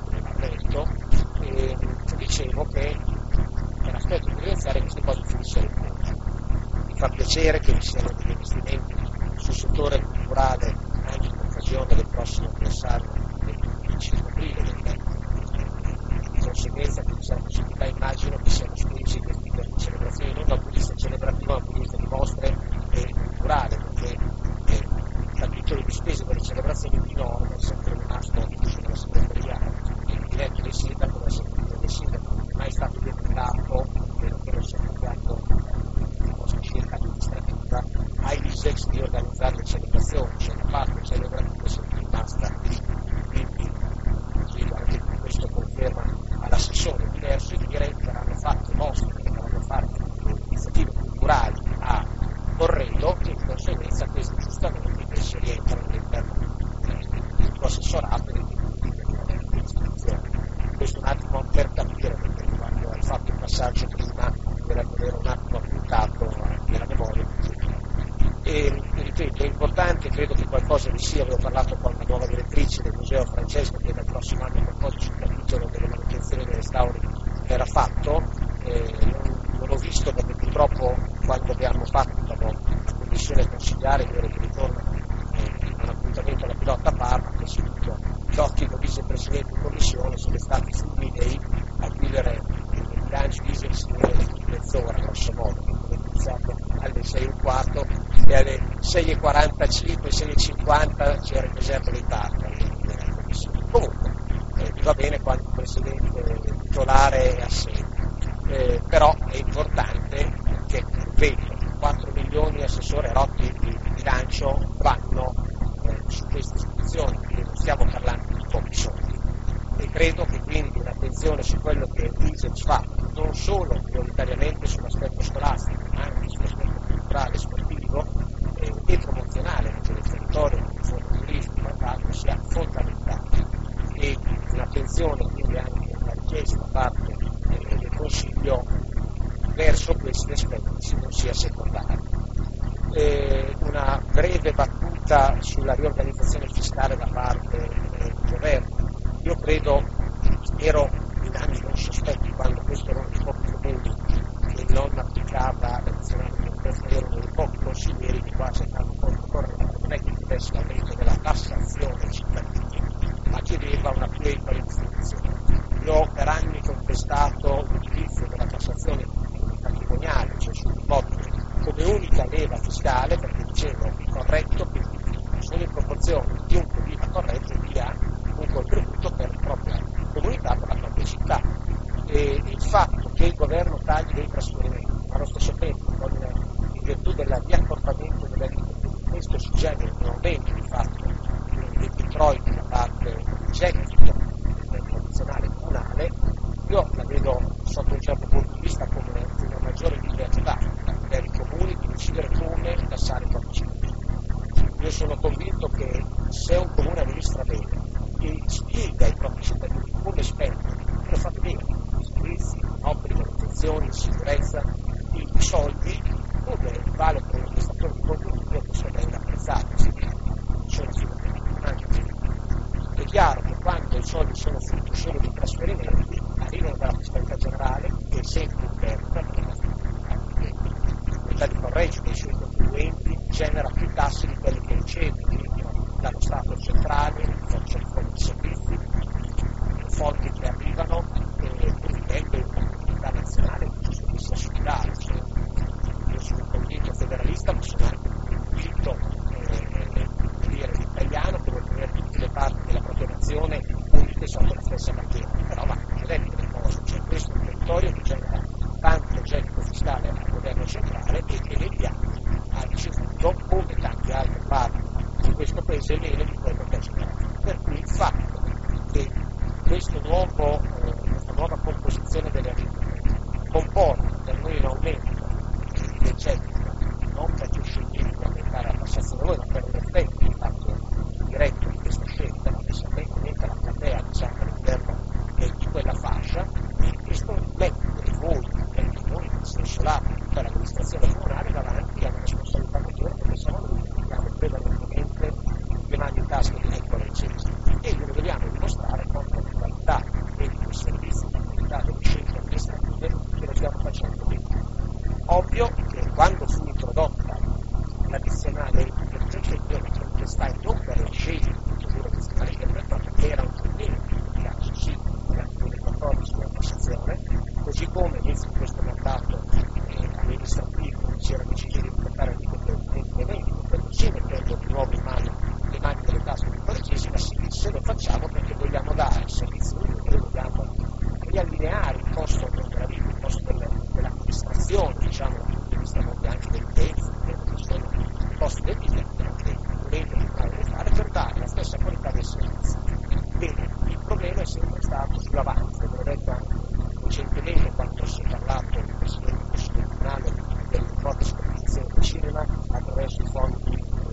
e dicevo che nell'aspetto prudenziale queste cose funzionano molto. Mi fa piacere che vi siano degli investimenti sul settore culturale anche in occasione del prossimo anniversario del venticinque aprile duemilaventi. Di conseguenza che ci sarà possibilità, immagino che siano spesi questi per le celebrazioni non da un punto di vista celebrativo ma da un punto di vista di mostre e culturale, perché eh, il capitolo di spese per le celebrazioni di norma è sempre rimasto chiuso nella segreteria, il diretto del sindaco, la segreteria del sindaco non è mai amministrazione, sia da parte sia lavorativa, sia rimasta lì. Quindi anche questo conferma all'assessore diversi direi che hanno fatto mostre, che hanno fatto iniziative culturali a Corredo e di conseguenza questi giustamente invece rientrano all'interno del tuo assessorato e dell'istituzione. Questo un attimo per capire, perché quando hai fatto il passaggio prima per avere un attimo appuntato nella memoria. E ripeto, è importante, credo che qualcosa di sia, avevo parlato con la nuova direttrice del Museo Francesco che nel prossimo anno qualcosa sul capitolo delle manutenzioni e dei restauri verrà fatto, eh, non, non l'ho visto perché purtroppo quando abbiamo fatto la commissione consigliare, io ero di ritorno eh, a un appuntamento alla pilota Parma, che si tutto gli occhi del vicepresidente di commissione sono stati sul Midei a chiudere i bilanci di in mezz'ora grosso modo, è iniziato alle sei e un quarto e alle sei e quarantacinque, sei e cinquanta c'era il deserto dei tartari nella commissione. Comunque eh, va bene quando il presidente titolare è assente, eh, però è importante che, ripeto, quattro milioni assessore Rotti di bilancio vanno eh, su queste istituzioni, quindi non stiamo parlando di pochi soldi. E credo che quindi l'attenzione su quello che l'I S E P fa, non solo prioritariamente sull'aspetto scolastico, ma anche sull'aspetto culturale e sportivo eh, e promozionale anche del territorio, del fondo turistico, quant'altro, sia fondamentale. E un'attenzione quindi anche una richiesta da parte eh, del Consiglio verso questi aspetti non sia secondaria. Eh, una breve battuta sulla riorganizzazione fiscale da parte eh, del governo. Io credo, ero in anni non sospetti quando questo era uno dei pochi comuni che non applicava l'addizionale, erano dei pochi consiglieri che quasi hanno fatto correre, non è che chiedesse l'aumento della tassazione ai cittadini, ma chiedeva una più equa distribuzione. Io ho per anni contestato l'utilizzo della tassazione patrimoniale, cioè sull'immobile, come unica leva fiscale, perché dicevo è corretto che solo in proporzione chiunque viva corretto dia un contributo per la propria comunità, per la propria città. E il fatto che il governo tagli dei trasferimenti, ma allo stesso tempo, con, in virtù del riaccorpamento della vita, questo si genera un aumento di fatto degli introiti da parte del gettito del tradizionale comunale, io la vedo sotto un certo punto di vista come una maggiore libertà per i comuni di decidere come tassare i propri cittadini. Io sono convinto che se un comune amministra bene e spiega ai propri cittadini come spendere, lo fa bene, servizi, opere, manutenzioni, sicurezza, i soldi, come vale per l'amministratore di contenuto che sono ben apprezzati, sono assolutamente. È chiaro che quando i soldi sono frutto solo di trasferimenti, arrivano dalla fiscalità generale, che è sempre interna, perché l'unità di correggio dei suoi contribuenti genera più tasse di quelli che riceve, quindi dallo Stato centrale, forse il fondo di servizi, fondi che arrivano e vivendo in una comunità nazionale che sono messi a solidale. Cioè, io sono convinto federalista, ma sono anche convinto eh, dire, italiano che vuole tenere tutte le parti della propria nazione unite sotto la stessa bandiera. Però va, non è delle cose, cioè questo è un territorio che genera tanto gettito fiscale al governo centrale e che negli anni ha ricevuto, come tante altre parti di questo paese, meno di quello che ha generato. Per cui il fatto che questo nuovo, eh, questa nuova composizione delle aliquote comporta per noi un aumento del gettito, non perché scegliamo di aumentare la tassazione noi, ma per un effetto di fatto diretto di questa scelta, che si aumenta la platea diciamo, all'interno eh, di quella fascia, e questo mette voi, mette noi nel senso lato, tutta l'amministrazione comunale davanti a una responsabilità maggiore, perché siamo noi che abbiamo prevalentemente le mani in tasca di piccole licenze e glielo dobbiamo dimostrare con la qualità e di servizi, la qualità delle scelte amministrative che lo stiamo facendo bene. Ovvio che quando fu introdotta l'addizionale io mi contestai non per la scelta di introdurre l'addizionale perché era un problema in caso sì delle controlli sulla tassazione, così come all'inizio di questo mandato eh, amministrativo si era deciso di portare il provvedimento, quello sì mettendo di nuovo in mano le mani delle tasche di correggesi, ma sì, se lo facciamo perché vogliamo dare il servizio migliore, vogliamo riallineare il costo della vita, il costo delle, dell'amministrazione, diciamo, dal punto di vista anche dell'utenza, che sono i costi del biglietto, che per dare la stessa qualità del servizio. Bene, il problema è sempre stato sull'avanzo, l'ho detto anche recentemente quando si è parlato del Presidente del Consiglio Comunale dell'ipotesi di acquisizione del cinema attraverso i fondi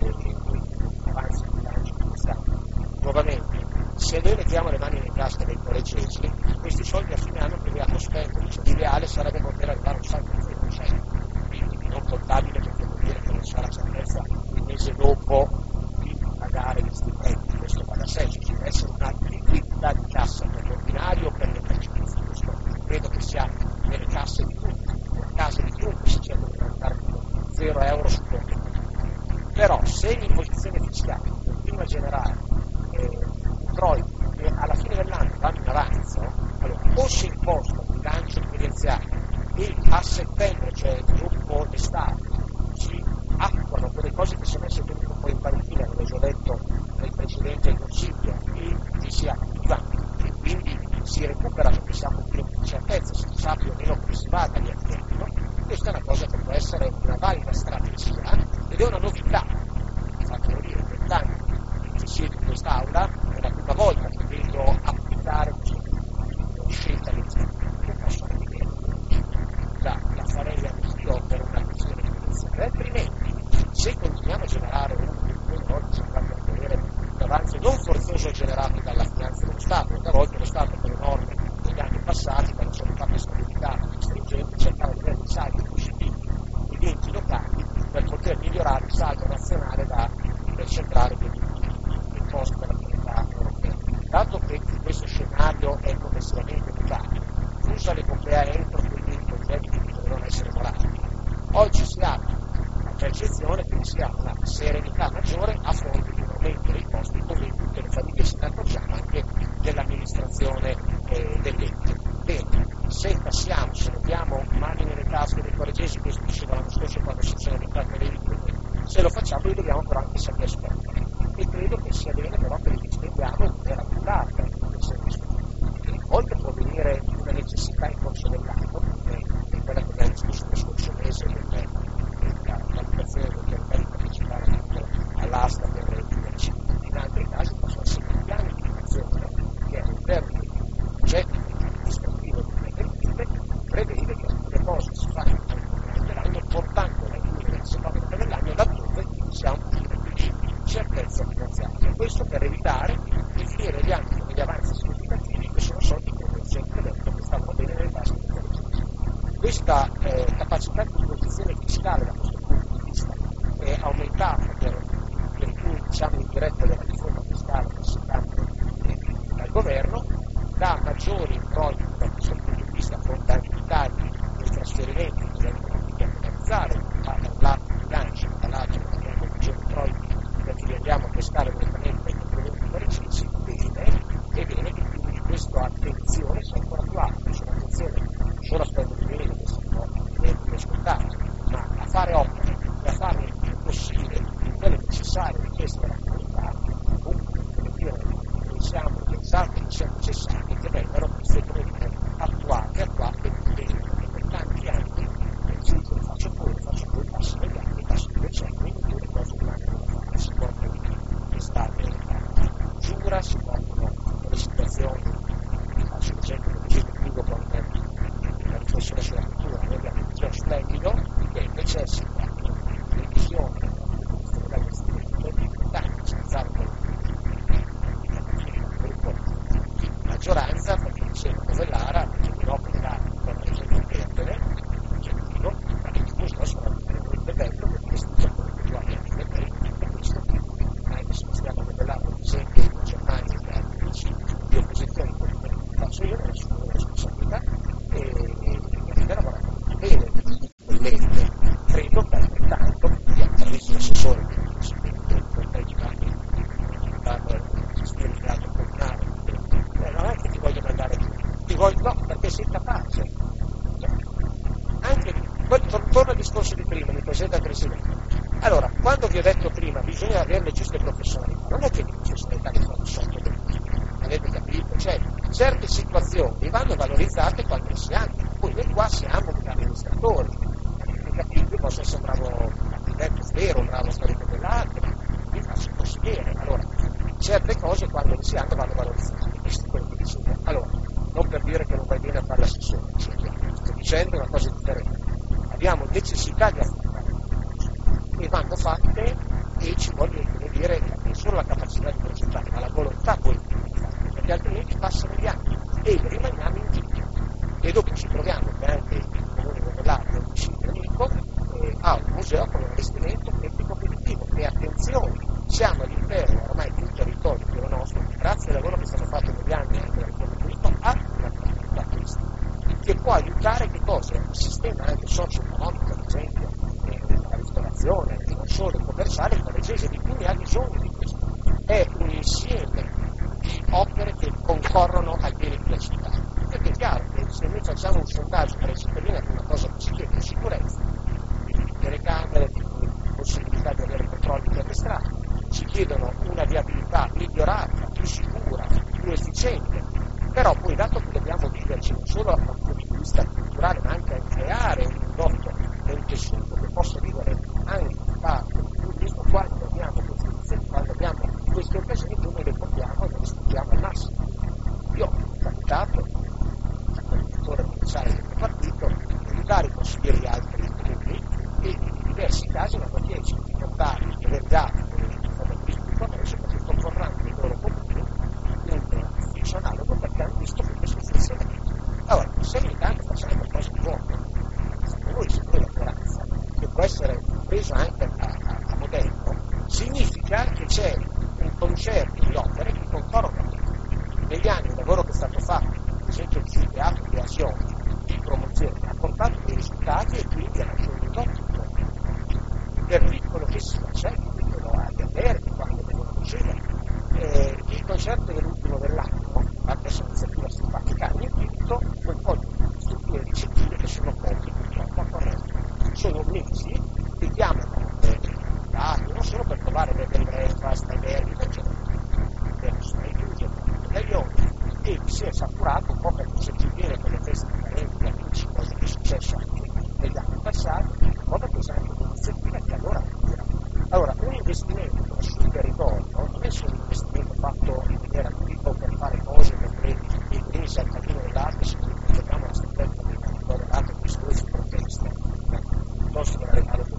eh, avanzi di bilancio di Stato. Nuovamente, se noi mettiamo le mani in tasca dei collegesi, questi soldi a fine anno dobbiamo spendere, cioè l'ideale sarebbe poter arrivare a un saldo di zero, cioè quindi non contabile, perché vuol dire che non sarà certezza il mese dopo di pagare gli stipendi, questo va da sé, ci deve essere una liquidità di cassa per l'ordinario per le emergenze, questo credo che sia nelle casse di tutti, nelle case di chiunque si cerca di mandare zero euro su conto. Però se l'imposizione fiscale continua a generare eh, introiti che alla fine dell'anno vanno in avanzo, allora o si imposta il bilancio evidenziato e a settembre, cioè dopo l'estate, si attuano quelle cose che sono essere tenute poi in parità, come ho detto del Presidente del Consiglio, e che si attivano, e quindi si recupera perché siamo più di certezza, si sa più o meno come si va dagli addetti. Questa è una cosa che può essere una valida strategia ed è una novità. Fatelo dire, in vent'anni che siete in quest'aula, è la prima volta che vedo applicare questo tipo di scelta legislativa. Io posso vedere, la, la farei anch'io per una questione di finanziaria. Altrimenti, se continuiamo a generare un milione di volte, sembrando avere un avanzo non forzoso generato dalla finanza dello Stato, perché a volte lo Stato per le norme degli anni passati, quando sono fatte stabilità stringenti, cercava di avere dei saldi positivi degli enti locali per poter migliorare il saldo nazionale da per centrare degli imposti per la comunità europea. Dato che questo scenario è progressivamente mutato, usa l'epopea entro quindi i progetti che dovevano essere morali, oggi si ha la percezione che si ha una serenità maggiore a fronte di un aumento dei costi, come in tutte le famiglie si accorgiamo anche dell'amministrazione eh, dell'ente. Bene, se passiamo, se mettiamo mani nelle tasche dei collegesi, questo diceva l'anno scorso quando si sono aumentate le richieste, se lo facciamo li dobbiamo però anche sapere spendere, e credo che sia bene però che li spendiamo in maniera più larga del servizio. Oltre può venire una necessità in corso dell'anno, come è quella che abbiamo discusso lo scorso mese della valutazione del territorio di partecipare all'asta per le università. In altri casi possono essere piani di azione che all'interno del progetto amministrativo delle prevede che alcune cose si fanno durante l'anno portando la linea della seconda metà dell'anno laddove si ha un pochino più di certezza finanziaria. Questo per evitare di finire gli anni con degli avanzi significativi che sono soldi che ho sempre detto che stanno bene nelle tasche dei colleghi. Questa eh, capacità di imposizione fiscale da questo punto di vista è aumentata per virtù diciamo indiretta della riforma fiscale che si sta dal governo, dà maggiori introiti da questo punto di vista fondamentali dei trasferimenti che vengono a realizzare da un lato di bilancio, dall'altro abbiamo maggiori introiti perché li andiamo a pescare direttamente dai componenti parigesi. Bene, è bene che quindi questa attenzione sia ancora più alta, cioè un'attenzione non solo a spendere di meno che si può più ascoltato, ma a fare opere e a farle il più possibile in quelle necessarie richieste dalla comunità, comunque come dire, pensiamo pensate che siano necessarie che vengano queste come dire attuate, attuate bene, perché per tanti anni sì, lo faccio pure, lo faccio pure, passi negli anni, passi due decenni, e le cose rimangono da fare, si portano l'estate a giura, si portano le situazioni, faccio l'esempio che dicevo prima con la riflessione sulla cultura, noi abbiamo un museo splendido che necessita di revisione della gestione di importanti, senza maggioranza, perché diceva Novellara, che di opere d'arte per la regione di Perdere, l'oggettivo, ma che questo sono veramente bello, perché questo è quello che tu hai anche per e questo anche se stiamo Novellara, per esempio, in Germania, che ha amici di opposizione, come faccio io, nessuno della responsabilità, e che lavorano bene con l'ente. Credo che altrettanto, abbiamo visto l'assessore che il collegio anche per gestire il teatro comunale, non è che ti voglio mandare giù, ti voglio, no, perché sei capace. Anche, torno al discorso di prima, mi presenta il Presidente. Allora, quando vi ho detto prima, bisogna avere le giuste professionalità, non è che le professionalità che fanno sotto le avete capito? Cioè, certe situazioni vanno valorizzate quando si hanno, poi noi qua siamo degli amministratori, avete capito? Posso essere un bravo architetto, vero, un bravo storico dell'arte, si possa bene. Allora, certe cose quando si hanno vanno valorizzate, questo è quello che dicevo. Allora, non per dire che non va bene a fare l'assessore, sto dicendo una cosa differente. Abbiamo necessità di affrontare e vanno fatte e ci vuole, come dire, non solo la capacità di progettare, ma la volontà politica di farlo, perché altrimenti passano gli anni e rimaniamo in giro. E dopo ci troviamo che anche il comune dell'Aquila, il municipio amico, eh, ha un museo con un investimento tecnico-produttivo. E attenzione, siamo all'interno ormai di un territorio che è nostro, grazie al lavoro che è stato fatto negli anni anche dal Comune, ha una capacità turistica che può aiutare che cosa? Il sistema anche socio-economico, ad esempio, eh, la ristorazione, non solo il commerciale, il parigese, di cui ha bisogno di questo. È un insieme di opere che concorrono al bene della città. Perché è chiaro che se noi facciamo un sondaggio tra i cittadini è una cosa che si chiede sicurezza, telecamere, possibilità di avere controlli per le strade, ci chiedono una viabilità migliorata, più sicura, più efficiente, però poi dato che dobbiamo viverci non solo dal punto di vista culturale ma anche a creare un indotto e un tessuto che possa vivere anche da turismo, quando abbiamo queste iniziative, quando abbiamo queste occasioni, noi le portiamo e le sfruttiamo al massimo. Io ho capitato direttore provinciale del mio partito, aiutare i consiglieri di altri comuni e in diversi casi non riesco di portare i delegati dell'informatismo di commercio perché concorrando nei loro comuni un ufficio analogo perché hanno visto che questo funziona. Allora, se ogni tanto facciamo qualcosa di buono, noi se noi la speranza che può essere preso anche a, a, a modello, significa che c'è un concerto di opere che concorrono. Negli anni il lavoro che è stato fatto, ad esempio sul teatro di azione, di promozione, ha portato dei risultati e quindi ha raggiunto per piccolo che sia, c'è che lo ha di aperti quando vengono a succedere. Eh, il concerto dell'ultimo dell'anno, adesso è un'iniziativa simpatica, hanno invinto quel po' di strutture ricettive che sono poche, purtroppo a corretto. Sono mesi che chiamano eh, non solo per trovare delle breakfast, alberghi, perché sono chiusi e si è fatturato un po' perché se ci viene con le feste di parenti, di amici, cosa che è successo anche negli anni passati, un po' perché c'è anche un'iniziativa che allora allora un investimento sul territorio non è solo un investimento fatto in maniera tipo per fare cose perché i primi saltatini dell'arte se noi giochiamo la staffetta del territorio dell'arte con discorsi proteste piuttosto che la regalo per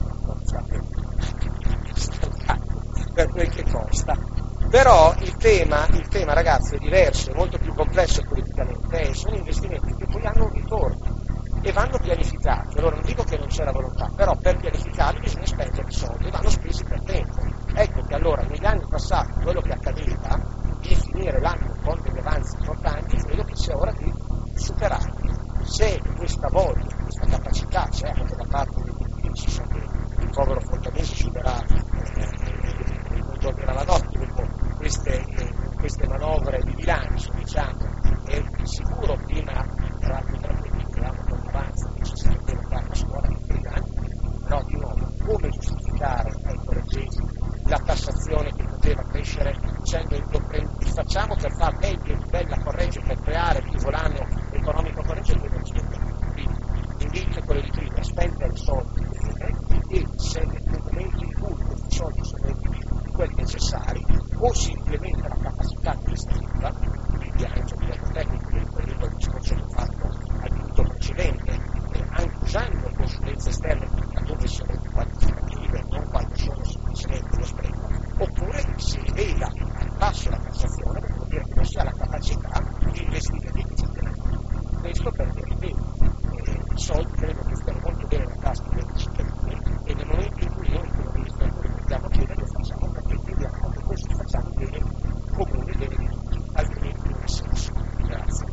per quel che costa. Però il tema, il tema ragazzi è diverso, è molto più complesso politicamente, eh, sono investimenti che poi hanno un ritorno e vanno pianificati. Allora non dico che non c'è la volontà, però per pianificarli bisogna spendere soldi e vanno spesi per tempo. Ecco che allora negli anni passati quello che accadeva di finire l'anno con degli avanzi importanti, credo che sia ora di superarli. Se questa voglia, questa capacità c'è anche da parte degli uffici, so che il povero Fontanesi suderà eh, non dormirà la notte dopo queste, eh, queste manovre di bilancio, diciamo, e di sicuro prima tra l'altro tranquillizzavamo con l'avanzo che ci si poteva fare a scuola per gli anni, però di nuovo come giustificare ai correggesi la tassazione che poteva crescere dicendo li facciamo per far meglio e bella corregge per creare più volano economico corregge e poi non spendiamo. Quindi l'invito è quello di prima, spendere soldi e se nel momento in cui questi soldi sono di quelli necessari o si implementa la capacità amministrativa, quindi anche a livello tecnico, che ricordo il discorso che ho fatto al punto precedente, eh, anche usando consulenze esterne dove sono qualificative, non quando sono semplicemente lo spreco, oppure si rivela al basso la tassazione, per vuol dire che non si ha la capacità di investire di questo perché ripeto, eh, i soldi credo che stiano molto bene nella tasca dei cittadini e nel momento in cui noi come amministratori dobbiamo chiedere lo facciamo perché crediamo che questo facciamo bene comune e bene di tutti, altrimenti non ha senso. Grazie.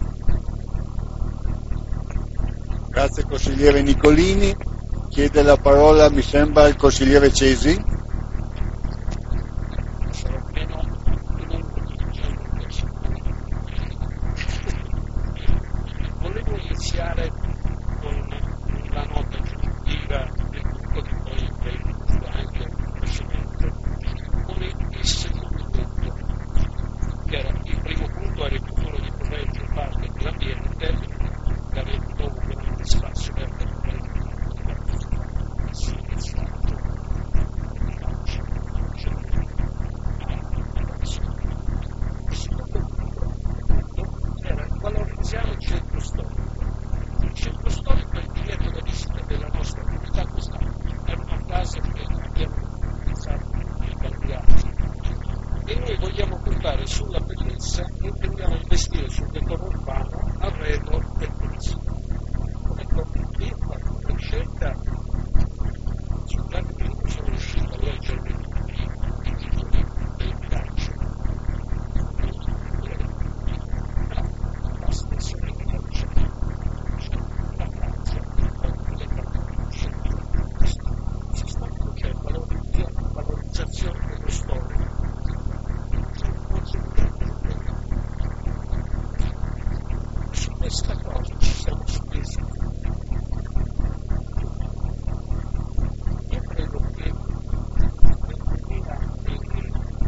Grazie consigliere Nicolini. Chiede la parola, mi sembra, il consigliere Cesi. Volevo iniziare con la nota introduttiva del punto che poi è anche precedente, come il secondo punto, che era il primo punto era il futuro di proteggere parte dell'ambiente, che aveva ovviamente spazio per Siamo in centro storico. Il centro storico è il biglietto da visita della nostra comunità quest'anno. È una frase che abbiamo pensato di cambiare. E noi vogliamo puntare sulla bellezza e intendiamo investire sul decoro urbano arredo e pulizia. Ecco, io ho fatto una scelta, scusate che non sono riuscito a leggere i titoli del bilancio. La stessione che non c'è, la Francia, si sta facendo la valorizzazione dello storico. Su questa cosa ci siamo spesi. Io credo che nel duemilaventi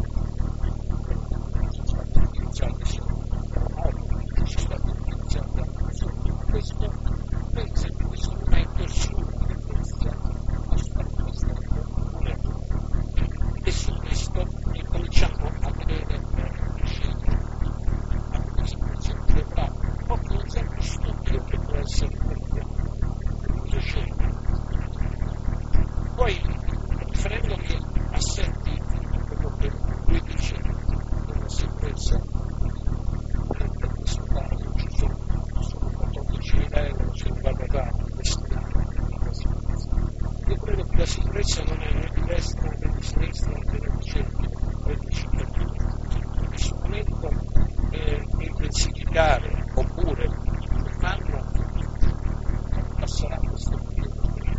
sono stati utilizzati sono stati utilizzati a questo penso che in questo momento sulla bellezza ha stato un e su questo incominciamo a vedere proprio un esempio stupido che può essere uso scelto. Poi, riferendomi assetti quello che lui dice della sicurezza, per questo caso ci sono, sono quattordicimila euro se non vado errato destinati alla sicurezza. Io credo che la sicurezza non è né di destra né di sinistra né di centro, è di cittadini. In questo momento eh, intensificare oppure fanno passerà questo periodo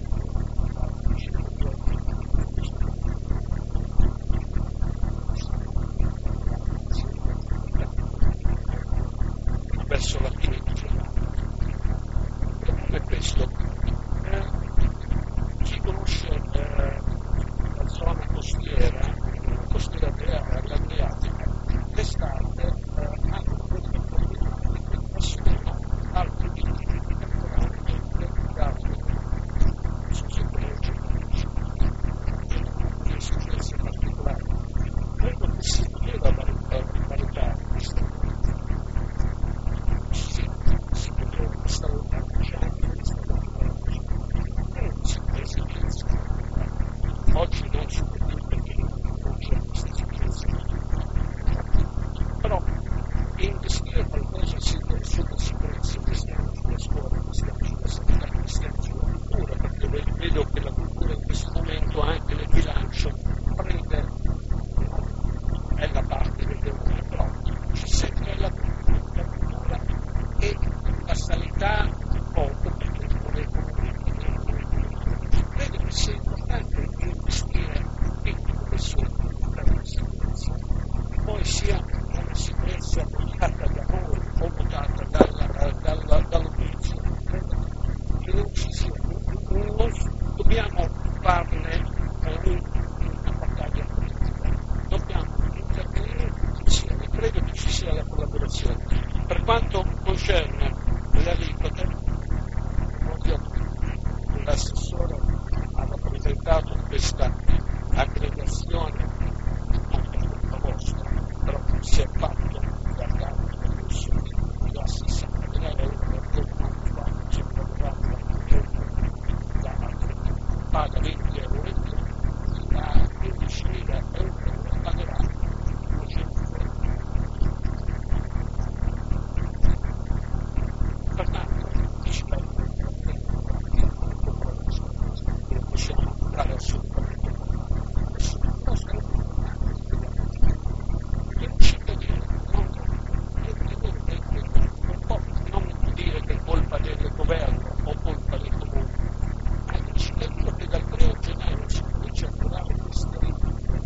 verso la fine di giornata. Come questo, eh, chi conosce eh, la zona costiera, la costiera adriatica, l'estate eh, hanno queste problematiche che sono altri tipi di temporali dedicati su sicurezza e sicurezza particolare. Credo che si deve valutare questa sì, si potrebbe questa volta c'è anche questa sicurezza. Oggi non si può dire perché non c'è questa sicurezza. Però investire qualcosa sulla sicurezza, investiamo sulla scuola, investiamo sulla sanità, investiamo sulla cultura, perché vedo che la cultura in questo momento anche nel bilancio prende, è la parte del devoluto, però c'è sempre la cultura e la sanità poco, perché non è comunque. Credo che sia importante investire in questo per la sicurezza, poi sia una sicurezza votata da noi o votata dalla, dalla, dall'opposizione. Credo che non ci sia, non dobbiamo farne una battaglia politica, dobbiamo intervenire tutti insieme. Credo che ci sia la collaborazione. Per quanto concerne le aliquote, l'assessore ha presentato questa aggregazione non vostra, però si è fatto da tanto per questo da sessanta euro per quando si è lavorato da altri, paga venti euro in più, da quindicimila euro pagherà duecento euro. Pertanto, possiamo fare assolutamente nessuno. Il cittadino non, non può non dire che è colpa del governo o colpa del comune, ma è il cittadino che dal primo gennaio si comincia a trovare queste regole.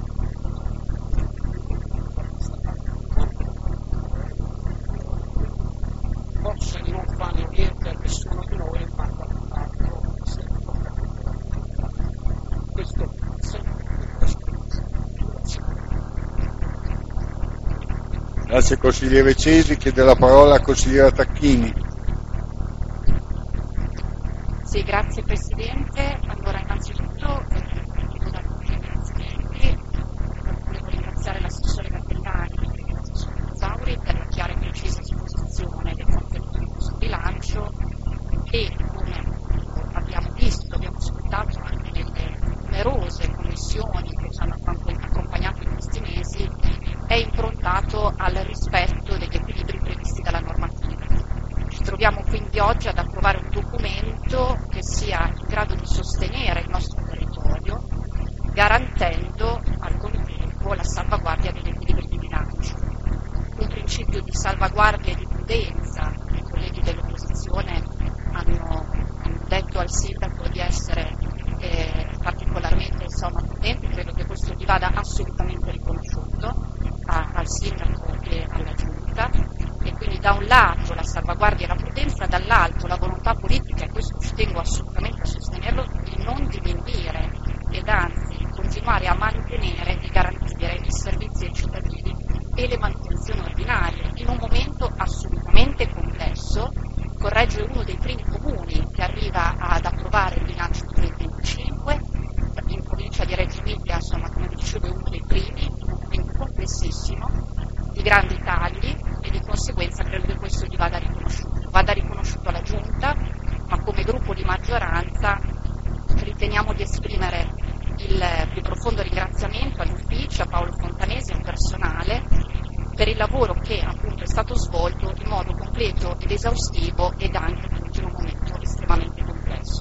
Forse non fanno niente a nessuno di noi, ma fanno altro sempre. Questo è sempre Grazie consigliere Cesi, chiede la parola alla consigliera Tacchini. Sì, grazie Presidente. Allora innanzitutto eh, volevo ringraziare l'assessore Cappellani e l'assessore Zauri per la chiara e precisa esposizione dei contenuti bilancio che, come abbiamo visto, abbiamo ascoltato anche nelle numerose commissioni che ci hanno accompagnato in questi mesi, è improntato al rispetto degli equilibri previsti dalla normativa. Ci troviamo quindi oggi ad approvare un documento che sia in grado di sostenere il nostro territorio, garantendo al contempo la salvaguardia degli equilibri di bilancio. Un principio di salvaguardia e di prudenza. I colleghi dell'opposizione hanno, hanno detto al sindaco di essere eh, particolarmente insomma, prudenti, credo che questo gli vada assolutamente riconosciuto a, al sindaco e alla giunta, e quindi da un lato la salvaguardia e la prudenza, dall'altro la volontà politica, e questo ci tengo assolutamente a sostenerlo, di non diminuire ed anzi continuare a mantenere e garantire i servizi ai cittadini e le manutenzioni ordinarie in un momento assolutamente complesso. Correggio è uno dei primi comuni che arriva ad approvare il bilancio duemilaventicinque, in provincia di Reggio Emilia, insomma, come dicevo, è uno dei primi, in un momento complessissimo, di grandi tagli, e di conseguenza credo che questo gli vada riconosciuto. Vada riconosciuto alla Giunta, ma come gruppo di maggioranza riteniamo di esprimere il più profondo ringraziamento agli uffici, a Paolo Fontanesi e al personale, per il lavoro che appunto è stato svolto in modo completo ed esaustivo ed anche in un momento estremamente complesso.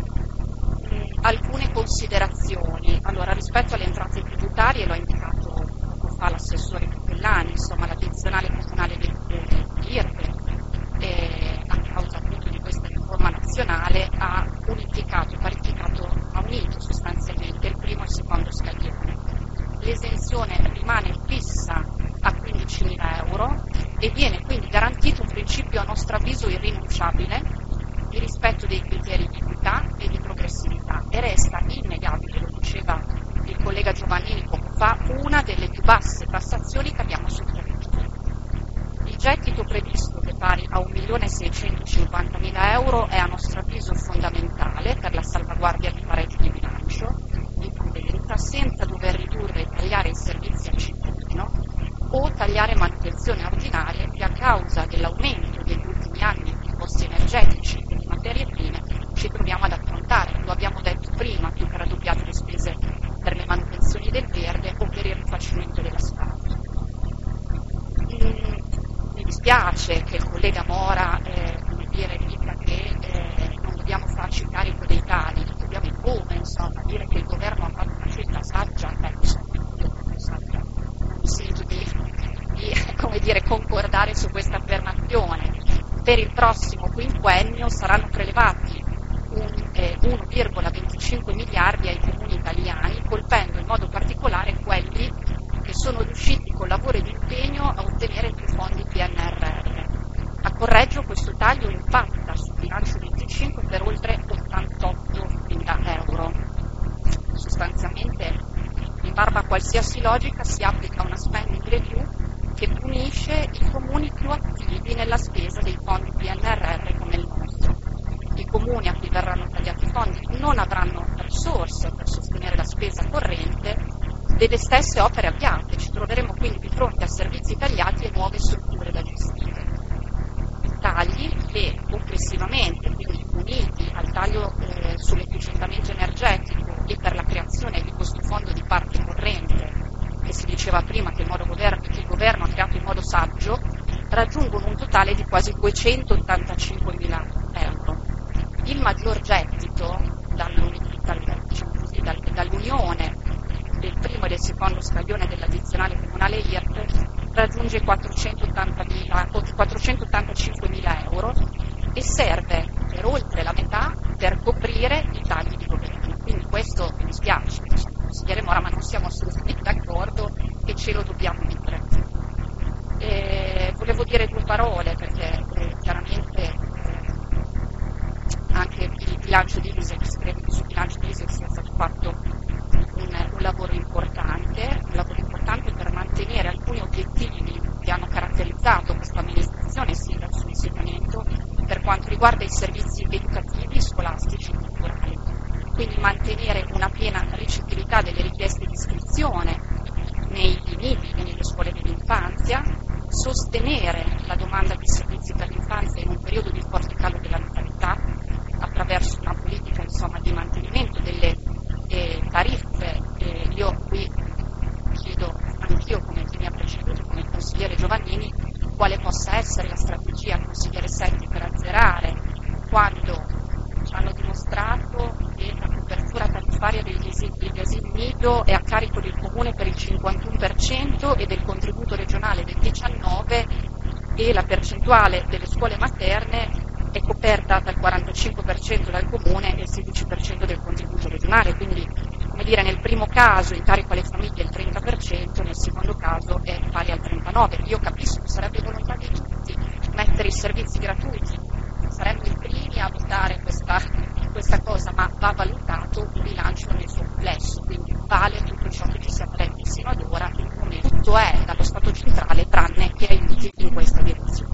Alcune considerazioni. Allora, rispetto alle entrate tributarie, lo ha indicato poco fa l'assessore Capellani, insomma l'addizionale comunale dell'I R P E, eh, a causa appunto di questa riforma nazionale, ha unificato, parificato, ha unito sostanzialmente il primo e il secondo scaglione. L'esenzione rimane fissa a quindicimila euro e viene quindi garantito un principio a nostro avviso irrinunciabile di rispetto dei criteri di equità e di progressività, e resta innegabile, lo diceva il collega Giovannini poco fa, una delle più basse tassazioni che abbiamo sul territorio. Il gettito previsto, che è pari a un milione seicentocinquantamila euro, è a nostro avviso fondamentale per la salvaguardia di pareggio di bilancio, di prudenza, senza dover ridurre e tagliare i servizi al cittadino o tagliare manutenzioni ordinarie che, a causa dell'aumento degli ultimi anni di costi energetici e di materie prime, ci troviamo ad affrontare. Lo abbiamo detto prima, più che raddoppiate le spese per le manutenzioni del verde o per il rifacimento dell'asfalto. Mm, mi dispiace che il collega Mora eh, come dire, dica che eh, non dobbiamo farci carico dei tagli, dobbiamo come, insomma, dire che il governo ha fatto una scelta saggia, beh, insomma, io non saggia, non mi sento di, di come dire, concordare su questa affermazione. Per il prossimo quinquennio saranno prelevati eh, uno virgola venticinque miliardi ai comuni italiani, colpendo in modo particolare quelli che sono riusciti con lavoro ed impegno a ottenere più fondi P N R R. A Correggio questo taglio impatta sul bilancio venticinque per oltre ottantottomila euro. Sostanzialmente, in barba a qualsiasi logica, si applica una spending review che punisce i comuni più attivi nella spesa dei fondi P N R R come il nostro. I comuni a cui verranno tagliati i fondi non avranno risorse per sostenere la spesa corrente delle stesse opere avviate. Ci troveremo quindi di fronte a servizi tagliati e nuove strutture da gestire. Tagli che complessivamente, quindi uniti al taglio eh, sull'efficientamento energetico e per la creazione di questo fondo di parte corrente, che si diceva prima che il, modo governo, che il governo ha creato in modo saggio, raggiungono un totale di quasi duecentottantacinquemila euro. Il maggior gettito dall'unione del primo e del secondo scaglione dell'addizionale comunale I R P E raggiunge quattrocentottantacinquemila euro e serve per oltre la metà per coprire i tagli di governo. Quindi questo mi dispiace, consigliere Mora, ma non siamo assolutamente d'accordo e ce lo dobbiamo dire. E volevo dire due parole perché eh, chiaramente eh, anche il bilancio di Isex, credo che sul bilancio di Isex sia stato fatto un, un lavoro importante, un lavoro importante per mantenere alcuni obiettivi che hanno caratterizzato questa amministrazione sin dal suo insediamento per quanto riguarda i servizi educativi, scolastici e culturali. Quindi mantenere una piena ricevibilità delle richieste di iscrizione nei nidi e nelle scuole dell'infanzia, sostenere la domanda di servizi per l'infanzia in un periodo di forte calo l'affitto è a carico del comune per il cinquantuno per cento e del contributo regionale del diciannove per cento, e la percentuale delle scuole materne è coperta dal quarantacinque per cento dal comune e il sedici per cento del contributo regionale, quindi come dire, nel primo caso in carico alle famiglie il trenta per cento, nel secondo caso è pari al trentanove per cento. Io capisco che sarebbe volontà di tutti mettere i servizi gratuiti, saremmo i primi a votare questa, questa cosa, ma va valutato un bilancio nel suo complesso, quindi vale tutto ciò che ci siamo detti sino ad ora, il momento tutto è dallo Stato centrale tranne che aiuti in questa direzione.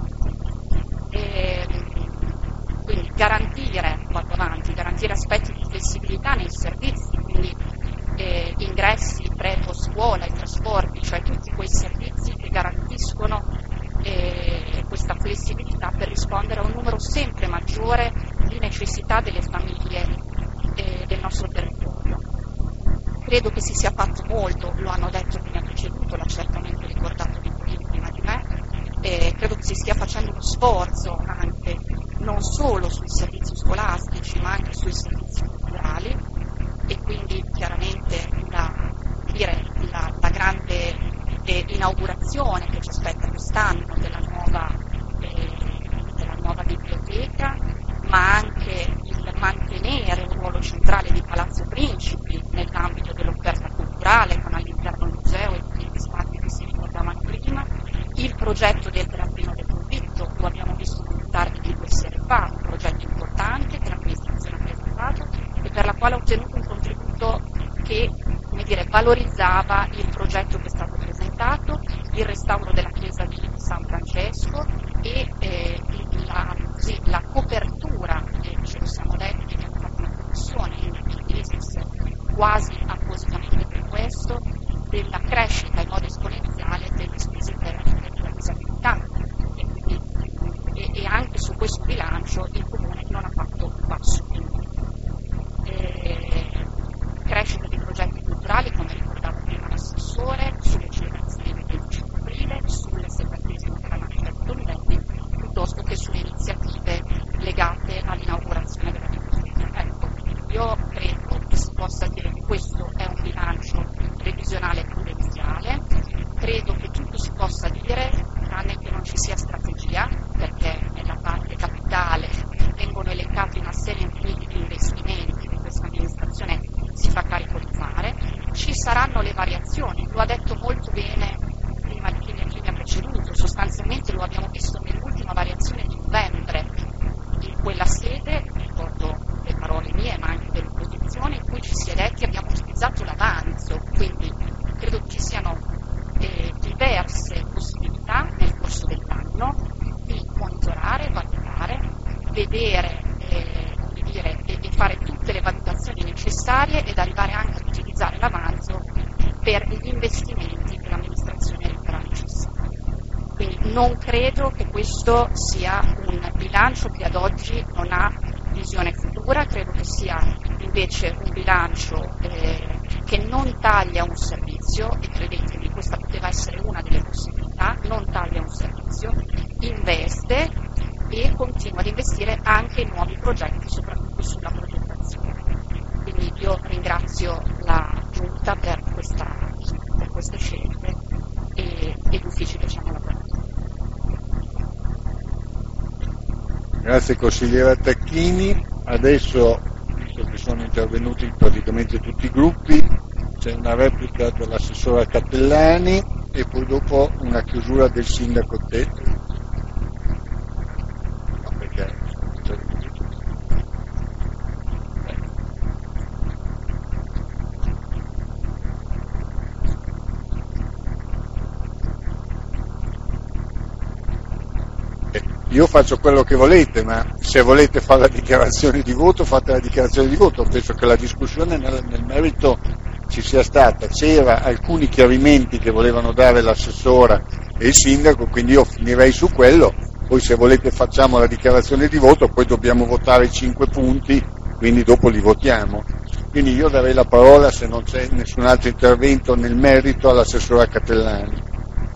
E, quindi garantire, vado avanti, garantire aspetti di flessibilità nei servizi, quindi eh, ingressi, pre o scuola, i trasporti, cioè tutti quei servizi che garantiscono eh, questa flessibilità per rispondere a un numero sempre maggiore di necessità delle famiglie eh, del nostro territorio. Credo che si sia fatto molto, lo hanno detto chi mi ha preceduto, l'ha certamente ricordato di prima di me, e credo che si stia facendo uno sforzo anche non solo sui servizi scolastici ma anche sui servizi culturali, e quindi chiaramente la, dire, la, la grande eh, inaugurazione che ci aspetta quest'anno della nuova, eh, della nuova biblioteca, ma anche il mantenere un ruolo centrale di Palazzo Principi nell'ambito dell'offerta culturale con all'interno il museo e tutti gli spazi che si ricordavano prima, il progetto del Teatrino del Convitto, lo abbiamo visto più tardi di due sere fa, un progetto importante che l'amministrazione ha presentato e per la quale ha ottenuto un contributo che, come dire, valorizzava il progetto che è stato presentato, il restauro della chiesa di San Francesco e eh, la, sì, la copertura, eh, ce lo siamo detti, abbiamo fatto una commissione in business quasi appositamente per questo, della crescita in modo esponenziale delle spese per, per la disabilità, e, quindi, e, e anche su questo bilancio il Comune non ha fatto un passo in più. Crescita di progetti culturali, come ricordava prima l'assessore, sulle celebrazioni del venticinque aprile, sulle settantesime della nascita di Donizetti, piuttosto che sulle iniziative legate all'inaugurazione della biblioteca. Ecco, io credo che si possa dire che questo è un bilancio previsionale prudenziale, credo che tutto si possa dire, tranne che non ci sia strategia, perché nella parte capitale vengono elencati una serie infinita di investimenti che questa amministrazione si fa carico di fare, ci saranno le variazioni, lo ha detto molto bene prima di chi mi ha preceduto, sostanzialmente lo abbiamo visto nell'ultima variazione di novembre, in quella sede, ricordo le parole mie ma anche dell'opposizione, in cui ci si è detti abbiamo utilizzato l'avanzo, quindi credo che ci siano eh, diverse possibilità nel corso dell'anno di monitorare, valutare, vedere eh, dire, e, e fare tutte le valutazioni necessarie ed arrivare anche ad utilizzare l'avanzo per gli investimenti che l'amministrazione riterrà necessari. Quindi non credo che questo sia un bilancio che ad oggi non ha visione futura, credo che sia invece un bilancio eh, che non taglia un servizio, e credetemi questa poteva essere una delle possibilità, non taglia un servizio, investe e continua ad investire anche in nuovi progetti, soprattutto sulla progettazione. Quindi io ringrazio la Giunta per, questa, per queste scelte e, e gli uffici che ci hanno lavorato. Grazie consigliera Tacchini. Adesso, visto che sono intervenuti praticamente tutti i gruppi, c'è una replica dell'assessora Cappellani e poi dopo una chiusura del sindaco Tetti. No, perché io faccio quello che volete, ma se volete fare la dichiarazione di voto, fate la dichiarazione di voto. Penso che la discussione nel, nel merito ci sia stata. C'era alcuni chiarimenti che volevano dare l'assessora e il sindaco, quindi io finirei su quello. Poi se volete facciamo la dichiarazione di voto, poi dobbiamo votare i cinque punti, quindi dopo li votiamo. Quindi io darei la parola, se non c'è nessun altro intervento nel merito, all'assessora Cappellani.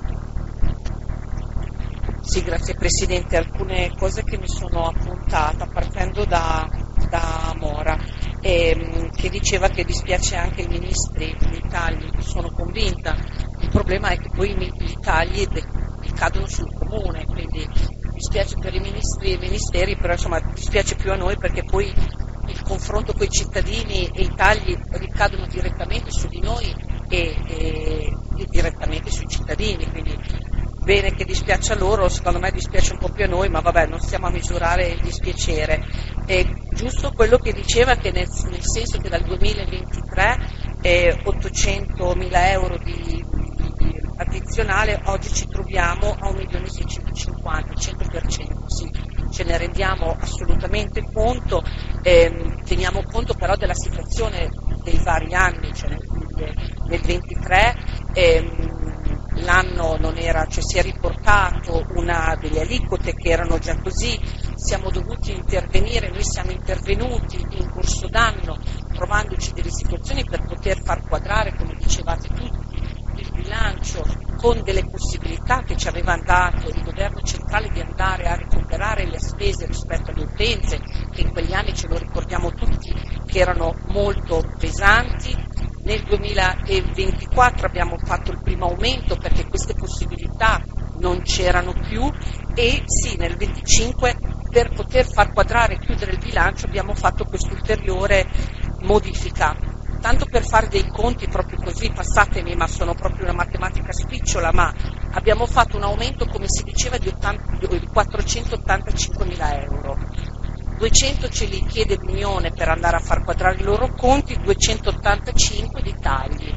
Sì, grazie Presidente. Alcune cose che mi sono appuntata partendo da, da Mora. ehm, che diceva che dispiace anche ai ministri i tagli. Sono convinta, il problema è che poi i tagli cadono sul comune, quindi dispiace per i ministri e i ministeri, però insomma dispiace più a noi perché poi il confronto con i cittadini e i tagli ricadono direttamente su di noi e, e, e direttamente sui cittadini, quindi bene che dispiace a loro, secondo me dispiace un po' più a noi, ma vabbè, non stiamo a misurare il dispiacere. È giusto quello che diceva, che nel, nel senso che dal duemilaventitré eh, ottocentomila euro di, di addizionale, oggi ci troviamo a un milione seicentocinquanta, cento per cento, sì, ce ne rendiamo assolutamente conto, ehm, teniamo conto però della situazione dei vari anni, cioè nel, nel ventitré ehm, l'anno non era, cioè si è riportato una delle aliquote che erano già così, siamo dovuti intervenire, noi siamo intervenuti in corso d'anno trovandoci delle situazioni per poter far quadrare, come dicevate tutti, il bilancio con delle possibilità che ci aveva dato il governo centrale di andare a recuperare le spese rispetto alle utenze, che in quegli anni ce lo ricordiamo tutti che erano molto pesanti. Nel duemilaventiquattro abbiamo fatto il primo aumento perché queste possibilità non c'erano più e sì, nel venticinque per poter far quadrare e chiudere il bilancio abbiamo fatto quest'ulteriore modifica. Tanto per fare dei conti proprio così, passatemi, ma sono proprio una matematica spicciola, ma abbiamo fatto un aumento, come si diceva, di, di quattrocentottantacinquemila euro. duecento ce li chiede l'Unione per andare a far quadrare i loro conti, duecentottantacinque di tagli.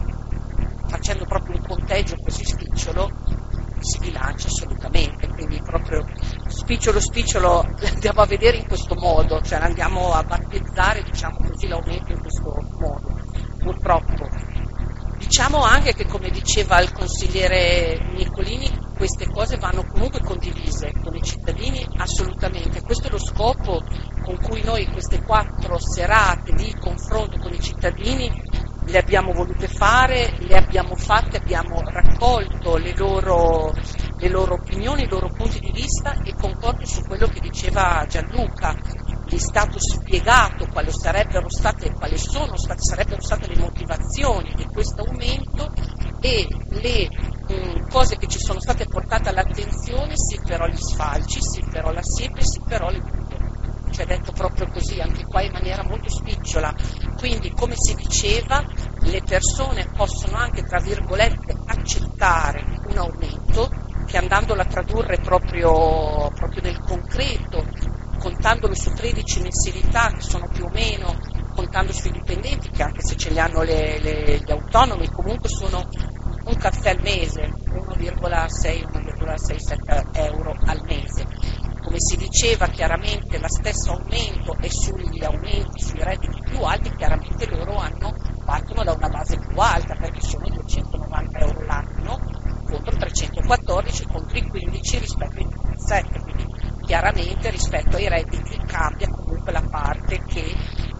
Facendo proprio un conteggio così spicciolo si bilancia assolutamente, quindi proprio spicciolo spicciolo andiamo a vedere in questo modo, cioè andiamo a battezzare, diciamo così, l'aumento in questo modo, purtroppo. Diciamo anche che, come diceva il consigliere Nicolini, queste cose vanno comunque condivise con i cittadini assolutamente. Questo è lo scopo con cui noi queste quattro serate di confronto con i cittadini le abbiamo volute fare, le abbiamo fatte, abbiamo raccolto le loro, le loro opinioni, i loro punti di vista e concordo su quello che diceva Gianluca. Gli è stato spiegato quali sarebbero state, quali sono state, sarebbero state le motivazioni di questo aumento e le mh, cose che ci sono state portate all'attenzione, sì però gli sfalci, sì però la siepe, sì però le buche. Cioè detto proprio così, anche qua in maniera molto spicciola. Quindi, come si diceva, le persone possono anche, tra virgolette, accettare un aumento che, andandolo a tradurre proprio, proprio nel concreto, contandolo su tredici mensilità che sono più o meno, contando sui dipendenti che anche se ce li hanno le, le, gli autonomi comunque sono un caffè al mese, uno virgola sei uno virgola sessantasette euro al mese. Come si diceva, chiaramente lo stesso aumento è sugli aumenti, sui redditi più alti, chiaramente loro hanno, partono da una base più alta perché sono duecentonovanta euro l'anno contro trecentoquattordici, contro i quindici rispetto ai diciassette, quindi chiaramente rispetto ai redditi cambia comunque la parte che,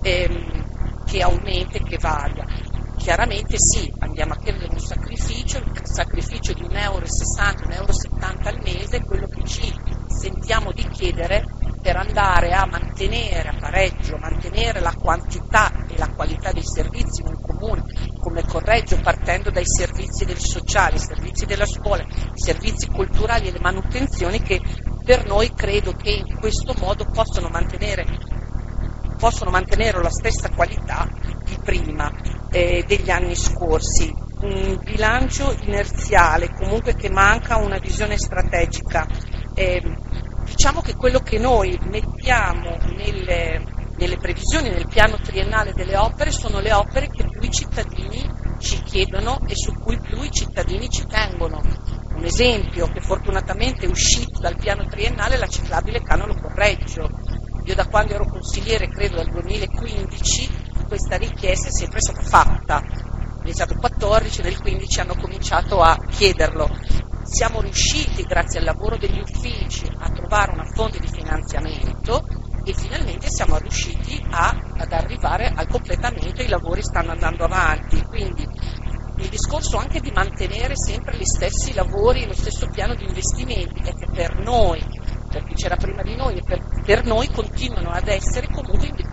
ehm, che aumenta e che varia. Chiaramente sì, andiamo a chiedere un sacrificio, il sacrificio di un euro e sessanta, un euro e settanta al mese, quello che ci sentiamo di chiedere per andare a mantenere a pareggio, mantenere la quantità e la qualità dei servizi in un comune come Correggio, partendo dai servizi del sociale, i servizi della scuola, i servizi culturali e le manutenzioni, che per noi credo che in questo modo possono mantenere, possono mantenere la stessa qualità di prima, eh, degli anni scorsi. Un bilancio inerziale, comunque che manca una visione strategica. Eh, diciamo che quello che noi mettiamo nelle, nelle previsioni, nel piano triennale delle opere, sono le opere che più i cittadini ci chiedono e su cui più i cittadini ci tengono. Un esempio che fortunatamente è uscito dal piano triennale è la ciclabile Canolo Correggio. Io da quando ero consigliere, credo dal duemilaquindici, questa richiesta è sempre stata fatta. Nel duemilaquattordici, nel duemilaquindici hanno cominciato a chiederlo. Siamo riusciti, grazie al lavoro degli uffici, a trovare una fonte di finanziamento e finalmente siamo riusciti a, ad arrivare al completamento, i lavori stanno andando avanti. Quindi il discorso anche di mantenere sempre gli stessi lavori, lo stesso piano di investimenti, è che per noi, per chi c'era prima di noi e per, per noi continuano ad essere comunque investimenti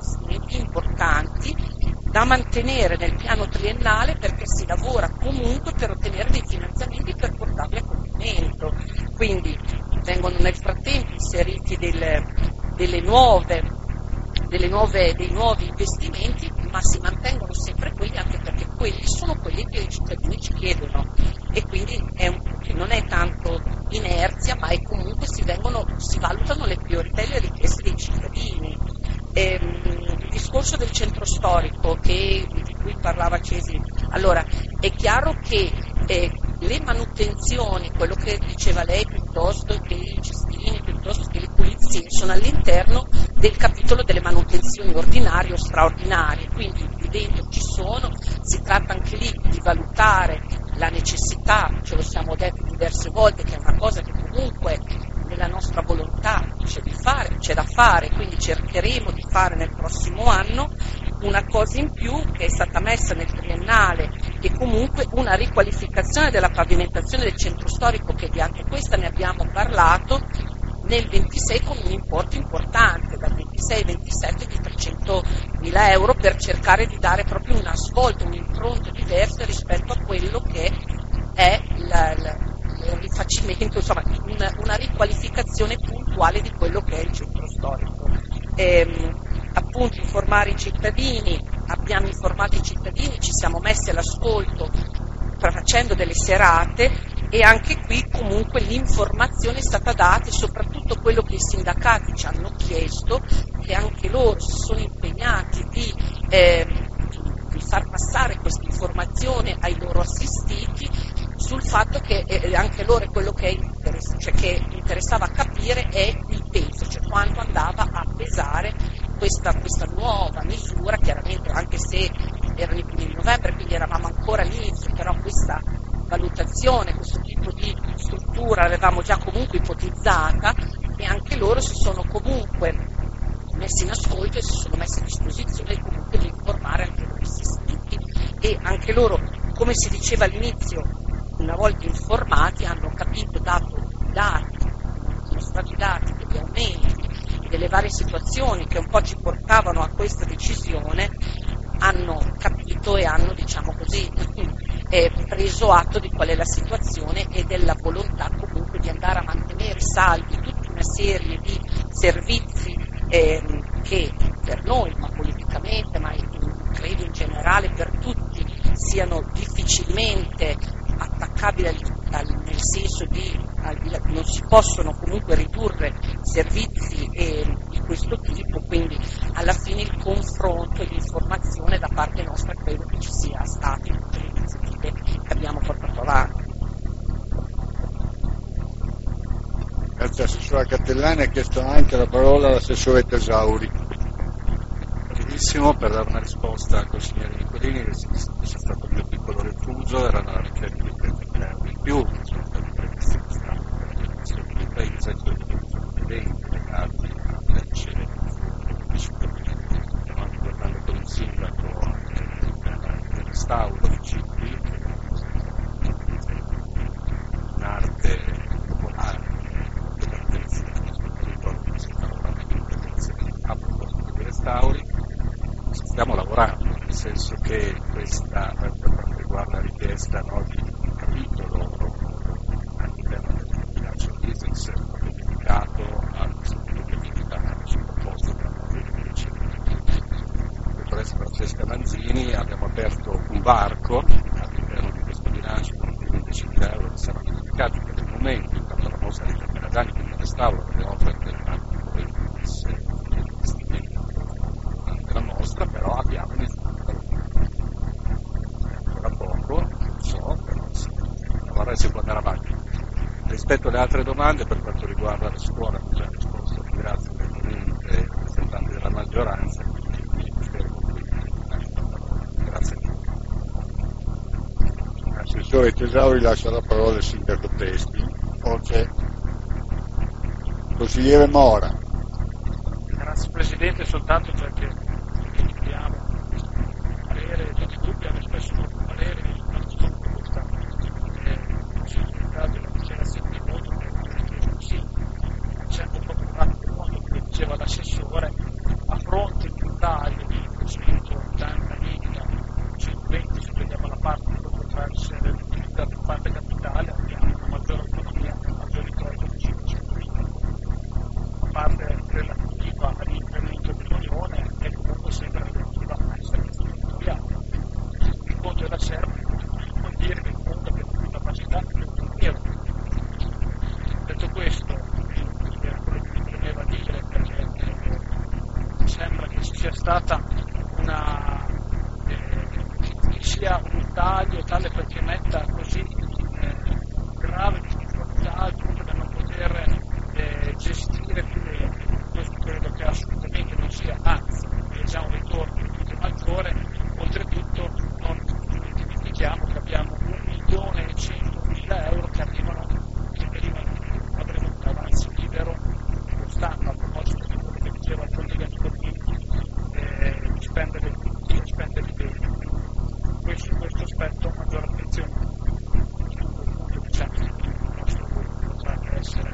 importanti da mantenere nel piano triennale, perché si lavora comunque per ottenere dei finanziamenti per portarli a compimento. Quindi vengono nel frattempo inseriti delle, delle nuove, delle nuove, dei nuovi investimenti, ma si mantengono sempre quelli, anche perché quelli sono quelli che i cittadini ci chiedono, e quindi è un, non è tanto inerzia, ma è comunque si, vengono, si valutano le priorità e le richieste dei cittadini. Ehm, il discorso del centro storico che, di cui parlava Cesi, allora è chiaro che eh, le manutenzioni, quello che diceva lei, piuttosto che i cestini, piuttosto che le pulizie, sono all'interno del capitolo delle manutenzioni ordinarie o straordinarie, quindi lì dentro ci sono, si tratta anche lì di valutare la necessità, ce lo siamo detti diverse volte, che è una cosa che comunque nella nostra volontà c'è di fare, c'è da fare, quindi cercheremo di fare nel prossimo anno una cosa in più che è stata messa nel triennale, e comunque una riqualificazione della pavimentazione del centro storico, che di anche questa ne abbiamo parlato nel ventisei con un importo importante, dal ventisei ventisette di trecentomila euro, per cercare di dare proprio una svolta, un'impronta diversa rispetto a quello che è la, la, il rifacimento, insomma una, una riqualificazione puntuale di quello che è il centro storico. Ehm, appunto informare i cittadini, abbiamo informato i cittadini, ci siamo messi all'ascolto facendo delle serate, e anche qui comunque l'informazione è stata data, e soprattutto quello che i sindacati ci hanno chiesto, che anche loro si sono impegnati di, eh, di far passare questa informazione ai loro assistiti, sul fatto che eh, anche loro quello che, è interess- cioè che interessava capire è il peso, cioè quanto andava a pesare questa, questa nuova misura, chiaramente anche se erano i primi di novembre, quindi eravamo ancora all'inizio, però questa valutazione, questo tipo di struttura l'avevamo già comunque ipotizzata, e anche loro si sono comunque messi in ascolto e si sono messi a disposizione comunque di informare anche i loro assistiti, e anche loro, come si diceva all'inizio, una volta informati hanno capito, dato i dati, sono stati dati degli aumenti e delle varie situazioni che un po' ci portavano a questa decisione, hanno capito e hanno, diciamo così, eh, preso atto di qual è la situazione e della volontà comunque di andare a mantenere saldi tutta una serie di servizi eh, che per noi, ma politicamente, ma in, credo in generale per tutti, siano difficilmente attaccabili al, al, nel senso di al, non si possono comunque ridurre servizi eh, di questo tipo, quindi alla fine il confronto e l'informazione da parte nostra credo che ci sia stato in tutte le iniziative che abbiamo portato avanti. Grazie Assessore Cattellani, ha chiesto anche la parola all'Assessore Tesauri. Brevissimo, per dare una risposta al consigliere Nicolini, che c'è stato il mio piccolo refuso, erano la richiesta di trentamila euro in più, sono stati previsti quest'anno per la gestione del paese, cioè di venti legati alla ricerca di sicurezza. Stiamo anche parlando con il sindaco del restauro di C P, un'arte popolare che caratterizza il nostro territorio, che si sta lavorando in prevenzione a proposito di restauri. Stiamo lavorando, nel senso che questa, per quanto riguarda la richiesta, no, di un capitolo all'interno del bilancio business proprio dedicato a questo tipo di attività che hanno sottoposto per la dottoressa Francesca Manzini. Abbiamo aperto un varco all'interno di questo bilancio con ventimila euro che saranno dedicati per il momento, intanto la mostra di Cameragani, quindi il restauro, abbiamo aperto il varco poi della mostra, però abbiamo iniziato ancora poco, non so, però sì, lavorare si può andare avanti. Rispetto alle altre domande, per quanto riguarda le scuole, ho già risposto, ringrazio direttamente i rappresentanti della maggioranza, quindi mi fermo qui. Grazie a tutti. Assessore Tesauri, lascia la parola al Sindaco Testi. Forse Consigliere Mora. Grazie Presidente, soltanto perché chiediamo parere, tutti i gruppi hanno espresso il proprio parere, soltanto per questa possibilità della dichiarazione di voto, perché così c'è un po' più rapido, come diceva l'assessore, a fronte di un taglio di centottantamila, centoventi se vediamo la parte che potrà essere tutta la parte capitale, abbiamo una maggiore autonomia, maggiori costi di cinquecentomila. La parte relativa all'incremento dell'Unione è comunque sempre relativa ai servizi territoriali. Il conto è da serve, vuol dire che comunque abbiamo più capacità di autonomia. Detto questo, era quello che mi premeva dire, perché eh, sembra che ci sia stata una eh, che sia un taglio tale perché metta così eh, grave difficoltà al punto da non poter eh, gestire più bene. Questo credo che assolutamente non sia, anzi è già un ritorno più maggiore. Oltretutto non dimentichiamo che abbiamo un milione e centomila euro che arrivano che derivano avremo un avanzo libero quest'anno, a proposito di quello che diceva il collega Nicolini, eh, di spendere tutti e spendere bene. Questo, questo aspetto maggiore attenzione. Appunto, diciamo che il nostro gruppo potrebbe essere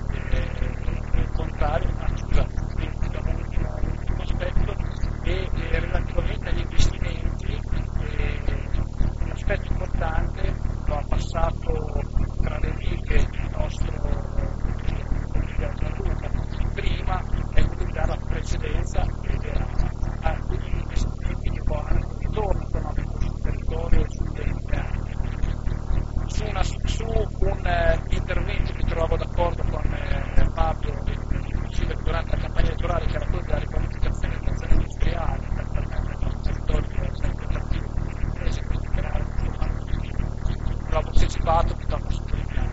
eh, contrario, ma scusate, diciamo un ultimo, un ultimo aspetto, e eh, relativamente agli investimenti, eh, un aspetto importante lo ha passato tra le righe il nostro collega Gianluca prima, è quello di dare la precedenza a quegli investimenti che poi hanno un ritorno economico sul territorio e sulle impianti. Su, una, su un eh, intervento che trovo d'accordo con eh, Fabio in Consiglio durante la campagna elettorale, che era quello della riqualificazione delle zone industriali per permettere al nostro territorio di essere più attrattivo e quindi creare un non ho partecipato, purtroppo sottolineato.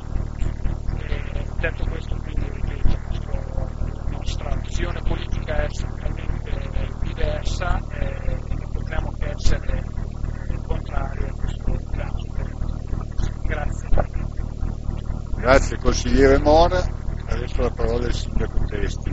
Detto questo, quindi ripeto, la nostra visione politica è assolutamente diversa e non potremmo che essere contrari a questo bilancio. Grazie. Grazie consigliere Mora, adesso la parola al sindaco Testi.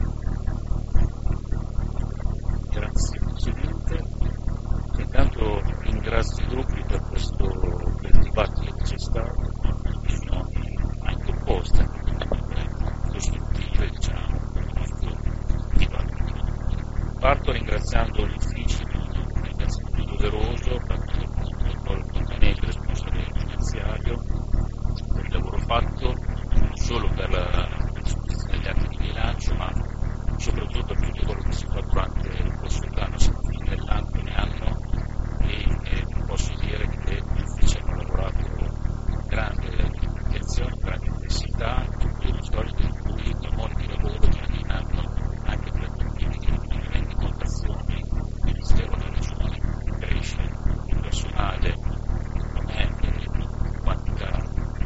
Grazie Presidente, intanto ringrazio i gruppi per questo bel dibattito che c'è stato, visioni anche opposte, costruttive diciamo, per il nostro dibattito. Parto ringraziando gli uffici di ringraziamento doveroso, partendo appunto con Canetti, responsabile finanziario, per il lavoro fatto, non solo per la discussione degli atti di bilancio, ma soprattutto per tutto quello che si fa durante il corso dell'anno, siamo fine dell'anno, fine anno, e eh, posso dire che gli uffici hanno lavorato con grande attenzione, grande intensità, tutti i soliti in cui i modi di lavoro terminano anche per le rendicontazioni del Ministero della Regione cresce, il personale non è in quantità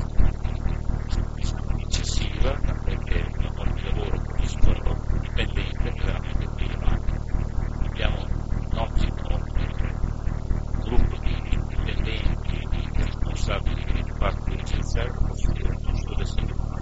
eccessiva, perché il modo di lavoro forniscono dipendente è veramente rilevante. Abbiamo un ottimo gruppo di dipendenti, di responsabili di reparti licenziati, che posso dire non solo del servizio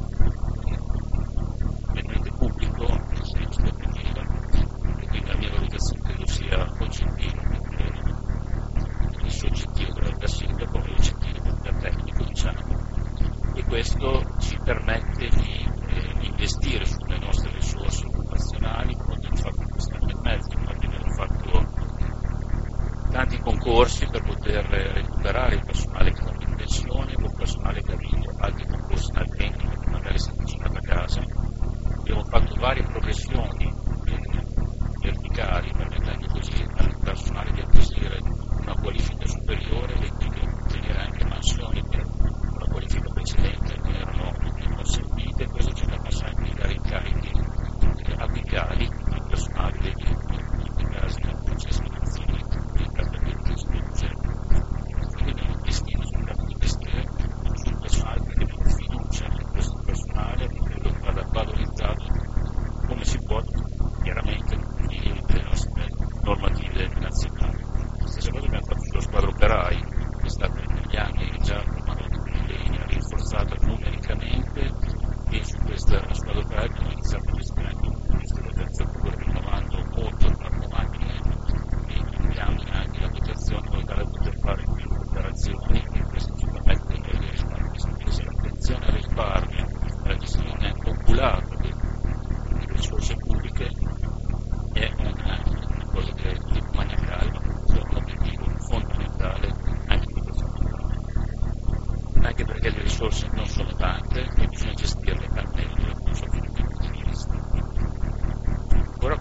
dipendente pubblico, nel senso dipendente, e quindi la mia valutazione credo sia oggettiva, il soggettivo da sindaco e oggettivo da tecnico, diciamo, e questo ci permette di eh, investire sulle nostre risorse occupazionali, come abbiamo fatto quest'anno e mezzo, come abbiamo fatto tanti concorsi per poter recuperare il personale che va in pensione o il personale che ha vinto altri concorsi in altri che magari si è avvicinato a casa. Abbiamo fatto varie progressioni eh, verticali, permettendo così al personale di acquisire una qualifica superiore e quindi ottenere anche mansioni che con la qualifica precedente non erano consentite. Questo ci permette anche di dare incarichi eh, apicali al personale dei in casi di processo di azione di trattamento di spinge. Quindi abbiamo investito sul caso di investire sul personale, perché abbiamo fiducia in questo personale e credo che vada valorizzato come si può, chiaramente nelle nostre normative nazionali. La stessa cosa abbiamo fatto sulla squadra operai, che è stata negli anni già rinforzata numericamente, e su questa squadra operaia abbiamo iniziato a investire anche un punto della terzatura, rinnovando molto il parco macchine e cambiando anche la dotazione in modo tale da poter fare più operazioni, e questo ci permette di avere risparmio di spese. L'attenzione al risparmio, alla gestione oculata delle risorse pubbliche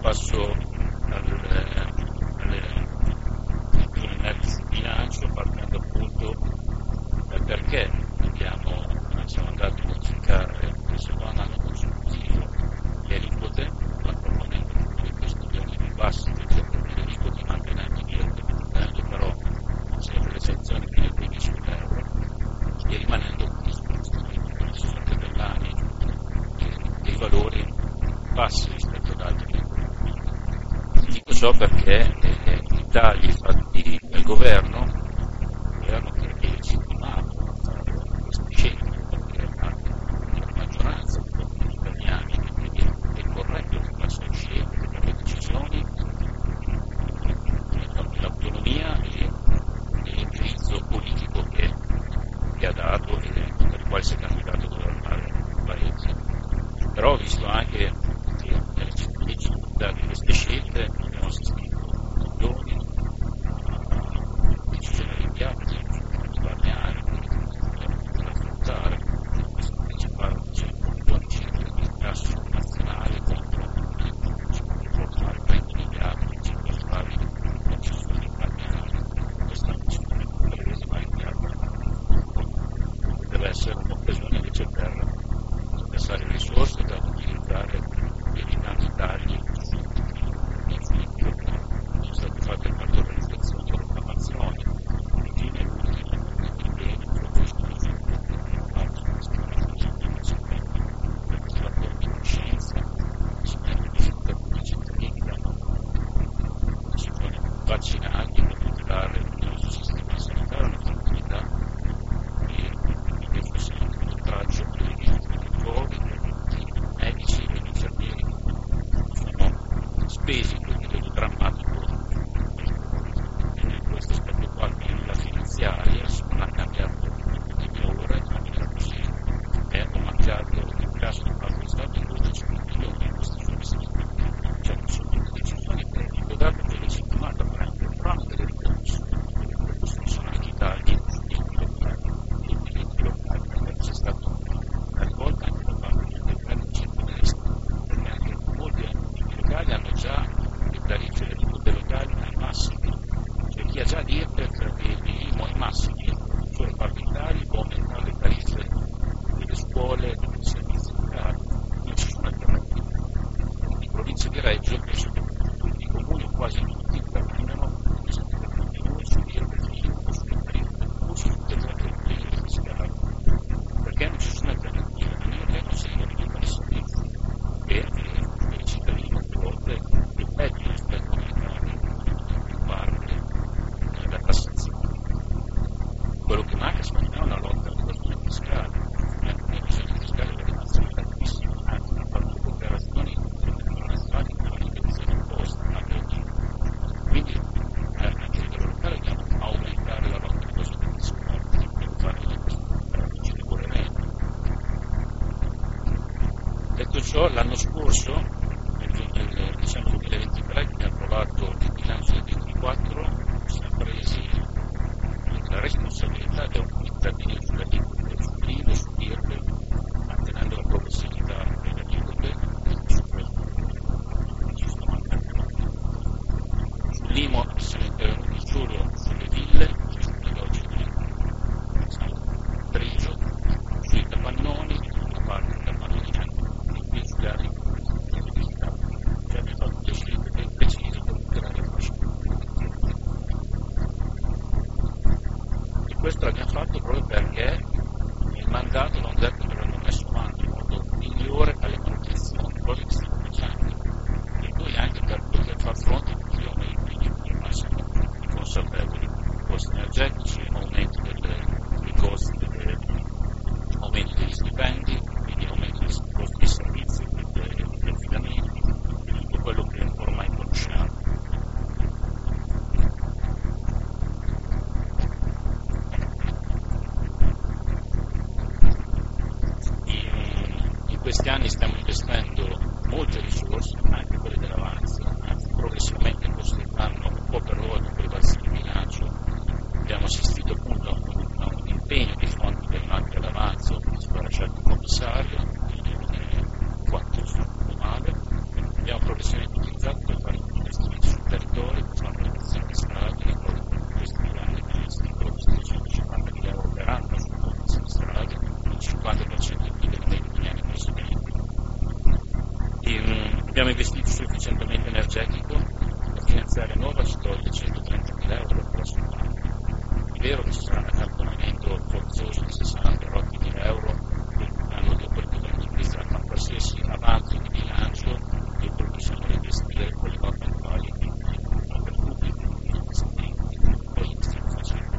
passo alle, alle analisi di bilancio, partendo appunto dal perché abbiamo, siamo andati a modificare il secondo anno consecutivo le aliquote, naturalmente per questioni di bassi delle aliquote, mantenendo mantenendo però sempre le sanzioni fino a quindicimila euro e rimanendo con ci sono degli anni dei valori bassi rispetto ad altri. Dico ciò perché eh, i tagli fatti dal governo, il governo che è legittimato a fare queste scelte, perché la maggioranza degli italiani, quindi è corretto che faccia scelte, che prenda decisioni, l'autonomia e l'indirizzo politico che, che ha dato e per il quale si è candidato a governare il paese. Però ho visto anche che nella legittimità di queste scelte abbiamo assistito a milioni, a decisioni rinviate, di vari anni, da affrontare, questo principale milioni circa di tasso nazionale contro portare trenta miliardi di vari decisioni di vari anni, quest'anno ci sono prese vari miliardi, deve essere un'occasione invece per pensare risorse da utilizzare evitando tagli sui sono state fatte quattro organizzazioni di rottamazione e infine l'ultimo impegno proposto sulla conoscenza di cittadini che si sono vaccinati per tutelare il nostro sistema sanitario, la nostra comunità e che fosse anche un oltraggio per i Covid, i medici e gli infermieri sono spesi in quel periodo drammatico e in questo aspetto qua quindi la finanziaria non ha cambiato le ore, ma era così è un mancato in caso di parte di Stato di dodici milioni in questi giorni, cioè sono tutte decisioni che il governo è legittimato a prendere, però hanno delle ripercussioni, sono anche i tagli di enti locali, di enti locali, perché c'è stato una rivolta anche da parte del decreto centrodestra, perché anche molti enti locali hanno già le tariffe delle aliquote locali ai massimi, cioè chi ha già l'I R P E F e l'I M U ai massimi, cioè i partitari può aumentare le tariffe delle scuole, dei servizi locali, non ci sono alternative. In provincia di Reggio, penso che tutti i comuni, quasi tutti, intervengono tutti noi su I R P E F, sulle tariffe, o su tutte le altre fiscali, perché non ci sono alternative, a meno che non si riducano i servizi e per i cittadini a volte è peggio rispetto a aumentare in parte la tassazione. Quello che manca secondo me è una lotta all'evasione fiscale, l'evasione fiscale per nazionale tantissimo, anzi hanno fatto cooperazioni internazionali con l'evasione imposta a oggi. Quindi eh, anche a livello locale dobbiamo aumentare la lotta all'evasione fiscale, per fare ci lavoreremo. Detto ciò, l'anno scorso, nel dicembre duemilaventitré, che ha approvato il bilancio del ventiquattro, si è presi la responsabilità di aumentare sulle aliquote sull'I V A e sull'I R P E F, mantenendo la progressività delle aliquote, ci sono mancate. Sull'I M U siamo intervenuti solo sulle ville, sui negozi di Treggio, sui capannoni, una parte dei capannoni anche in sulle aree visitate. Cioè abbiamo fatto delle scelte ben precise per tutelare la fascia. Questo l'abbiamo fatto proprio perché il mandato non detto che l'hanno messo avanti in modo migliore alle manutenzioni, cose che stiamo facendo. E noi anche per poter far fronte a questi aumenti, ormai siamo consapevoli, costi energetici, aumenti delle, dei costi, delle, aumenti degli stipendi, quindi aumenti dei costi dei servizi, degli affidamenti, tutto quello che ormai conosciamo. essere utilizzato per fare investimenti sul territorio, per fare protezione di strade, questi piani investono cinquantamila euro per anno su protezione di strade, il cinquanta per cento di più negli anni precedenti. E, um, abbiamo investito sull'efficientamento energetico, la finanziaria nuova ci toglie centotrentamila euro per la sua parte. È vero che ci sarà un accantonamento forzoso di sessanta ottimila euro l'anno dopo il governo di Cristian, ma qualsiasi avanzo di bilancio che poi possiamo reinvestire con le norme attuali di opere pubbliche, di investimenti, poi li stiamo facendo.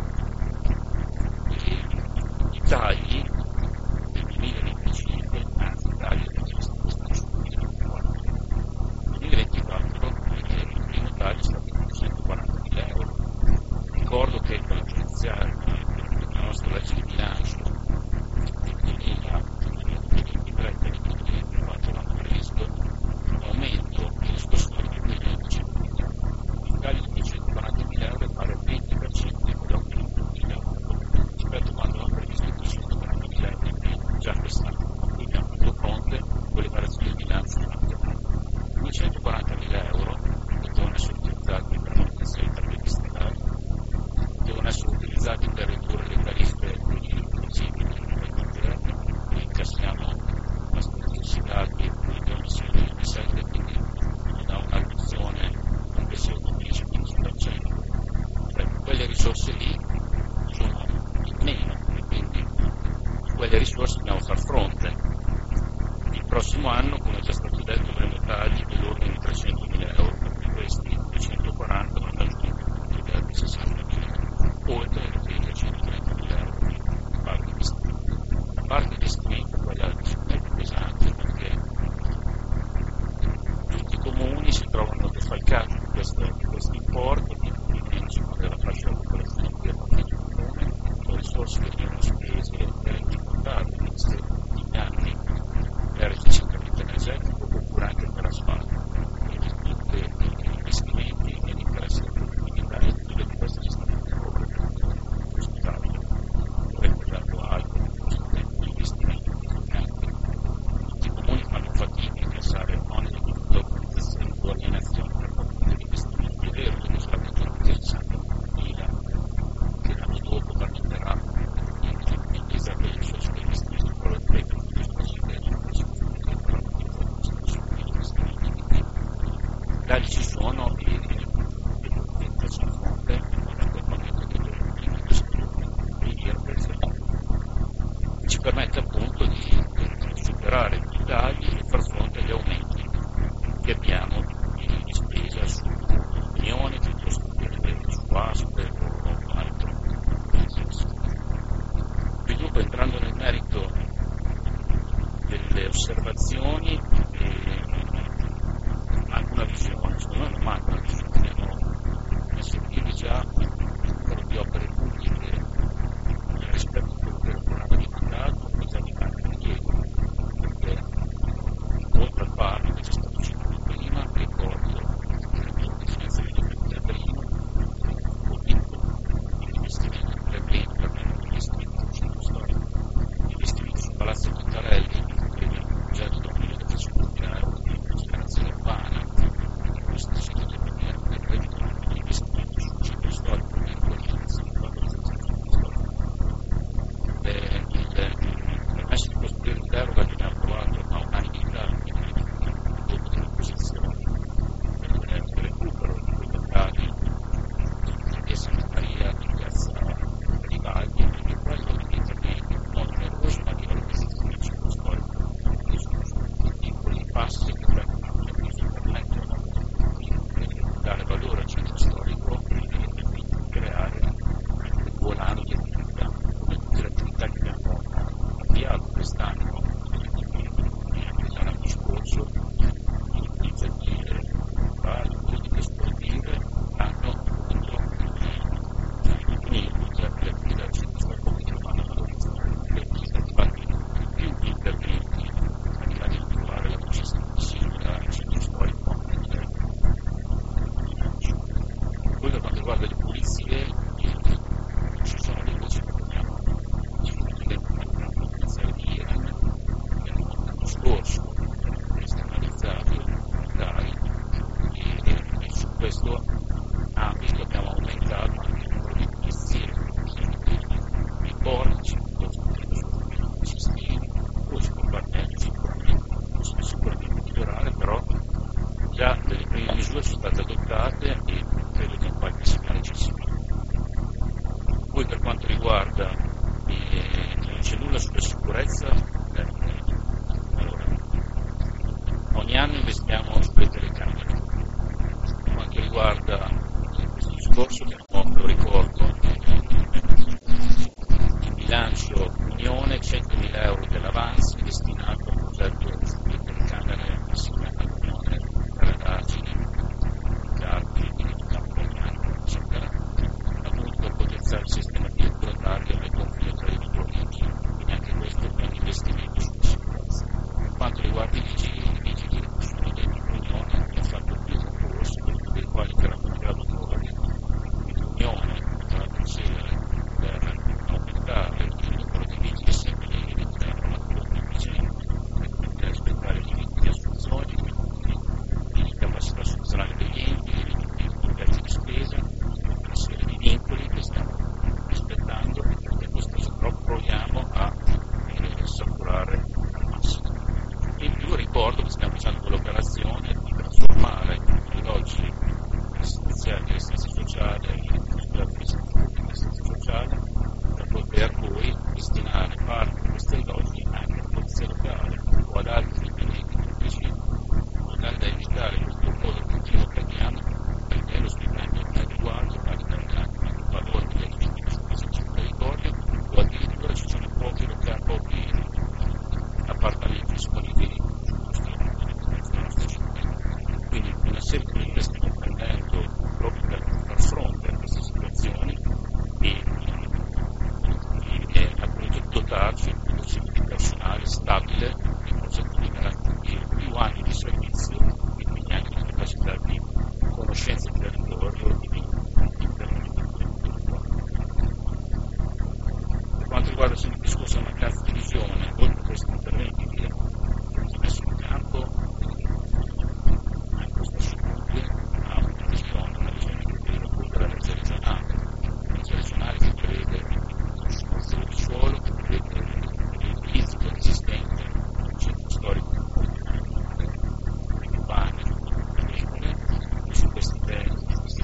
E i tagli del duemilaventicinque, anzi i tagli del duemilaventiquattro, nel duemilaventiquattro il primo taglio è stato di duecentoquarantamila euro. Ricordo che con la giudiziaria la nostra legge di bilancio del duemilaventitré e del duemilaventiquattro hanno previsto un aumento dello scorso anno del duemilaventicinque. Il taglio di duecentoquarantamila euro è pari al venti per cento di quello che rispetto a quando hanno previsto duecentoquarantamila euro in più già quest'anno. Quindi abbiamo fatto fronte con le variazioni di bilancio duecentoquarantamila euro che devono essere utilizzati per manutenzione dei tappeti stradali, devono essere utilizzati per ridurre le tariffe dei residui interni, quindi incassiamo la necessità di le emissioni di sette, quindi da una riduzione complessiva di dieci quindici per cento. Cioè, quelle risorse lì sono in meno e quindi a quelle risorse dobbiamo far fronte. Il prossimo anno, come è già stato detto, avremo tagli dell'ordine di trecentomila euro, perché questi duecentoquaranta non raggiungono i sessantamila euro, oltre ai trecentotrentamila euro di parte di investimento. La parte di investimento è quella sicuramente pesante, perché tutti i comuni si trovano defalcati di questo, di questo importo, quindi sono della fascia di popolazione di appartamento comune, le risorse che vengono spese per importare negli anni per efficientamento energetico oppure anche per asfalto. Quindi tutti gli investimenti e l'interesse della comunità e tutte le diverse gestioni di opere che ospitali avrebbe dato alto gli investimenti anche. Tutti i comuni fanno fatica a incassare oneri di localizzazione e coordinazione per fare gli investimenti. È vero che sono raggiunti sessantamila che l'anno dopo permetterà di utilizzare le risorse che investimenti, però ripeto, tutte le cose che tagli ci sono e facciamo fronte all'accorpamento degli Irpef, ci permette appunto di superare i tagli e far fronte agli aumenti che abbiamo di spesa su Unione piuttosto che su Aspe o altro. Quindi dunque, entrando nel merito delle osservazioni, eh, anche una visione, secondo me non manca una visione, abbiamo messo in piedi già un numero di opere pubbliche rispetto a quello che era il programma di mandato, e già di manca di Diego, perché oltre al parco che c'è stato citato prima, ricordo il finanziamento del primo, ho vinto l'investimento per primo, per me l'investimento sul centro storico, l'investimento sul Palazzo Contarelli, che abbiamo un progetto da un milione e trecentomila euro di rigenerazione urbana, questo centomila euro del reddito di investimento sul centro storico, per l'investimento sul centro storico. in questo ambito abbiamo aumentato anche il numero di polizie, i portici, i sistemi, poi si può fare meglio sicuramente, possiamo sicuramente migliorare, però già delle prime misure sono state adottate e credo che in qualche segnale ci sia. Poi per quanto riguarda eh, non c'è nulla sulla sicurezza, eh, allora, ogni anno investiamo sulle telecamere. Per quanto riguarda questo discorso, abbiamo, lo ricordo, in bilancio Unione centomila euro dell'avanzo destinato al progetto sulle telecamere assieme all'Unione per andarcene carti di campo ogni anno, eccetera, appunto per potenziare il sistema di ecuratario nel confine tra le due province. Quindi anche questo è un investimento sulla sicurezza. Per quanto riguarda i vigili, i vigili sono dentro l'Unione, hanno fatto più concorsi, dei quali erano graduatori, quindi l'Unione farà procedere per aumentare il numero di vigili sempre di vigenti, per rispettare i limiti di assunzioni, di capacità assunzionale degli enti, i limiti di prezzi di spesa, una serie di vincoli che stiamo rispettando e perché questo però proviamo a eh, assicurare al massimo. In più ricordo che stiamo facendo quell'operazione di trasformare gli alloggi residenziali di assistenza sociale in assistenza sociale per poter poi destinare parte di questi alloggi anche alla polizia locale o ad altri dipendenti pubblici, in modo tale da evitare questo modo continuo che abbiamo, perché lo stipendio non è adeguato a determinati valori di edifici sul territorio, o addirittura ci sono pochi locali, pochi appartamenti disponibili sulla nostra città. Quindi una serie di misure stiamo prendendo proprio per far fronte a queste situazioni e, e appunto dotarci di personale stabile in modo di garantire più anni di servizio e quindi anche la capacità di conoscenza del territorio e di intervento. Per quanto riguarda il discorso della mancanza di visione, oltre a questi interventi che abbiamo messo in campo, anche questo assunto ha una visione, una visione che deriva poi dalla legge regionale, la legge regionale che prevede la situazione di suolo, che prevede l'utilizzo dell'esistente del centro storico urbano, agricole, e su questi temi,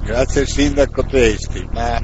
Grazie al sindaco Testi, ma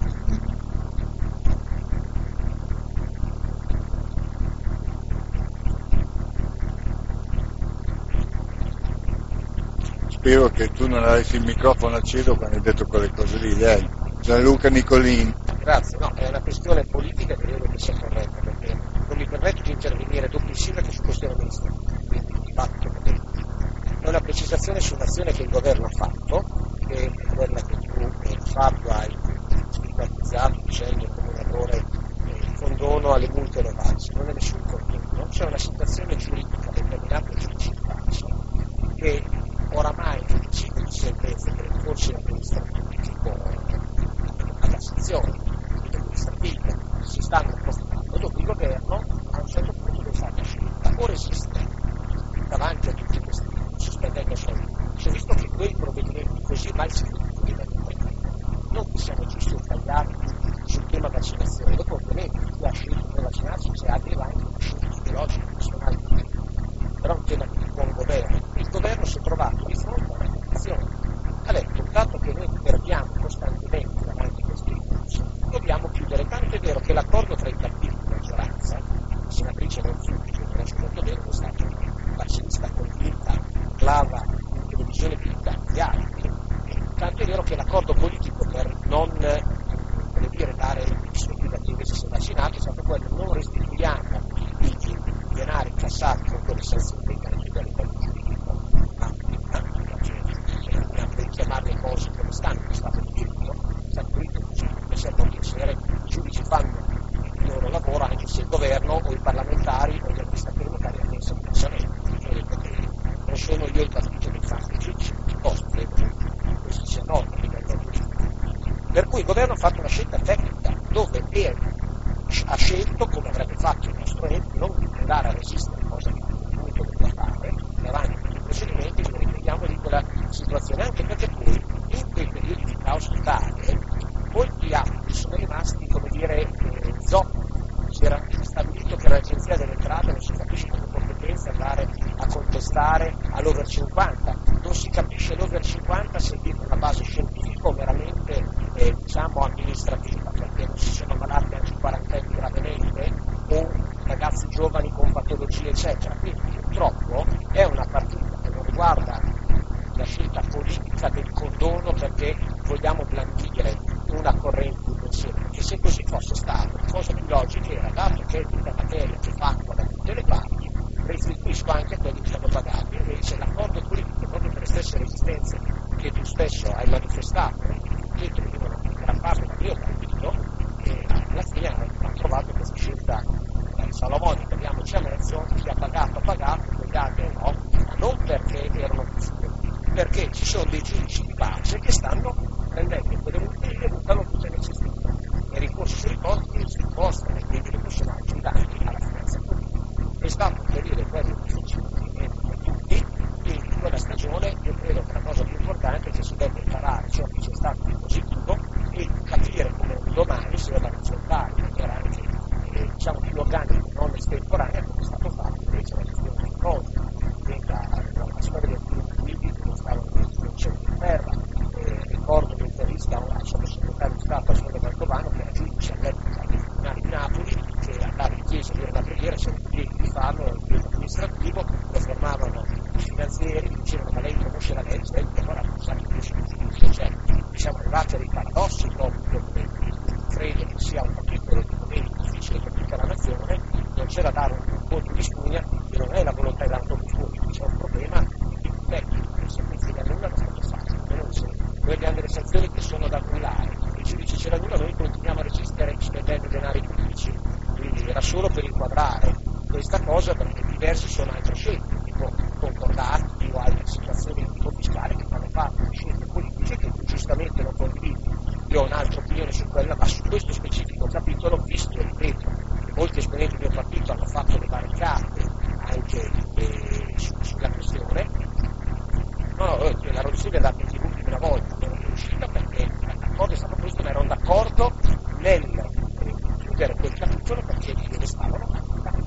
spero che tu non avessi il microfono acceso quando hai detto quelle cose lì, dai. Gianluca Nicolini. Grazie, no, è una questione politica che credo che sia corretta, perché non mi permetto di intervenire dopo il sindaco su questione amministrativa, quindi di fatto è una precisazione su un'azione che il governo ha fatto, che è quella che tu eh, Fabio hai stigmatizzato dicendo come un errore eh, condono alle multe elevate. Non è nessun condono, c'è una situazione giuridica determinata in giudici di pace che oramai non decide di sentenze per i corsi amministrativi che alla sezione amministrativa si stanno portando, dopo il governo a un certo punto deve fare una scelta o resistere davanti a tutti questi sospendendo soldi. Si è visto che quei provvedimenti così mal scritti non siano giusti o sbagliati sul tema vaccinazione, dopo ovviamente chi ha scelto di vaccinarsi se ha anche scelte ideologiche personali, però è un tema di buon governo. Il governo si è trovato di fronte a una condizione, ha detto, dato che noi perdiamo costantemente davanti a questi recursi, dobbiamo chiudere, tanto è vero che l'accordo tra i partiti di maggioranza, la senatrice Ronzulli, che conosco molto bene, è stata una vaccinista convinta, clava in televisione più di tanti altri, tanto è vero che l'accordo politico per non come dire, dare il subito a chi invece si è vaccinato è stato quello, non restituiamo i denari incassati con quelle sanzioni che hanno a livello giuridico, ma per chiamare le cose come stanno, è stato di diritto, è stato diritto così, come serve un piacere, i giudici fanno il loro lavoro anche se il governo o i parlamentari o gli amministratori locali hanno messo diversamente, non sono io il partito dei fatti, i giudici di posto, credo che questo sia norma a livello giuridico. Per cui il governo ha fatto una scelta tecnica dove è, ha scelto, come avrebbe fatto il nostro ente, non di andare a resistere, cosa che appunto doveva fare, davanti a tutti i procedimenti, ci riprendiamo di quella situazione, anche perché poi in quei periodi di caos totale molti atti sono rimasti, come dire, eh, zoppi. Si era stabilito che l'Agenzia delle Entrate non si capisce come competenza andare a contestare all'over cinquanta, non si capisce l'over cinquanta se dietro una base scientifica o meramente eh, diciamo amministrativa, perché non si sono ammalati anche quarantenni gravemente o ragazzi giovani con patologie eccetera, quindi purtroppo è una partita che non riguarda la scelta politica del condono perché vogliamo blandire una corrente di pensiero, perché se così fosse stato la cosa più logica era, dato che è tutta materia che fa da tutte le parti, restituisco anche a quelli che hanno pagato. Invece l'accordo politico, proprio per le stesse resistenze che tu stesso hai manifestato, che venivano in gran parte dal mio partito, e alla fine hanno trovato questa scelta eh, salomonica, diamoci a mezzo, chi ha pagato ha pagato, quegli altri no, ma non perché erano più superiori, perché ci sono dei giudici di pace che stanno prendendo quelle multe e buttano tutte le cestine e ricorsi sui ricorsi si spostano e quindi le possono aiutanti alla finanza pubblica. È stato un periodo quello difficile per tutti, quindi in quella stagione io credo che la cosa più importante è che si deve imparare ciò che c'è stato di positivo e capire come un domani si deve affrontare in maniera anche eh, diciamo più organica, non estemporanea, come è stato fatto invece la gestione delle cose, la storia del film che stava nel centro di terra. Ricordo un'intervista a un sottosegretario di Stato a Sole Mantovano che era giudice all'epoca del Tribunale di Napoli, che andava in chiesa a dire una preghiera, c'era il diritto di farlo, il diritto amministrativo, lo fermavano i finanzieri, dicevano ma lei conosce la legge, lei ora non sa che conosce il giudizio, cioè siamo arrivati a dei paradossi proprio credo che sia un capitolo di momenti difficili per tutta la nazione, non c'è da dare un voto di spugna che non è la volontà di dare un voto di spugna, c'è un problema di tecnico, che se non frega nulla non è stato fatto, noi abbiamo delle sanzioni che sono da annullare, i giudici ce l'annullano, noi continuiamo a resistere spendendo denari pubblici, quindi era solo per inquadrare questa cosa perché diversi sono altre scelte, tipo concordati o altre situazioni di tipo fiscale che fanno parte di scelte politiche che tu giustamente non condividi. Io ho un'altra opinione su quella, ma su questo specifico capitolo, visto, ripeto, che molti esponenti del mio partito hanno fatto le barricate anche eh, su, sulla questione, no, no, la Ronzulli è andata in tv più di una volta, non è riuscita perché l'accordo è stato questo, ma ero d'accordo nel chiudere quel capitolo perché li restavano applicati.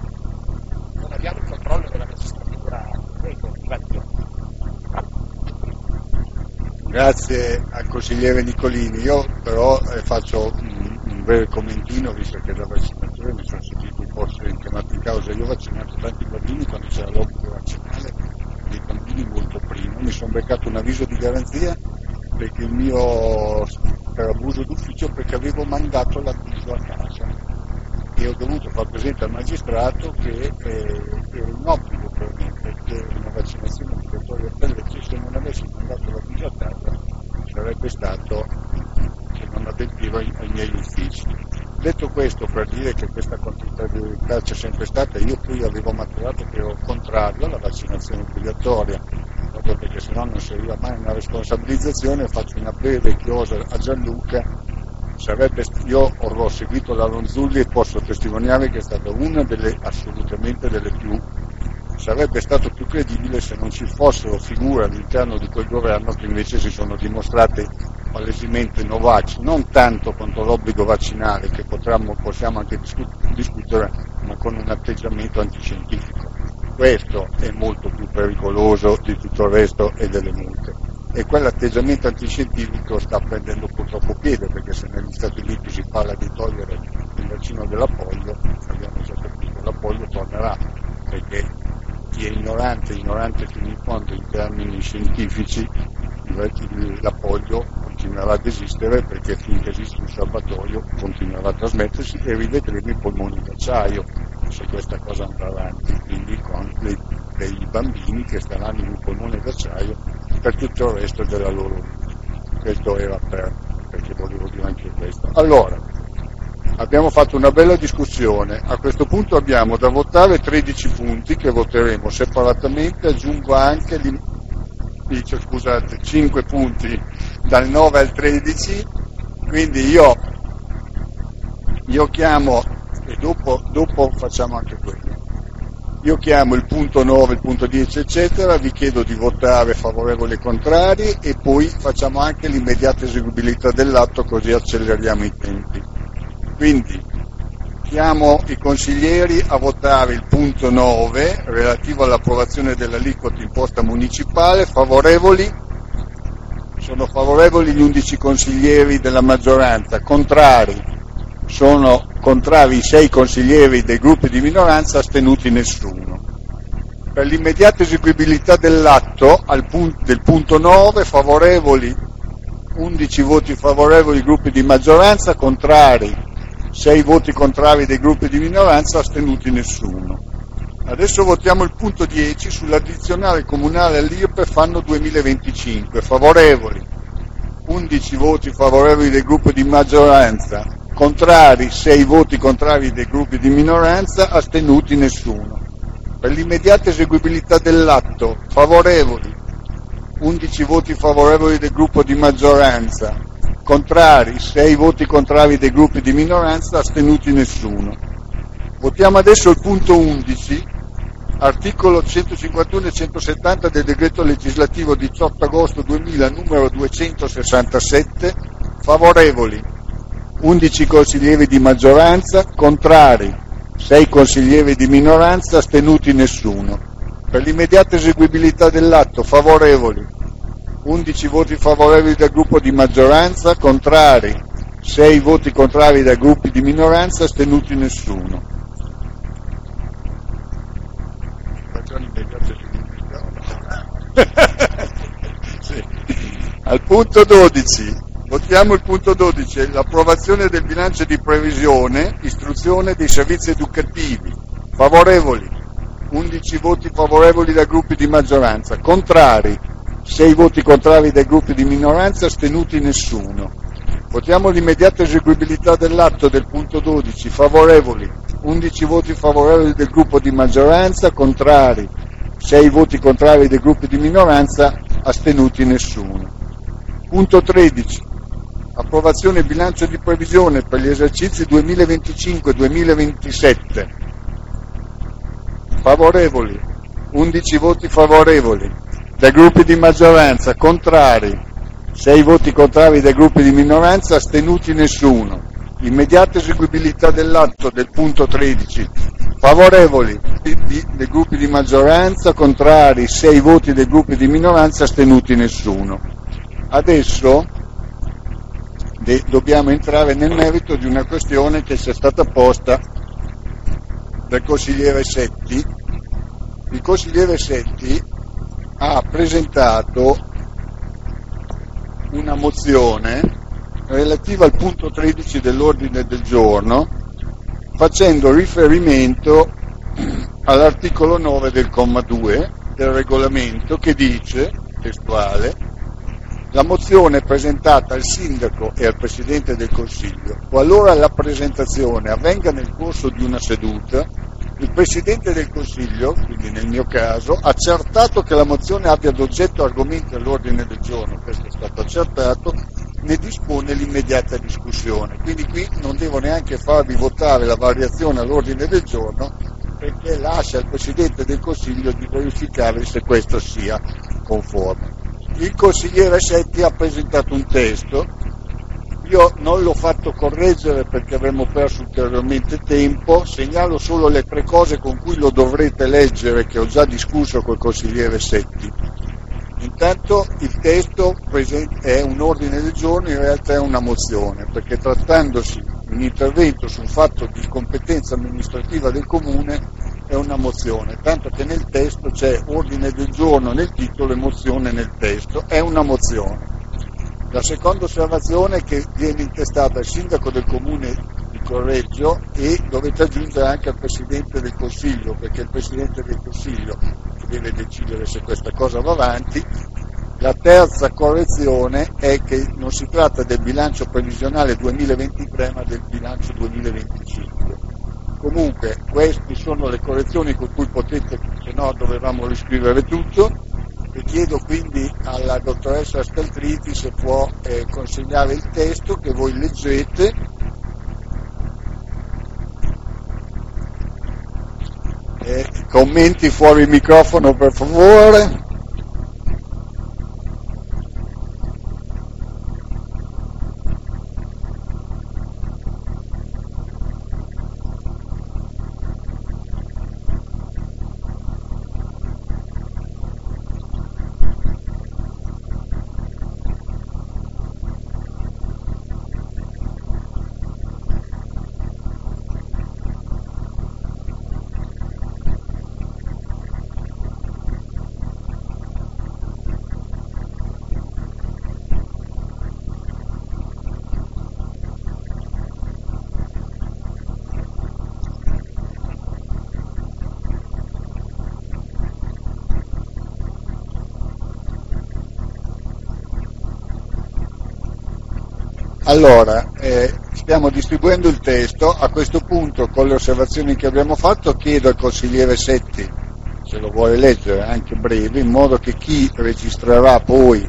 Non abbiamo il controllo della magistratura, prego, Grazie al consigliere Nicolini. Io però eh, faccio un, un breve commentino, visto che da vaccinatore mi sono sentito forse chiamato in causa. Io ho vaccinato tanti bambini quando c'era l'obbligo vaccinale, dei bambini molto prima. Mi sono beccato un avviso di garanzia perché il mio per abuso d'ufficio, perché avevo mandato l'avviso a casa e ho dovuto far presente al magistrato che eh, era un obbligo per me, perché una vaccinazione obbligatoria per legge, se non avessi mandato l'avviso a casa sarebbe stato che non adempivo ai, ai miei uffici. Detto questo, per dire che questa contrarietà c'è sempre stata, io poi avevo maturato che ero contrario alla vaccinazione obbligatoria, proprio perché sennò non serviva mai una responsabilizzazione. Faccio una breve chiosa a Gianluca. Sarebbe, io ho seguito la Ronzulli e posso testimoniare che è stata una delle assolutamente delle più, sarebbe stato più credibile se non ci fossero figure all'interno di quel governo che invece si sono dimostrate palesemente Novax, non tanto contro l'obbligo vaccinale, che potremmo, possiamo anche discutere, ma con un atteggiamento antiscientifico. Questo è molto più pericoloso di tutto il resto e delle multe. E quell'atteggiamento antiscientifico sta prendendo purtroppo piede, perché se negli Stati Uniti si parla di togliere il vaccino della polio, abbiamo già capito, la polio tornerà, perché chi è ignorante, ignorante fino in fondo in termini scientifici, la polio continuerà ad esistere, perché finché esiste un serbatoio continuerà a trasmettersi e rivedremo i polmoni d'acciaio se questa cosa andrà avanti, quindi con dei, dei bambini che staranno in un polmone d'acciaio per tutto il resto della loro vita. Questo era per, perché volevo dire anche questo. Allora, abbiamo fatto una bella discussione, a questo punto abbiamo da votare tredici punti che voteremo separatamente, aggiungo anche dice, scusate, cinque punti dal nove al tredici, quindi io, io chiamo, e dopo, dopo facciamo anche quello, io chiamo il punto nove, il punto dieci eccetera, vi chiedo di votare favorevoli e contrari e poi facciamo anche l'immediata eseguibilità dell'atto, così acceleriamo i tempi. Quindi chiamo i consiglieri a votare il punto nove relativo all'approvazione dell'aliquota imposta municipale. Favorevoli? Sono favorevoli gli undici consiglieri della maggioranza. Contrari? Sono contrari i sei consiglieri dei gruppi di minoranza, astenuti nessuno. Per l'immediata eseguibilità dell'atto al punto, del punto nove, favorevoli undici voti favorevoli gruppi di maggioranza, contrari sei voti contrari dei gruppi di minoranza, astenuti nessuno. Adesso votiamo il punto dieci sull'addizionale comunale all'I R P E F anno duemilaventicinque. Favorevoli undici voti favorevoli del gruppo di maggioranza, contrari sei voti contrari dei gruppi di minoranza, astenuti nessuno. Per l'immediata eseguibilità dell'atto, favorevoli undici voti favorevoli del gruppo di maggioranza, contrari sei voti contrari dei gruppi di minoranza, astenuti nessuno. Votiamo adesso il punto undici, articolo centocinquantuno e centosettanta del decreto legislativo diciotto agosto duemila numero duecentosessantasette. Favorevoli undici consiglieri di maggioranza, contrari sei consiglieri di minoranza, astenuti nessuno. Per l'immediata eseguibilità dell'atto, favorevoli undici voti favorevoli dal gruppo di maggioranza, contrari sei voti contrari dai gruppi di minoranza, astenuti nessuno. Sì. Al punto dodici, votiamo il punto dodici, l'approvazione del bilancio di previsione, istruzione dei servizi educativi. Favorevoli undici voti favorevoli dai gruppi di maggioranza, contrari sei voti contrari dai gruppi di minoranza, astenuti nessuno. Votiamo l'immediata eseguibilità dell'atto del punto dodici, favorevoli undici voti favorevoli del gruppo di maggioranza, contrari sei voti contrari dei gruppi di minoranza, astenuti nessuno. Punto tredici, approvazione bilancio di previsione per gli esercizi duemilaventicinque duemilaventisette. Favorevoli undici voti favorevoli dai gruppi di maggioranza, contrari sei voti contrari dai gruppi di minoranza, astenuti nessuno. Immediata eseguibilità dell'atto del punto tredici, favorevoli dei gruppi di maggioranza, contrari sei voti dei gruppi di minoranza, astenuti nessuno. Adesso de- dobbiamo entrare nel merito di una questione che sia stata posta dal consigliere Setti. Il consigliere Setti ha presentato una mozione relativa al punto tredici dell'ordine del giorno, facendo riferimento all'articolo nove del comma due del regolamento, che dice, testuale: la mozione presentata al sindaco e al Presidente del Consiglio, qualora la presentazione avvenga nel corso di una seduta, il Presidente del Consiglio, quindi nel mio caso, accertato che la mozione abbia ad oggetto argomenti all'ordine del giorno, questo è stato accertato, ne dispone l'immediata discussione. Quindi qui non devo neanche farvi votare la variazione all'ordine del giorno, perché lascia al Presidente del Consiglio di verificare se questo sia conforme. Il consigliere Setti ha presentato un testo, io non l'ho fatto correggere perché avremmo perso ulteriormente tempo, segnalo solo le tre cose con cui lo dovrete leggere, che ho già discusso col consigliere Setti. Intanto il testo è un ordine del giorno, in realtà è una mozione, perché trattandosi di un intervento su un fatto di competenza amministrativa del Comune è una mozione, tanto che nel testo c'è ordine del giorno nel titolo e mozione nel testo, è una mozione. La seconda osservazione è che viene intestata al sindaco del Comune di Correggio e dovete aggiungere anche al Presidente del Consiglio, perché è il Presidente del Consiglio che deve decidere se questa cosa va avanti. La terza correzione è che non si tratta del bilancio previsionale duemilaventitré ma del bilancio duemilaventicinque. Comunque queste sono le correzioni con cui potete, se no dovevamo riscrivere tutto, e chiedo quindi alla dottoressa Scaltriti se può eh, consegnare il testo che voi leggete. Eh, commenti fuori il microfono per favore. Allora, eh, stiamo distribuendo il testo, a questo punto con le osservazioni che abbiamo fatto chiedo al consigliere Setti, se lo vuole leggere anche breve, in modo che chi registrerà poi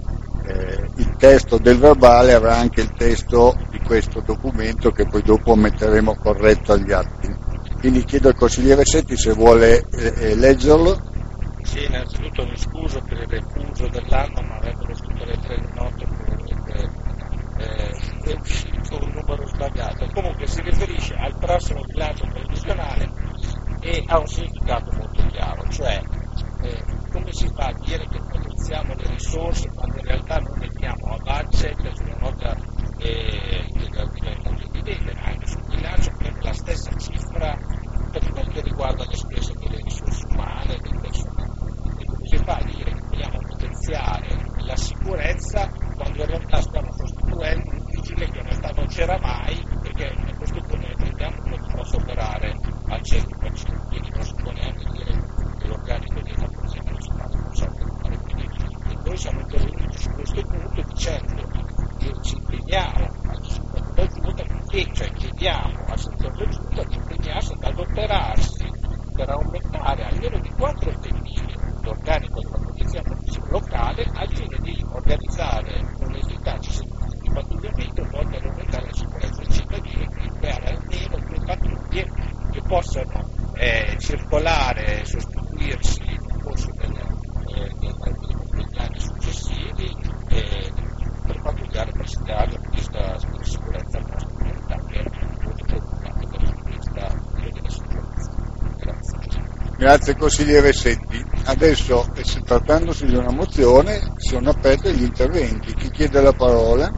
eh, il testo del verbale avrà anche il testo di questo documento che poi dopo metteremo corretto agli atti. Quindi chiedo al consigliere Setti se vuole eh, leggerlo. Sì, innanzitutto mi scuso per il refuso dell'anno, ma avendo tutte le tre di notte probabilmente Eh, è uscito un numero sbagliato. Comunque si riferisce al prossimo bilancio previsionale e ha un significato molto chiaro, cioè eh, come si fa a dire che potenziamo le risorse quando in realtà non mettiamo a budget su una nota eh, che è molto evidente, anche sul bilancio prende la stessa cifra per quel che riguarda le spese delle risorse umane, del personale. E come si fa a dire che vogliamo potenziare la sicurezza quando in realtà stiamo sostituendo un vigile che in realtà non c'era mai, perché a questo punto ne prendiamo uno che possa operare al cento per cento, quindi non si può neanche dire che l'organico di una posizione non si fa responsabile. Quindi noi siamo intervenuti su questo punto dicendo che ci impegniamo al sindaco della Giunta, che cioè chiediamo al sindaco della Giunta di impegnarsi ad adoperarsi per aumentare almeno di quattro tennini l'organico della polizia locale al fine di organizzare un'efficace servizio di pattugliamento volto ad aumentare la sicurezza dei cittadini e quindi creare almeno due pattuglie che possano eh, circolare e sostituirsi nel corso delle, eh, degli anni successivi eh, per pattugliare per segnare questa sicurezza della nostra comunità, che è molto preoccupante dal punto di vista della sicurezza. Grazie. Grazie consigliere Setti. adesso, trattandosi di una mozione, sono aperti gli interventi. Chi chiede la parola?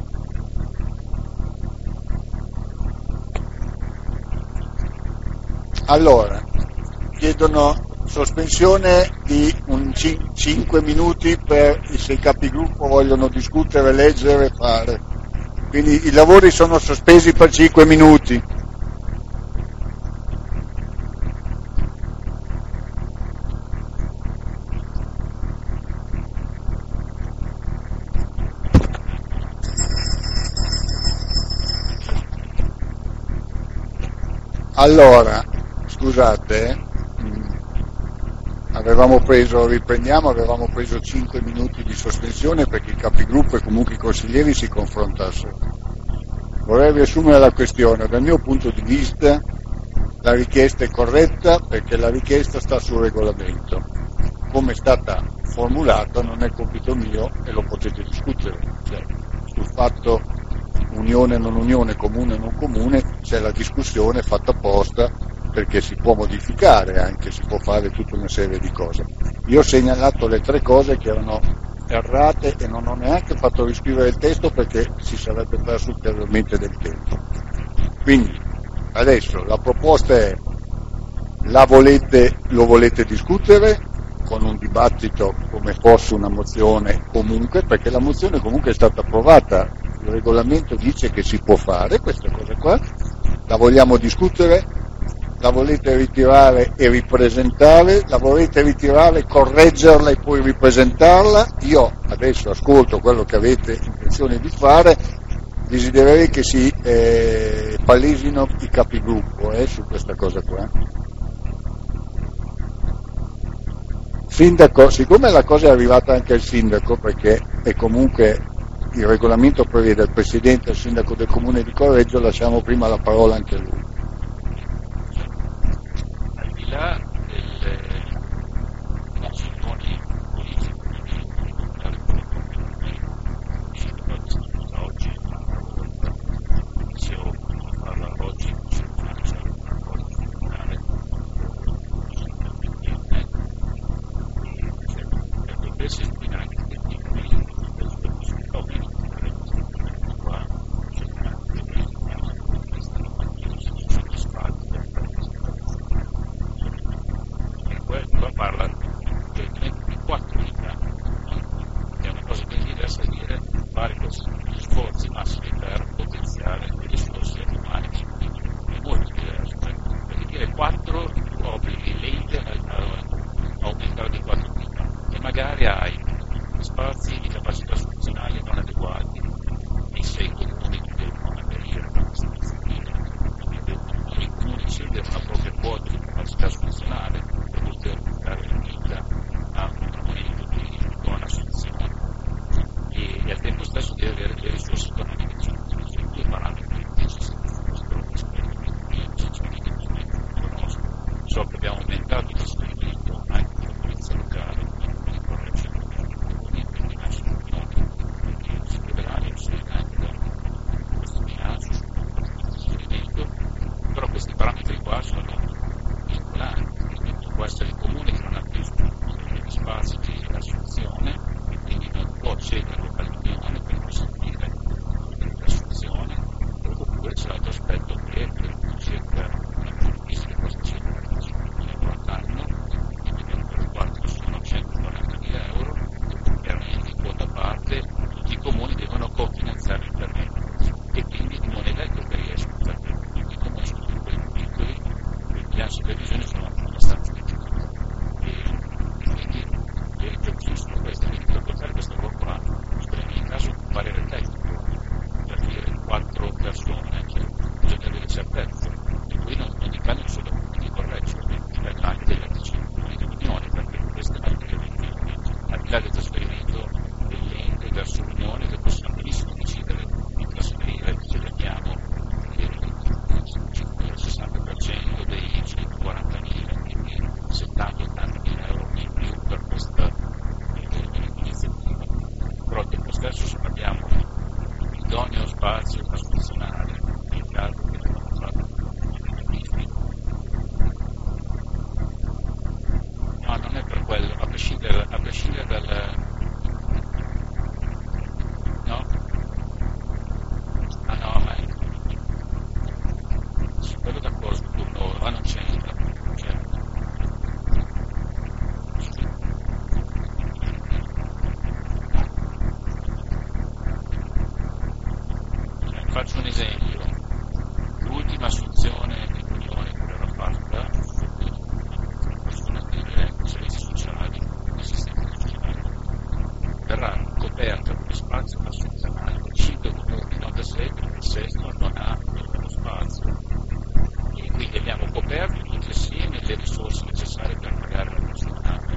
Allora, chiedono sospensione di un cinque minuti per se i capigruppo vogliono discutere, leggere, fare. Quindi i lavori sono sospesi per cinque minuti. Allora, scusate, avevamo preso, riprendiamo, avevamo preso cinque minuti di sospensione perché i capigruppo e comunque i consiglieri si confrontassero. Vorrei riassumere la questione. Dal mio punto di vista la richiesta è corretta perché la richiesta sta sul regolamento. Come è stata formulata non è compito mio e lo potete discutere. Cioè, sul fatto unione non unione, comune non comune, c'è la discussione fatta apposta perché si può modificare anche, si può fare tutta una serie di cose. Io ho segnalato le tre cose che erano errate e non ho neanche fatto riscrivere il testo perché si sarebbe perso ulteriormente del tempo. Quindi adesso la proposta è, la volete, lo volete discutere con un dibattito come fosse una mozione comunque, perché la mozione comunque è stata approvata, il regolamento dice che si può fare questa cosa qua, la vogliamo discutere, la volete ritirare e ripresentare, la volete ritirare, correggerla e poi ripresentarla. Io adesso ascolto quello che avete intenzione di fare, desidererei che si eh, palesino i capigruppo eh, su questa cosa qua. Sindaco, siccome la cosa è arrivata anche al sindaco, perché è comunque il regolamento prevede il presidente e il sindaco del comune di Correggio, lasciamo prima la parola anche a lui. Al di là delle mozioni politiche oggi, se ho farla oggi, se faccio una cosa comunale, invece anche parla di quattro unità, è una cosa ben diversa da dire fare questi sforzi massimi per potenziare le risorse umane, è molto diverso, perché dire quattro obblighi l'ente a aumentare di quattro unità e magari hai spazi di capacità funzionali non adeguati e sei comuni che devono aderire a questa disciplina, i comuni scegliere una propria quota di capacità funzionale per poter dare vita a un momento di buona soluzione e, e al tempo stesso deve avere le risorse economiche disponibili. Sono due parametri decisi su questo aspetto che io sinceramente non conosco. So che abbiamo aumentato il trasferimento anche della polizia locale di Correggio, quindi nasce un'unione che si troverà in sede anche da questo bilancio su questo trasferimento, però questi parametri qua sono vincolanti. Può essere il comune che non ha più gli spazi di assunzione e quindi non può cedere all'unione per consentire l'assunzione, oppure c'è l'altro aspetto che per circa una questa cifra l'anno, per il quale sono centoquarantamila euro, chiaramente in quota parte tutti i comuni devono cofinanziare l'intervento e quindi non è detto che riescono, perché i comuni sono piccoli, piccoli, i bilanci di previsione sono abbastanza per giusto questo, per portare questa roba qua, in ogni caso un parere tecnico per dire quattro persone, cioè bisogna avere certezza e poi non, non dipende solo di Correggio, dipende anche delle decisioni dell'Unione, perché queste anche le decisioni, al di là del trasferimento dell'ente verso l'Unione, che possiamo benissimo decidere di trasferire, se vediamo il sessanta per cento dei centoquarantamila, quindi prescindere, a prescindere dal... no? Ah no, ma su quello d'accordo sul turno, ma non c'entra. Cioè, cioè, faccio un esempio. L'ultima assunzione di unione che verrà fatta, persone dei servizi sociali, assistenza sociale, verrà coperta come spazio assunzionale da cinque comuni, non da sei, perché il sesto non ha lo spazio. E quindi abbiamo coperto tutti assieme le risorse necessarie per pagare la personale,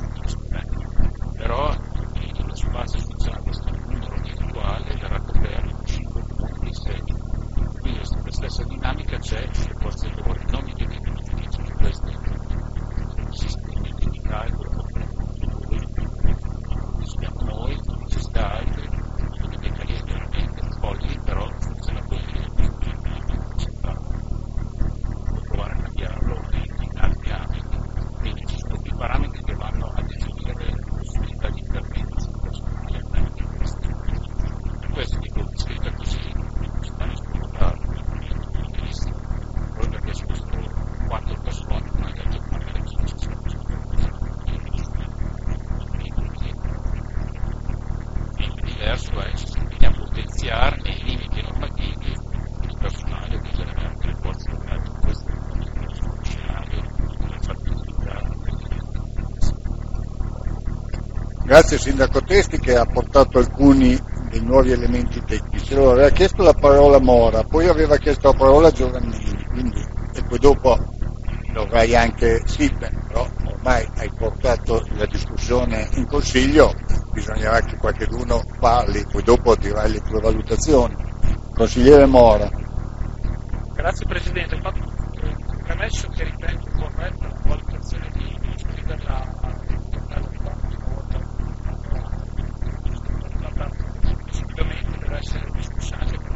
però lo spazio assunzionale, questo numero individuale, verrà coperto da cinque comuni di sei. Quindi la stessa dinamica c'è sulle forze di lavoro, non mi chiedete di giudizio su questi sistemi di calcolo, siamo noi, non ci sta altri, sono dei meccanismi veramente folli, però funziona così, può provare a cambiarlo in altri ambiti, quindi ci sono più parametri che vanno a definire le possibilità di intervento sul personale anche in questi. Per questo dico, scritta così, si vanno a spostare proprio perché su questo quattro persone non è detto che magari ci sono quindi diverso è ci si impegna a potenziare nei limiti normativi il personale di generare le forze locali. Questo è lo scenario della fattibilità. Grazie Sindaco Testi che ha portato alcuni dei nuovi elementi tecnici. Allora, aveva chiesto la parola Mora, poi aveva chiesto la parola Giovannini, quindi, e poi dopo dovrai anche Silven, però ormai hai portato la discussione in consiglio, bisognerà che qualcuno parli, poi dopo dirai le tue valutazioni. Consigliere Mora. Grazie Presidente, ho fatto un premesso che ritengo corretta la valutazione di iscriverla al dibattito. Sicuramente deve essere discussa anche per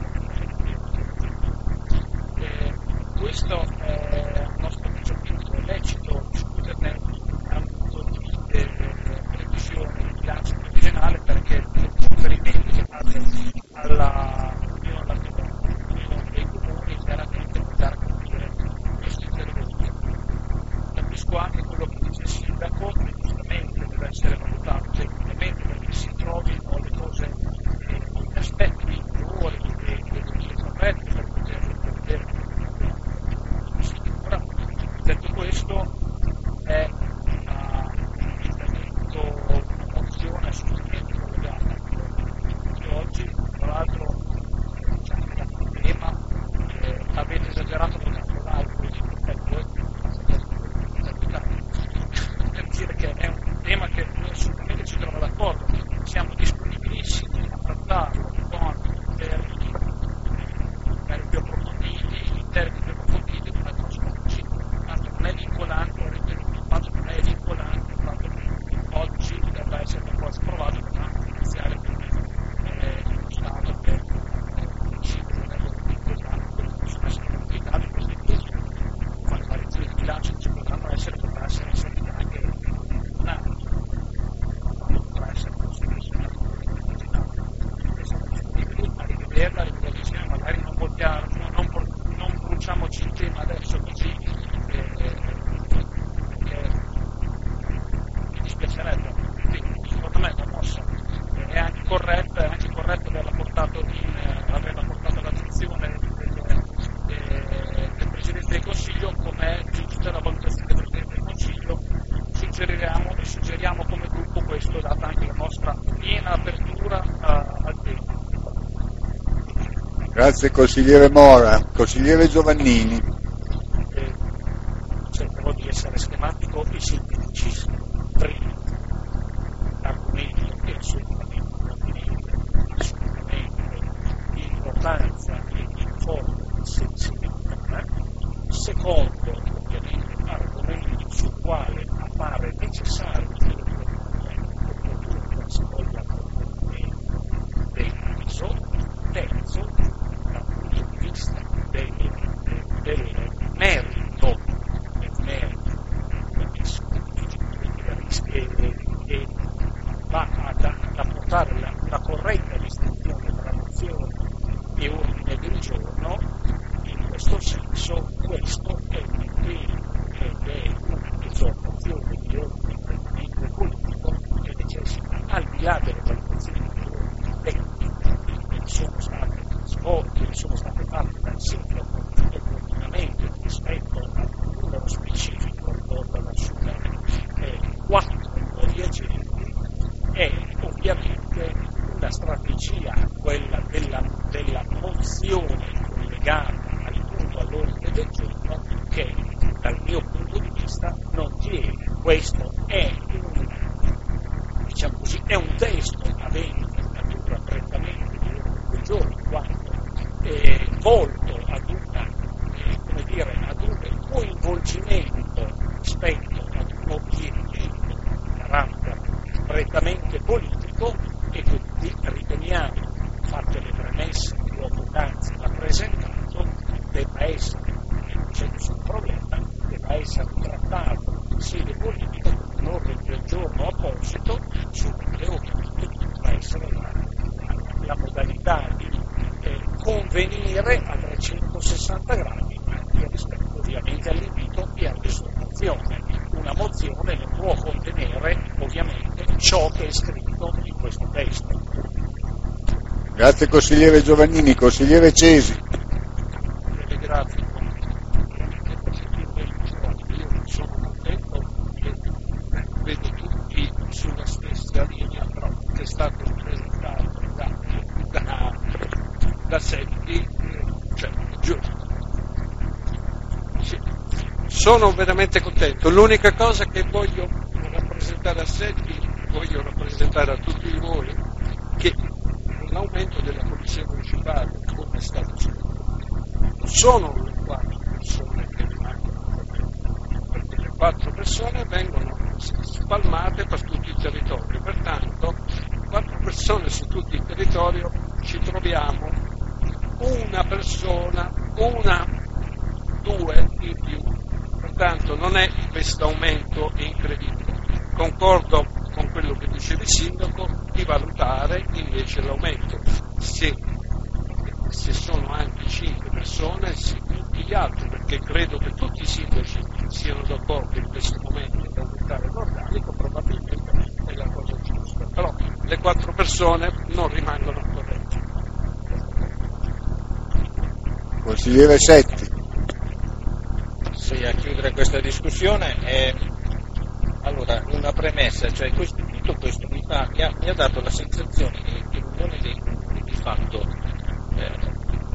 eh, questo è a nostro avviso è lecito discuterne in ambito di eh, revisione del bilancio previsionale, perché il riferimento che fate alla unione dei comuni chiaramente può dare a capire questo intervento. Capisco anche quello che dice il Sindaco, che giustamente deve essere valutato tecnicamente perché si trovino le cose, gli aspetti migliori e le corretti per poterlo prevedere. Ora, detto questo, è un emendamento, una mozione assolutamente collegata che oggi, tra l'altro, c'è anche da problema, eh, avete esagerato con l'altro, per dire che è un tema che noi assolutamente ci troviamo d'accordo, siamo disponibilissimi a trattarlo con termini più approfonditi, in termini più approfonditi come il prossimo consiglio. Tanto non è vincolante, ho ritenuto il fatto non è vincolante, il fatto che oggi debba essere per forza approvato per una finanziaria che è lo Stato che il consiglio non è vincolante, quindi possono essere modificati questi chiesi, ma le variazioni di bilancio che ci potranno essere potranno essere inserite anche un anno, potrà essere considerato a rivederla, a rivederla insieme, magari non votiamo, non, non, non bruciamoci il tema adesso così, eh, perché mi dispiacerebbe. Quindi secondo me la mossa è anche corretta, è anche corretto averla portato in, eh, averla portato all'attenzione del, del, del Presidente del Consiglio, come è giusta la valutazione del Presidente del Consiglio. Suggeriamo e suggeriamo come gruppo questo, data anche la nostra piena apertura uh, al tema. Grazie consigliere Mora. Consigliere Giovannini. Eh, cercherò di essere schematico e sinteticissimo. Primo, l'argomento è assolutamente pertinente, assolutamente di importanza e di forte sensibilità. Secondo, ovviamente, argomento sul quale appare necessario che si voglia approfondimento del caso. Terzo, dal punto di vista del, del, del merito, del merito, del rischio che dal mio punto di vista non tiene. Questo è un, diciamo così, è un testo avente natura prettamente di quel giorno, quando è volto ad una, eh, come dire, ad un coinvolgimento rispetto ad un obiettivo di carattere prettamente politico, e quindi riteniamo, fatte le premesse che ho poc'anzi rappresentato, debba essere, non c'è nessun problema, debba essere trattato in sede politica con un ordine del giorno apposito, su cui ovviamente dovrà essere la, la, la modalità di eh, convenire a trecentosessanta gradi anche rispetto ovviamente all'invito e all'esortazione. Una mozione non può contenere ovviamente ciò che è scritto in questo testo. Grazie consigliere Giovannini. Consigliere Cesi. Grazie. Io sono contento che vedo tutti sulla stessa linea, però che è stato presentato da, da, da Seppi, cioè, giusto. Sì. Sono veramente contento. L'unica cosa che voglio rappresentare a Seppi, voglio rappresentare a tutti voi, che l'aumento della polizia municipale, come è stato scritto, non sono le quattro persone che rimangono, perché le quattro persone vengono spalmate per tutto il territorio, pertanto quattro persone su tutto il territorio ci troviamo una persona, una, due in più, pertanto non è questo aumento incredibile. Concordo con quello che diceva il sindaco di valutare invece l'aumento, se, se sono anche cinque persone, se tutti gli altri, perché credo che tutti i sindaci siano d'accordo in questo momento di aumentare l'organico, probabilmente è la cosa giusta, però le quattro persone non rimangono corrette. Consigliere Setti. Sì, a chiudere questa discussione è allora una premessa, cioè questo, tutto questo mi, fa, mi, ha, mi ha dato la sensazione che l'unione dei comuni di fatto eh,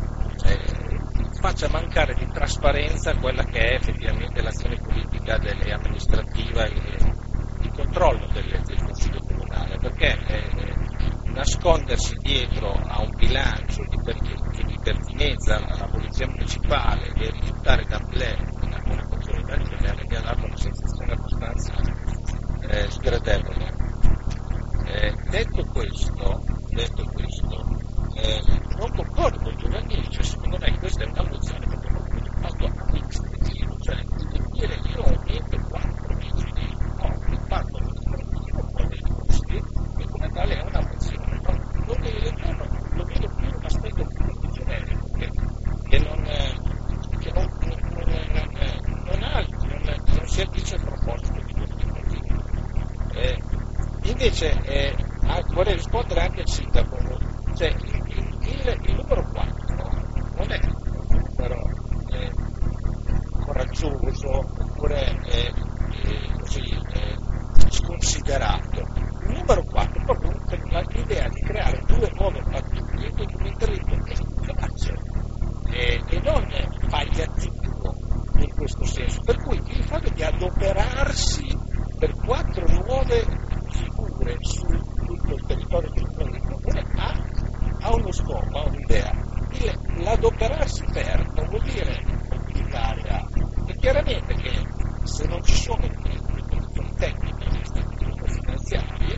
eh, faccia mancare di trasparenza quella che è effettivamente l'azione politica delle amministrativa e il controllo delle, del Consiglio Comunale, perché eh, nascondersi dietro a un bilancio di, per, di pertinenza alla Polizia Municipale e rifiutare d'amblè una, una questione del genere mi ha dato una sensazione abbastanza eh, sgradevole. Eh, detto questo, detto questo eh, non concordo con Giovannini, cioè secondo me questa è una mozione che abbiamo fatto amministrativo, cioè dire io aumento quattro vigili, no, il fatto amministrativo può dei costi e come tale è una mozione, no? L'ordine del giorno lo vedo più un aspetto più generico che, che non che non, non, non, non, ha, non, non si addice al proposito di questi motivi. Eh, invece eh, vorrei rispondere anche al sindaco, cioè il, il, il numero quattro non è un numero eh, coraggioso oppure eh, eh, così eh, sconsiderato. Il numero quattro è proprio l'idea di creare due nuove pattuglie con un intervento efficace eh, e non palliativo in questo senso, per cui il fatto di adoperarsi per quattro nuove figure su tutto il territorio del comune ha, ha uno scopo, ha un'idea. Il, l'adoperarsi per non vuol dire obbligare a, e chiaramente che se non ci sono le condizioni tecniche e finanziarie,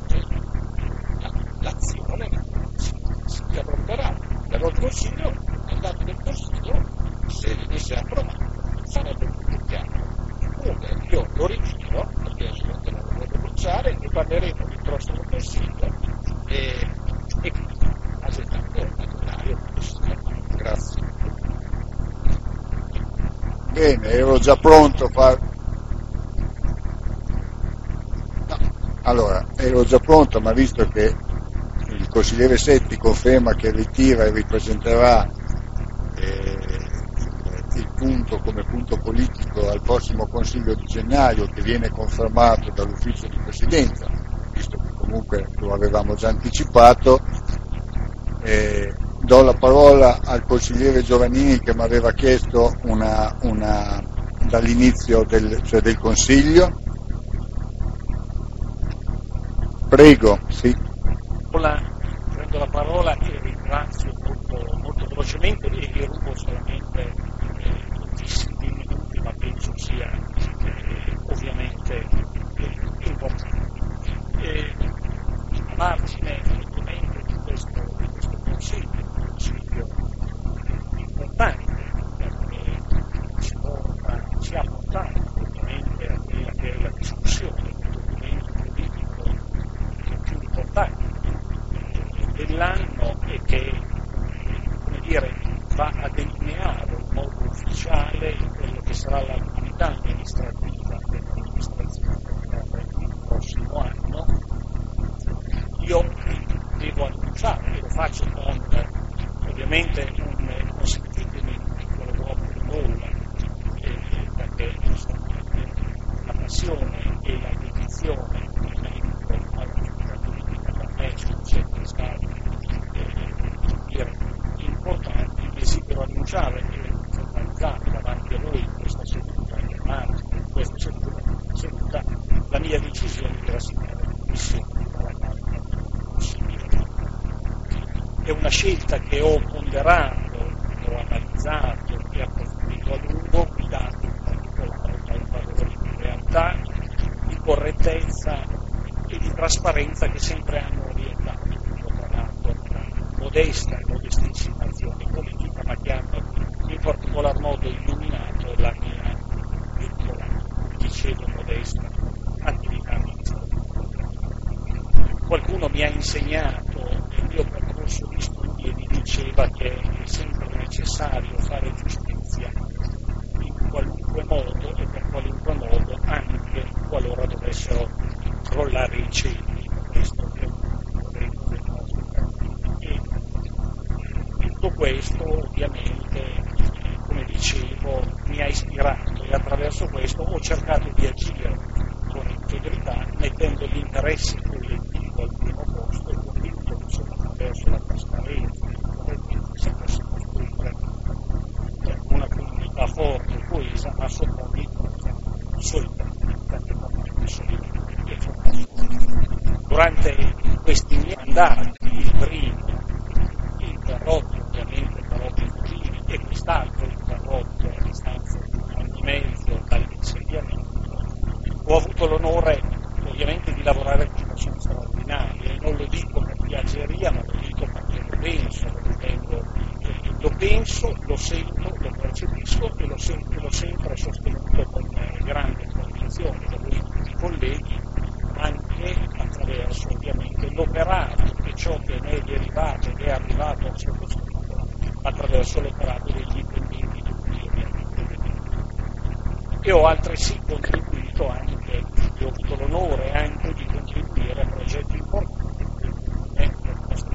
eh, l'azione si, si avrà. Però il Consiglio, il mandato del Consiglio, se venisse approvato, sarebbe più chiaro. Comunque io lo ritiro, perché assolutamente non lo voglio bruciare, e parleremo del prossimo Consiglio e, e accettando il calendario possibile. Grazie. Bene, ero già pronto a far... No, allora, ero già pronto, ma visto che il consigliere Setti conferma che ritira e ripresenterà eh, il punto come punto politico al prossimo Consiglio di gennaio, che viene confermato dall'ufficio di presidenza, visto che comunque lo avevamo già anticipato, eh, do la parola al consigliere Giovannini che mi aveva chiesto una, una dall'inizio del, cioè del Consiglio. Prego, sì. Prendo la parola e ringrazio molto, molto velocemente e vi rubo solamente pochissimi minuti, ma penso sia eh, ovviamente eh, importante. Eh, a margine ovviamente di questo, di questo Consiglio, un Consiglio importante, perché ci, porta, ci ha portato ovviamente a quella che è la discussione del documento politico più importante dell'anno e che, come dire, va a delineare in modo ufficiale quello che sarà l'attività amministrativa dell'amministrazione per il prossimo anno. Io devo annunciare, e lo faccio con ovviamente un, consentitemi un piccolo blocco di nulla, eh, perché insomma, la passione e la dedizione all'attività politica per me sono sempre stati eh, importanti. Desidero annunciare e formalizzare davanti a voi in questa seduta, in margine in questa seduta, seduta la mia decisione di rassegnare le dimissioni dalla Camera del Consiglio. È una scelta che ho ponderato, ho analizzato e approfondito a lungo, guidato in particolare da un valore di realtà, di correttezza e di trasparenza che sempre hanno orientato il operato una modesta e modestissima azione politica, ma che hanno in particolar modo illuminato la mia piccola, dicevo modesta, attività amministrativa. Qualcuno mi ha insegnato nel mio percorso di studi e mi diceva che è sempre necessario fare giustizia in qualunque modo e per qualunque modo, anche qualora dovessero crollare i cieli. Questo è un detto del nostro partito. E tutto questo ovviamente, come dicevo, mi ha ispirato e attraverso questo ho cercato di agire con integrità, mettendo gli interessi collettivi al primo posto e convinto che solo attraverso la trasparenza e la correttezza si possa costruire una comunità forte e coesa, ma soprattutto solidarietà, che parliamo di solidarietà. Durante questi miei mandati, il primo interrotto ovviamente per ovvi motivi e quest'altro interrotto a distanza di un anno e mezzo dall'insediamento, ho avuto l'onore ovviamente di lavorare con persone straordinarie, e non lo dico per piaggeria, ma lo dico perché lo penso, lo ritengo, eh, lo penso, lo sento, lo percepisco e lo sento, l'ho sempre sostenuto con eh, grande convinzione da voi tutti i colleghi, anche attraverso ovviamente l'operato e ciò che ne è derivato ed è arrivato al sottoscritto attraverso l'operato degli dipendenti di cui ovviamente e ho altresì contribuito anche, e ho avuto l'onore anche di contribuire a progetti importanti per il nostro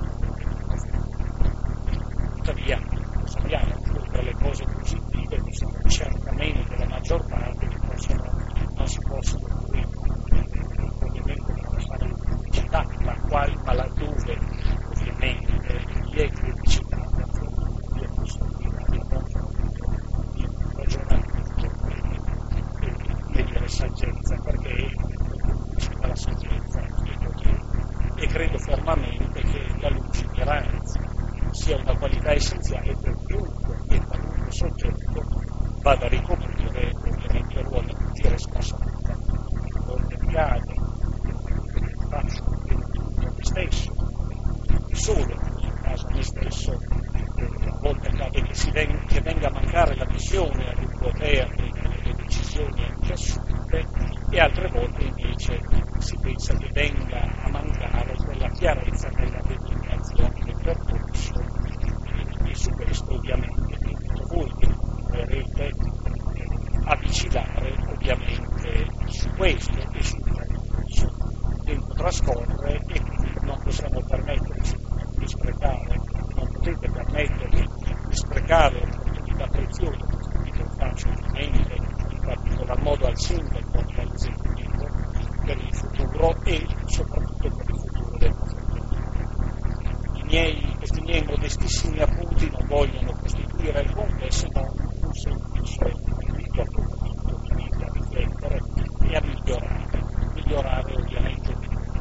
tuttavia lo sappiamo, oltre alle cose positive vi sono certamente la maggior parte che possono, non si possono costruire ovviamente non fare la pubblicità, la quale ma laddove ovviamente gli è criticità io posso dire che non di ragionamento e dire saggezza, perché è la saggezza e credo fermamente che la lungimiranza sia una qualità essenziale per chiunque e qualunque soggetto vada a ricoprire ovviamente il ruolo di responsabilità. Donde accade, faccio a me stesso, e solo in questo caso a me stesso, a volte accade che, si venga, che venga a mancare la visione a lungo termine nelle decisioni anche assunte, e altre volte invece si pensa che venga a mancare quella chiarezza nella determinazione del percorso, e, e su questo ovviamente invito voi che continuerete a vigilare ovviamente su questo e sul percorso. Il tempo trascorre e quindi non possiamo permetterci di sprecare, non potete permettervi di sprecare opportunità preziose, questo lo faccio ovviamente in particolar modo al sindaco e all'esecutivo per il futuro e soprattutto per il futuro del nostro paese. I miei, questi miei modestissimi appunti non vogliono costituire alcun se non un semplice invito a migliorare, migliorare ovviamente.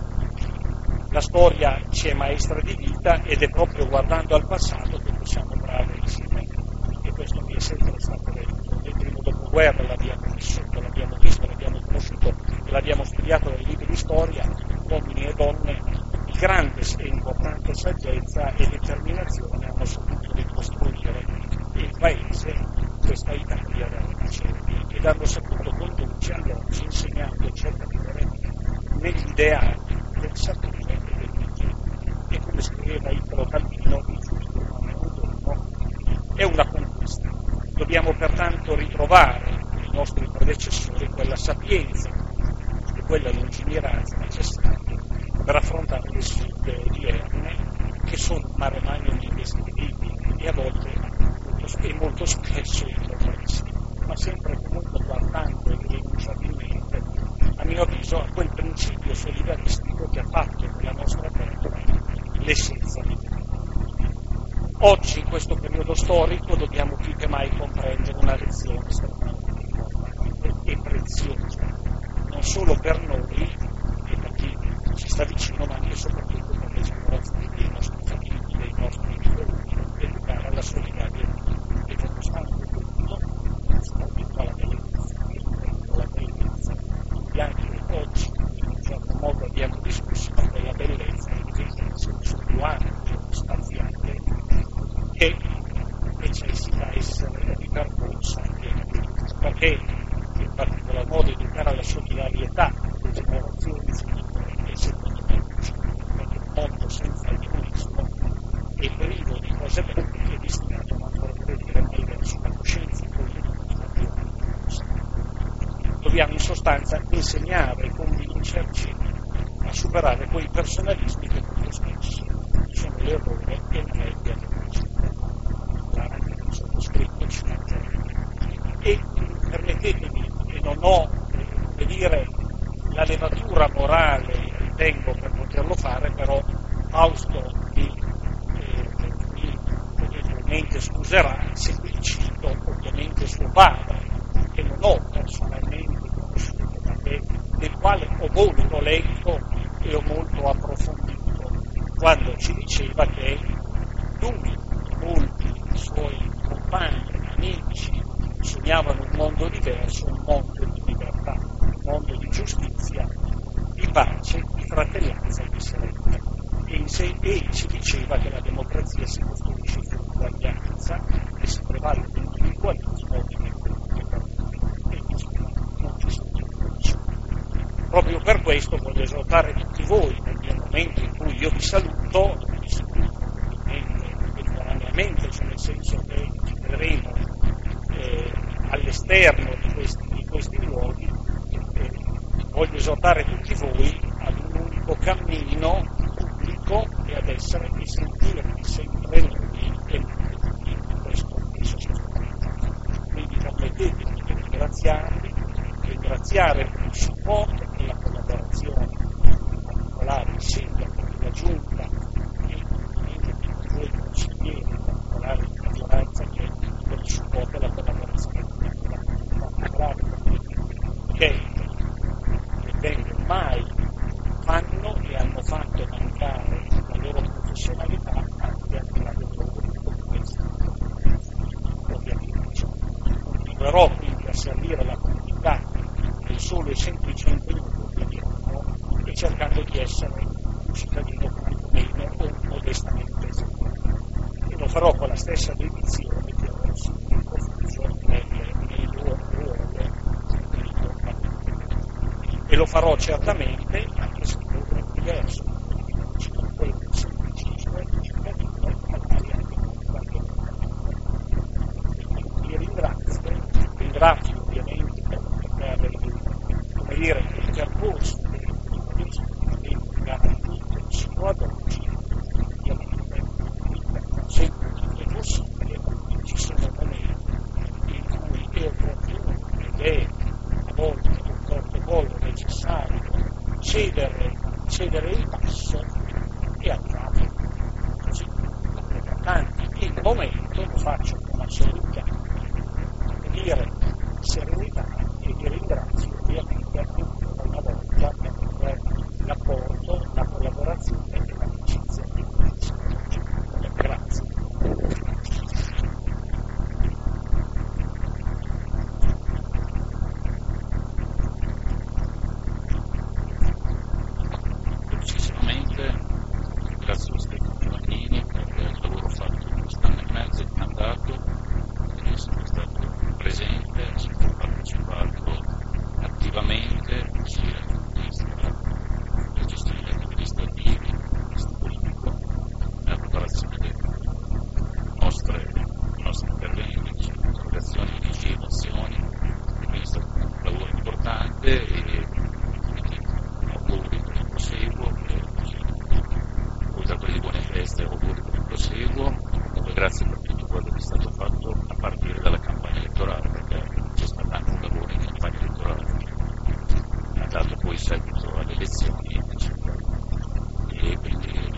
La storia ci è maestra di vita ed è proprio guardando al passato che possiamo brave insieme, e questo mi è sempre stato detto. Nel primo dopoguerra l'abbiamo vissuto, l'abbiamo visto, l'abbiamo conosciuto, l'abbiamo studiato nei libri di storia, uomini e donne di grande e importante saggezza e determinazione hanno saputo ricostruire il paese, questa Italia dalla macerie, ed hanno saputo condurci oggi insegnandoci a vivere negli ideali del sapere e dell'ingegno. E come scriveva Italo Calvino, il futuro non è un dono, è una conquista. Dobbiamo pertanto ritrovare nei nostri predecessori quella sapienza e quella lungimiranza necessaria per affrontare le sfide odierne che sono mare magnum indescrivibili e a volte e molto spesso incomprensibili, ma sempre comunque guardando irrinunciabilmente, a mio avviso, a quel principio solidaristico che ha fatto della nostra terra l'essenza di vita. Oggi, in questo periodo storico, dobbiamo più che mai comprendere una lezione estremamente importante e preziosa, non solo per noi e per chi ci sta vicino, ma anche e soprattutto per le generazioni dei nostri figli, dei nostri nipoti, educare alla solidarietà e nonostante tutto, soprattutto alla bellezza, alla bellezza, e anche oggi in un certo modo abbiamo discusso ma quella bellezza intesa in senso più ampio, spaziale, che necessita essere ripercorsa perché in particolar modo educare alla solidarietà delle generazioni future e secondo me perché un mondo senza altruismo è privo di cose belle che è destinato a non progredire mai verso la coscienza collettiva più alta. Dobbiamo in sostanza insegnare e convincerci a superare quei personalismi che molto spesso sono l'errore e la nebbia del anche del sottoscritto ci e permettetemi, e non ho come dire la levatura morale ritengo per poterlo fare, però Fausto mi, eh, mi ovviamente scuserà se qui cito ovviamente suo padre, che non ho personalmente conosciuto, ma che, del quale ho molto letto e ho molto approfondito, quando ci diceva che lui e molti suoi compagni, amici, sognavano un mondo diverso, un mondo di libertà, un mondo di giustizia, di pace, di fratellanza e di serenità. E, in sé, e ci diceva che la democrazia si costruisce sull'uguaglianza e si prevale dell'individualismo e non ci sono più. Proprio per questo voglio esortare tutti voi nel momento in cui io vi saluto, vi saluto temporaneamente, cioè nel senso che ci vedremo eh, all'esterno di questi, di questi luoghi, eh, voglio esortare tutti voi ad un unico cammino pubblico e ad essere e sentirvi sempre noi e in questo penso sia fondamentale. Quindi permettetemi di ringraziarvi, ringraziare per il supporto e la collaborazione, in particolare il sindaco della giunta e voi consiglieri, in particolare di maggioranza, che per il supporto e la collaborazione in particolare che ritengo mai fanno e hanno fatto mancare la loro professionalità anche al di là del loro questo ovviamente. Continuerò quindi a servire la comunità nel solo e semplice impegno quotidiano e cercando di essere un cittadino quantomeno o modestamente esemplare. E lo farò con la stessa dedizione che ho il confuso nei loro ruoli e lo farò certamente anche se non è diverso con quello che semplicismo e cittadino magari anche con qualche vi ringrazio ringrazio ovviamente per, per come dire il percorso che ho garantito sino ad oggi ovviamente sempre che è possibile ci sono momenti in cui è opportuno ed è a volte un protocollo necessario cedere, cedere il passo e andare così tanti il momento lo faccio con assoluta dire serenità e vi ringrazio ovviamente a tutti seguito alle elezioni, eccetera. E quindi